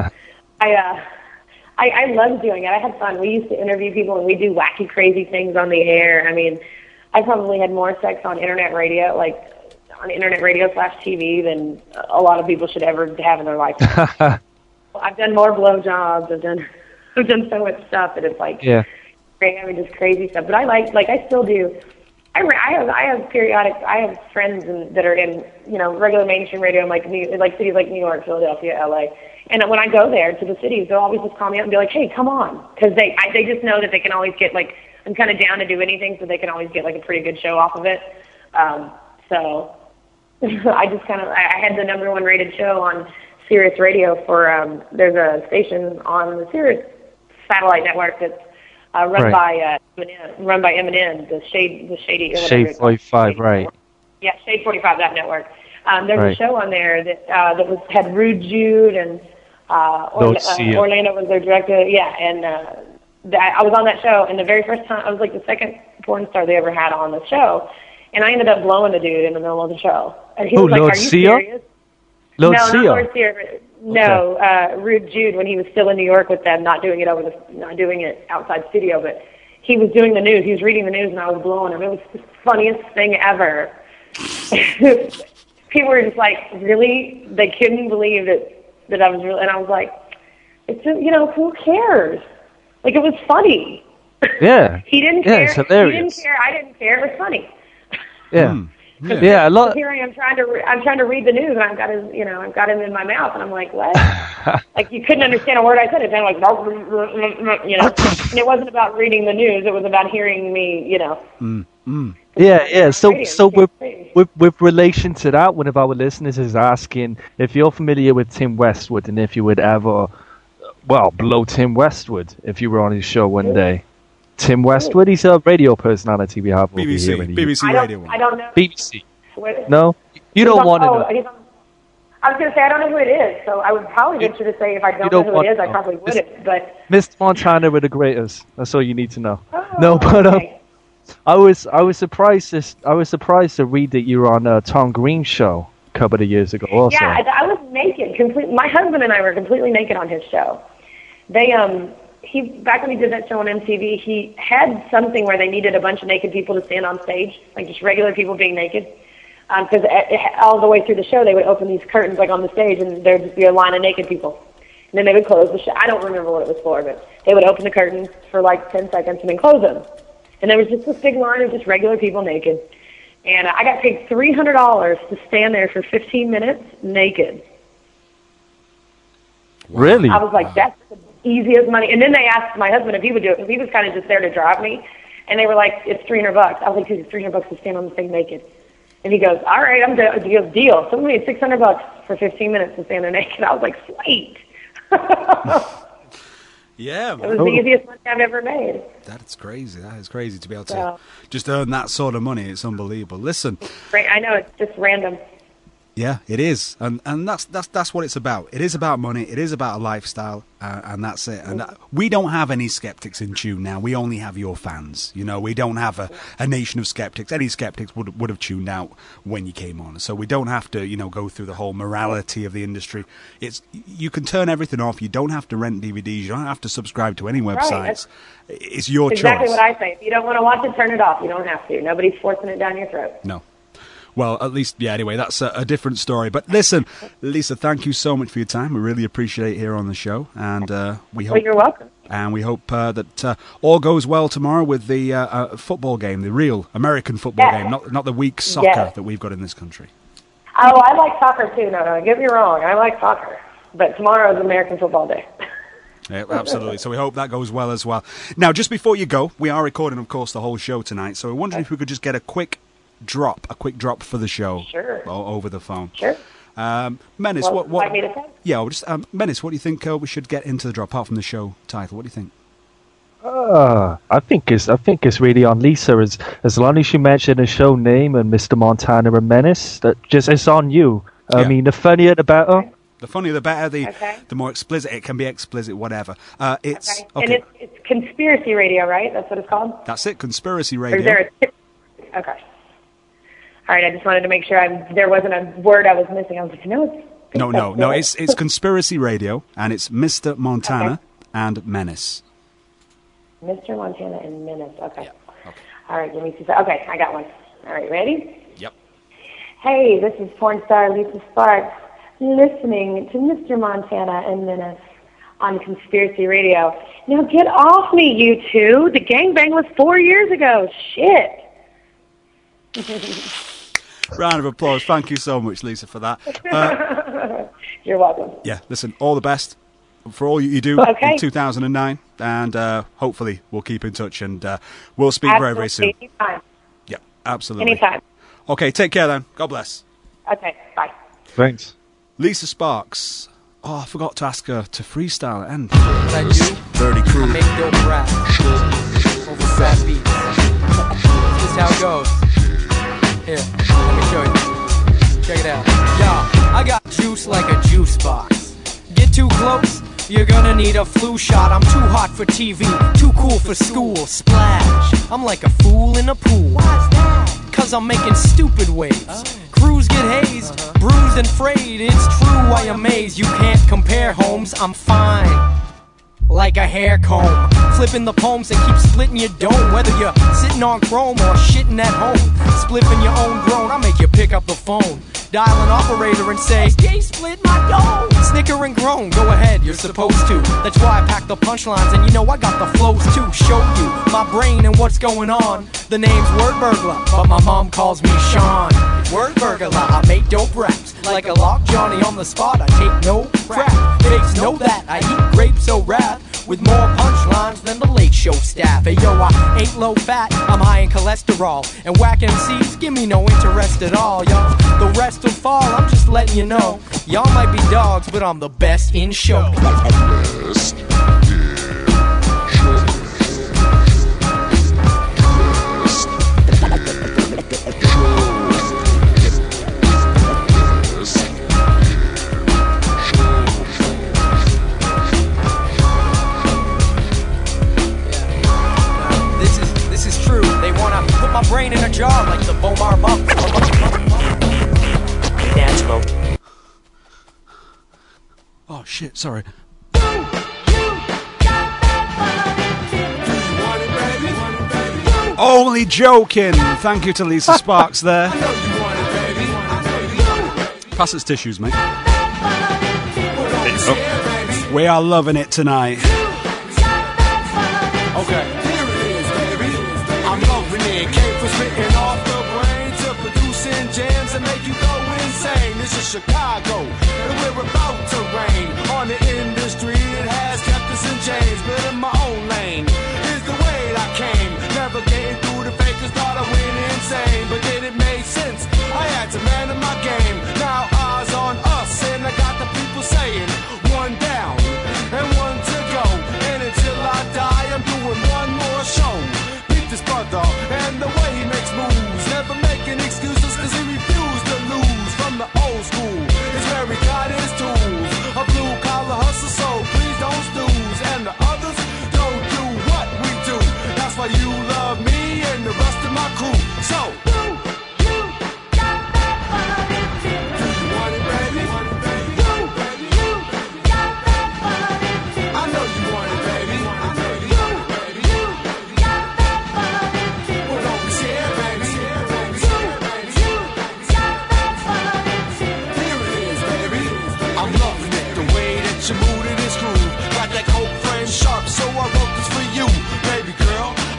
B: I loved doing it. I had fun. We used to interview people, and we do wacky, crazy things on the air. I mean, I probably had more sex on internet radio, on internet radio /TV, than a lot of people should ever have in their life. I've done more blowjobs. I've done so much stuff that it's just crazy stuff. But I still do. I have periodic. I have friends that are in regular mainstream radio, like cities like New York, Philadelphia, LA. And when I go there to the cities, they'll always just call me up and be like, "Hey, come on," because they just know that they can always get I'm kind of down to do anything, so they can always get a pretty good show off of it. So I just I had the #1 rated show on Sirius Radio for there's a station on the Sirius satellite network that's run by Eminem, the Shade
N: 45, right?
B: Yeah, Shade 45, that network. There's a show on there that had Rude Jude and Orlando was their director. Yeah, and I was on that show, and the very first time I was the second porn star they ever had on the show, and I ended up blowing the dude in the middle of the show. And he was like, "Are you serious?" No, not Lord Sear. No, Rude Jude, when he was still in New York with them, not doing it outside studio, but he was doing the news. He was reading the news, and I was blowing him. It was the funniest thing ever. People were just like, really? They couldn't believe that I was real, and I was like, it's who cares? It was funny.
N: Yeah.
B: He didn't care.
N: It's hilarious.
B: He didn't care. I didn't care. It was funny.
N: Yeah. Yeah, a lot.
B: Here I am trying to read the news, and I've got him in my mouth, and I'm like, what? You couldn't understand a word I said. It's kind of and it wasn't about reading the news. It was about hearing me,
N: Yeah. So with relation to that, one of our listeners is asking if you're familiar with Tim Westwood and if you would ever, blow Tim Westwood if you were on his show one day. Tim Westwood, he's a radio personality we have over here.
D: BBC Radio.
B: I don't know.
N: BBC. No? You don't want to know.
B: I was going to say, I don't know who it is, so I would probably venture to say if I don't know who it is, I probably wouldn't. But
N: Mr. Montana with the greatest. That's all you need to know.
B: Okay.
N: I was surprised to read that you were on Tom Green's show a couple of years ago also.
B: Yeah, I was naked. My husband and I were completely naked on his show. Back when he did that show on MTV, he had something where they needed a bunch of naked people to stand on stage, just regular people being naked. Because all the way through the show, they would open these curtains on the stage, and there'd just be a line of naked people. And then they would close the show. I don't remember what it was for, but they would open the curtains for 10 seconds and then close them. And there was just this big line of just regular people naked. And I got paid $300 to stand there for 15 minutes naked.
N: Really?
B: I was like, that's the easiest money. And then they asked my husband if he would do it, because he was kind of just there to drive me. And they were like, it's $300. I was like, dude, it's $300 to stand on the thing naked. And he goes, all right, I'm done. He goes, deal. So we made $600 for 15 minutes to stand there naked. I was like, sweet.
D: Yeah,
B: It was the easiest money I've ever made.
D: That's crazy. That is crazy to be able to
B: So,
D: just earn that sort of money. It's unbelievable. Listen,
B: I know it's just random.
D: yeah, it is, and that's what it's about. It is about money. It is about a lifestyle, and that's it. And we don't have any skeptics in tune now. We only have your fans. You know, we don't have a nation of skeptics. Any skeptics would have tuned out when you came on. So we don't have to, go through the whole morality of the industry. You can turn everything off. You don't have to rent DVDs. You don't have to subscribe to any websites. It's your choice.
B: Exactly what I say. If you don't want to watch it, turn it off. You don't have to. Nobody's forcing it down your throat.
D: No. Well, at least, anyway, that's a different story. But listen, Lisa, thank you so much for your time. We really appreciate it here on the show. And we hope.
B: Well, you're welcome.
D: And we hope that all goes well tomorrow with the football game, the real American football game, not the weak soccer that we've got in this country.
B: Oh, I like soccer too. No, don't get me wrong. I like soccer. But tomorrow is American Football Day.
D: Yeah, absolutely. So we hope that goes well as well. Now, just before you go, we are recording, of course, the whole show tonight. So we're wondering if we could just get a quick drop for the show.
B: Sure.
D: Over the phone.
B: Sure.
D: Menace, what?
B: Like me to say?
D: Yeah, just Menace. What do you think we should get into the drop apart from the show title? What do you think?
N: I think it's really on Lisa. As long as you mention the show name and Mr. Montana and Menace, it's on you. I mean, the funnier the better.
D: The funnier the better. The more explicit it can be. Explicit, whatever. It's
B: okay. And it's conspiracy radio, right? That's what it's called.
D: That's it. Conspiracy radio.
B: Or is there okay. All right, I just wanted to make sure there wasn't a word I was missing. I was like, no,
D: it's Conspiracy Radio, and it's Mr. Montana and Menace.
B: Mr. Montana and Menace, okay. All right, give me 2 seconds. Okay, I got one. All right, ready?
D: Yep.
B: Hey, this is porn star Lisa Sparks, listening to Mr. Montana and Menace on Conspiracy Radio. Now get off me, you two. The gangbang was 4 years ago. Shit.
D: Round of applause. Thank you so much, Lisa, for that.
B: You're welcome.
D: Yeah, listen, all the best for all you do in 2009, and hopefully we'll keep in touch, and we'll speak very, very soon.
B: Anytime.
D: Yeah, absolutely.
B: Anytime.
D: Okay, take care then. God bless.
B: Okay, bye.
N: Thanks.
D: Lisa Sparks. Oh, I forgot to ask her to freestyle at the end.
E: Like you,
D: Dirty Crew.
E: I make dope rap over fat beats. This is how it goes. Here, let me show you. Check it out. Yo, I got juice like a juice box. Get too close, you're gonna need a flu shot. I'm too hot for TV, too cool for school. Splash, I'm like a fool in a pool. Why's that? Cause I'm making stupid waves. Crews get hazed, bruised and frayed. It's true, I amaze. You can't compare, Holmes, I'm fine. Like a hair comb, flipping the poems and keep splitting your dome. Whether you're sitting on chrome or shitting at home, spliffing your own groan, I make you pick up the phone. Dial an operator and say, "Gay split my dome." Snicker and groan, go ahead, you're supposed to. That's why I pack the punchlines, and you know I got the flows too. Show you my brain and what's going on. The name's Word Burglar, but my mom calls me Sean. Word Burglar, I make dope raps. Like a lock Johnny on the spot, I take no crap. Fakes know that, I eat grapes so rap. With more punchlines than the Late Show staff. Hey yo, I ain't low fat, I'm high in cholesterol. And whack MCs give me no interest at all, yo. The rest will fall, I'm just letting you know. Y'all might be dogs, but I'm the best in show. My brain in a jar like the Bomar Monk. Dance mode.
D: Oh shit, sorry. Only joking. Thank you to Lisa Sparks there. Pass us tissues, mate. Oh. We are loving it tonight.
C: Okay. I'm loving it. Came from spitting off the brain to producing jams that make you go insane. This is Chicago, and we're about to reign on the industry. It has kept us in chains, but in my own lane is the way I came. Navigating through the fakers, thought I went insane, but then it made sense. I had to man in my game. Now eyes on us, and I got the people saying one down and one to go. And it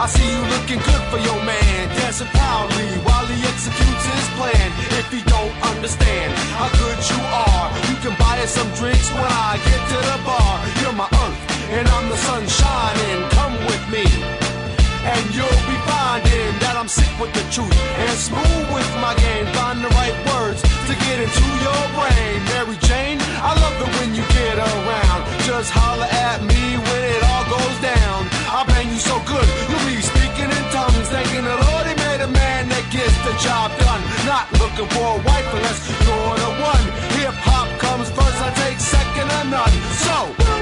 C: I see you looking good for your man, dancing proudly while he executes his plan. If he don't understand how good you are, you can buy us some drinks when I get to the bar. You're my earth, and I'm the sun shining. Come with me, and you'll be finding that I'm sick with the truth and smooth with my game. Find the right words to get into your brain. Mary Jane, I love it when you get around. Just holler at me when it all goes down. I bang you so good, you'll be speaking in tongues, thanking the Lord he made a man that gets the job done. Not looking for a wife unless you're the one. Hip hop comes first, I take second or none. So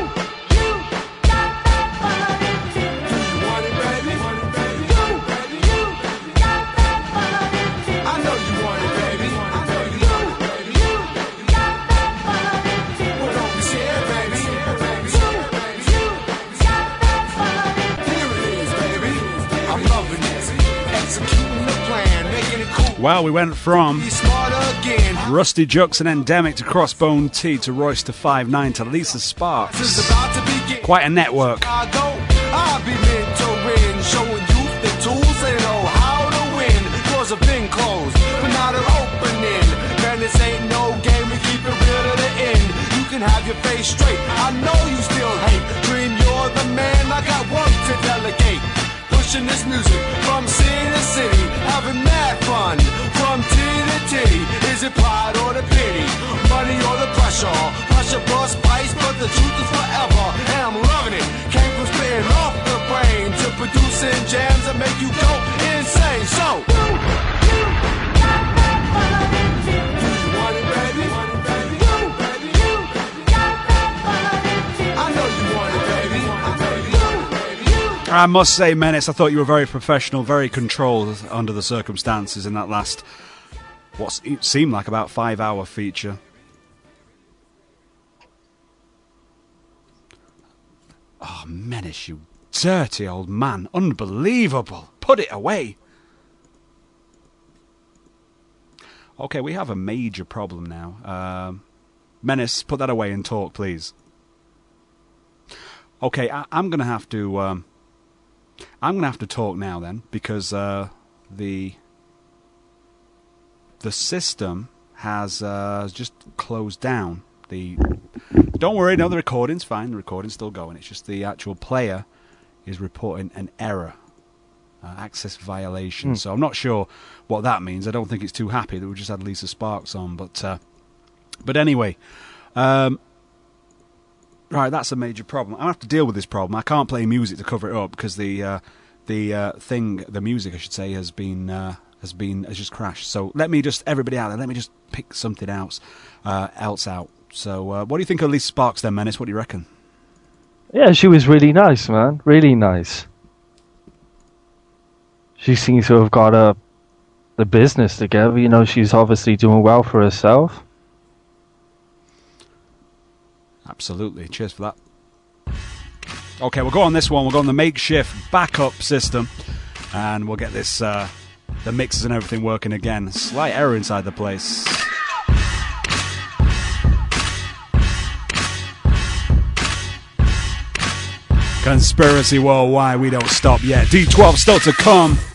D: Well, we went from Rusty Jux and Endemic to Crossbone T to Royce to 5'9" to Lisa Sparks. Quite a network.
C: I'll be mentoring, showing you the tools they know how to win. Doors have been closed, but now they're opening. Man, this ain't no game, we keep it real to the end. You can have your face straight, I know you still hate. Dream you're the man, I got work to delegate. Pushing this music from city to city, having mad fun from titty to titty. Is it pride or the pity? Money or the pressure? Pressure plus spice, but the truth is forever. And I'm loving it. Came from spitting off the brain to producing jams that make you go insane. So, do you want it, baby? I know you want it, baby.
D: I must say, Menace, I thought you were very professional, very controlled under the circumstances in that last, what seemed like about 5-hour feature. Oh, Menace, you dirty old man. Unbelievable. Put it away. Okay, we have a major problem now. Menace, put that away and talk, please. Okay, I'm going to have to... I'm going to have to talk now then, because the system has just closed down. Don't worry, no, the recording's fine. The recording's still going. It's just the actual player is reporting an error, access violation. So I'm not sure what that means. I don't think it's too happy that we just had Lisa Sparks on. But anyway, right, that's a major problem. I have to deal with this problem. I can't play music to cover it up because the music, I should say, has just crashed. So let me just, everybody out there, let me just pick something else out. So what do you think of Lisa Sparks then, Menace? What do you reckon?
N: Yeah, she was really nice, man. Really nice. She seems to have got the business together. You know, she's obviously doing well for herself.
D: Absolutely. Cheers for that. Okay, we'll go on this one. We'll go on the makeshift backup system. And we'll get this, the mixers and everything working again. Slight error inside the place. Conspiracy Worldwide, we don't stop yet. D12 still to come.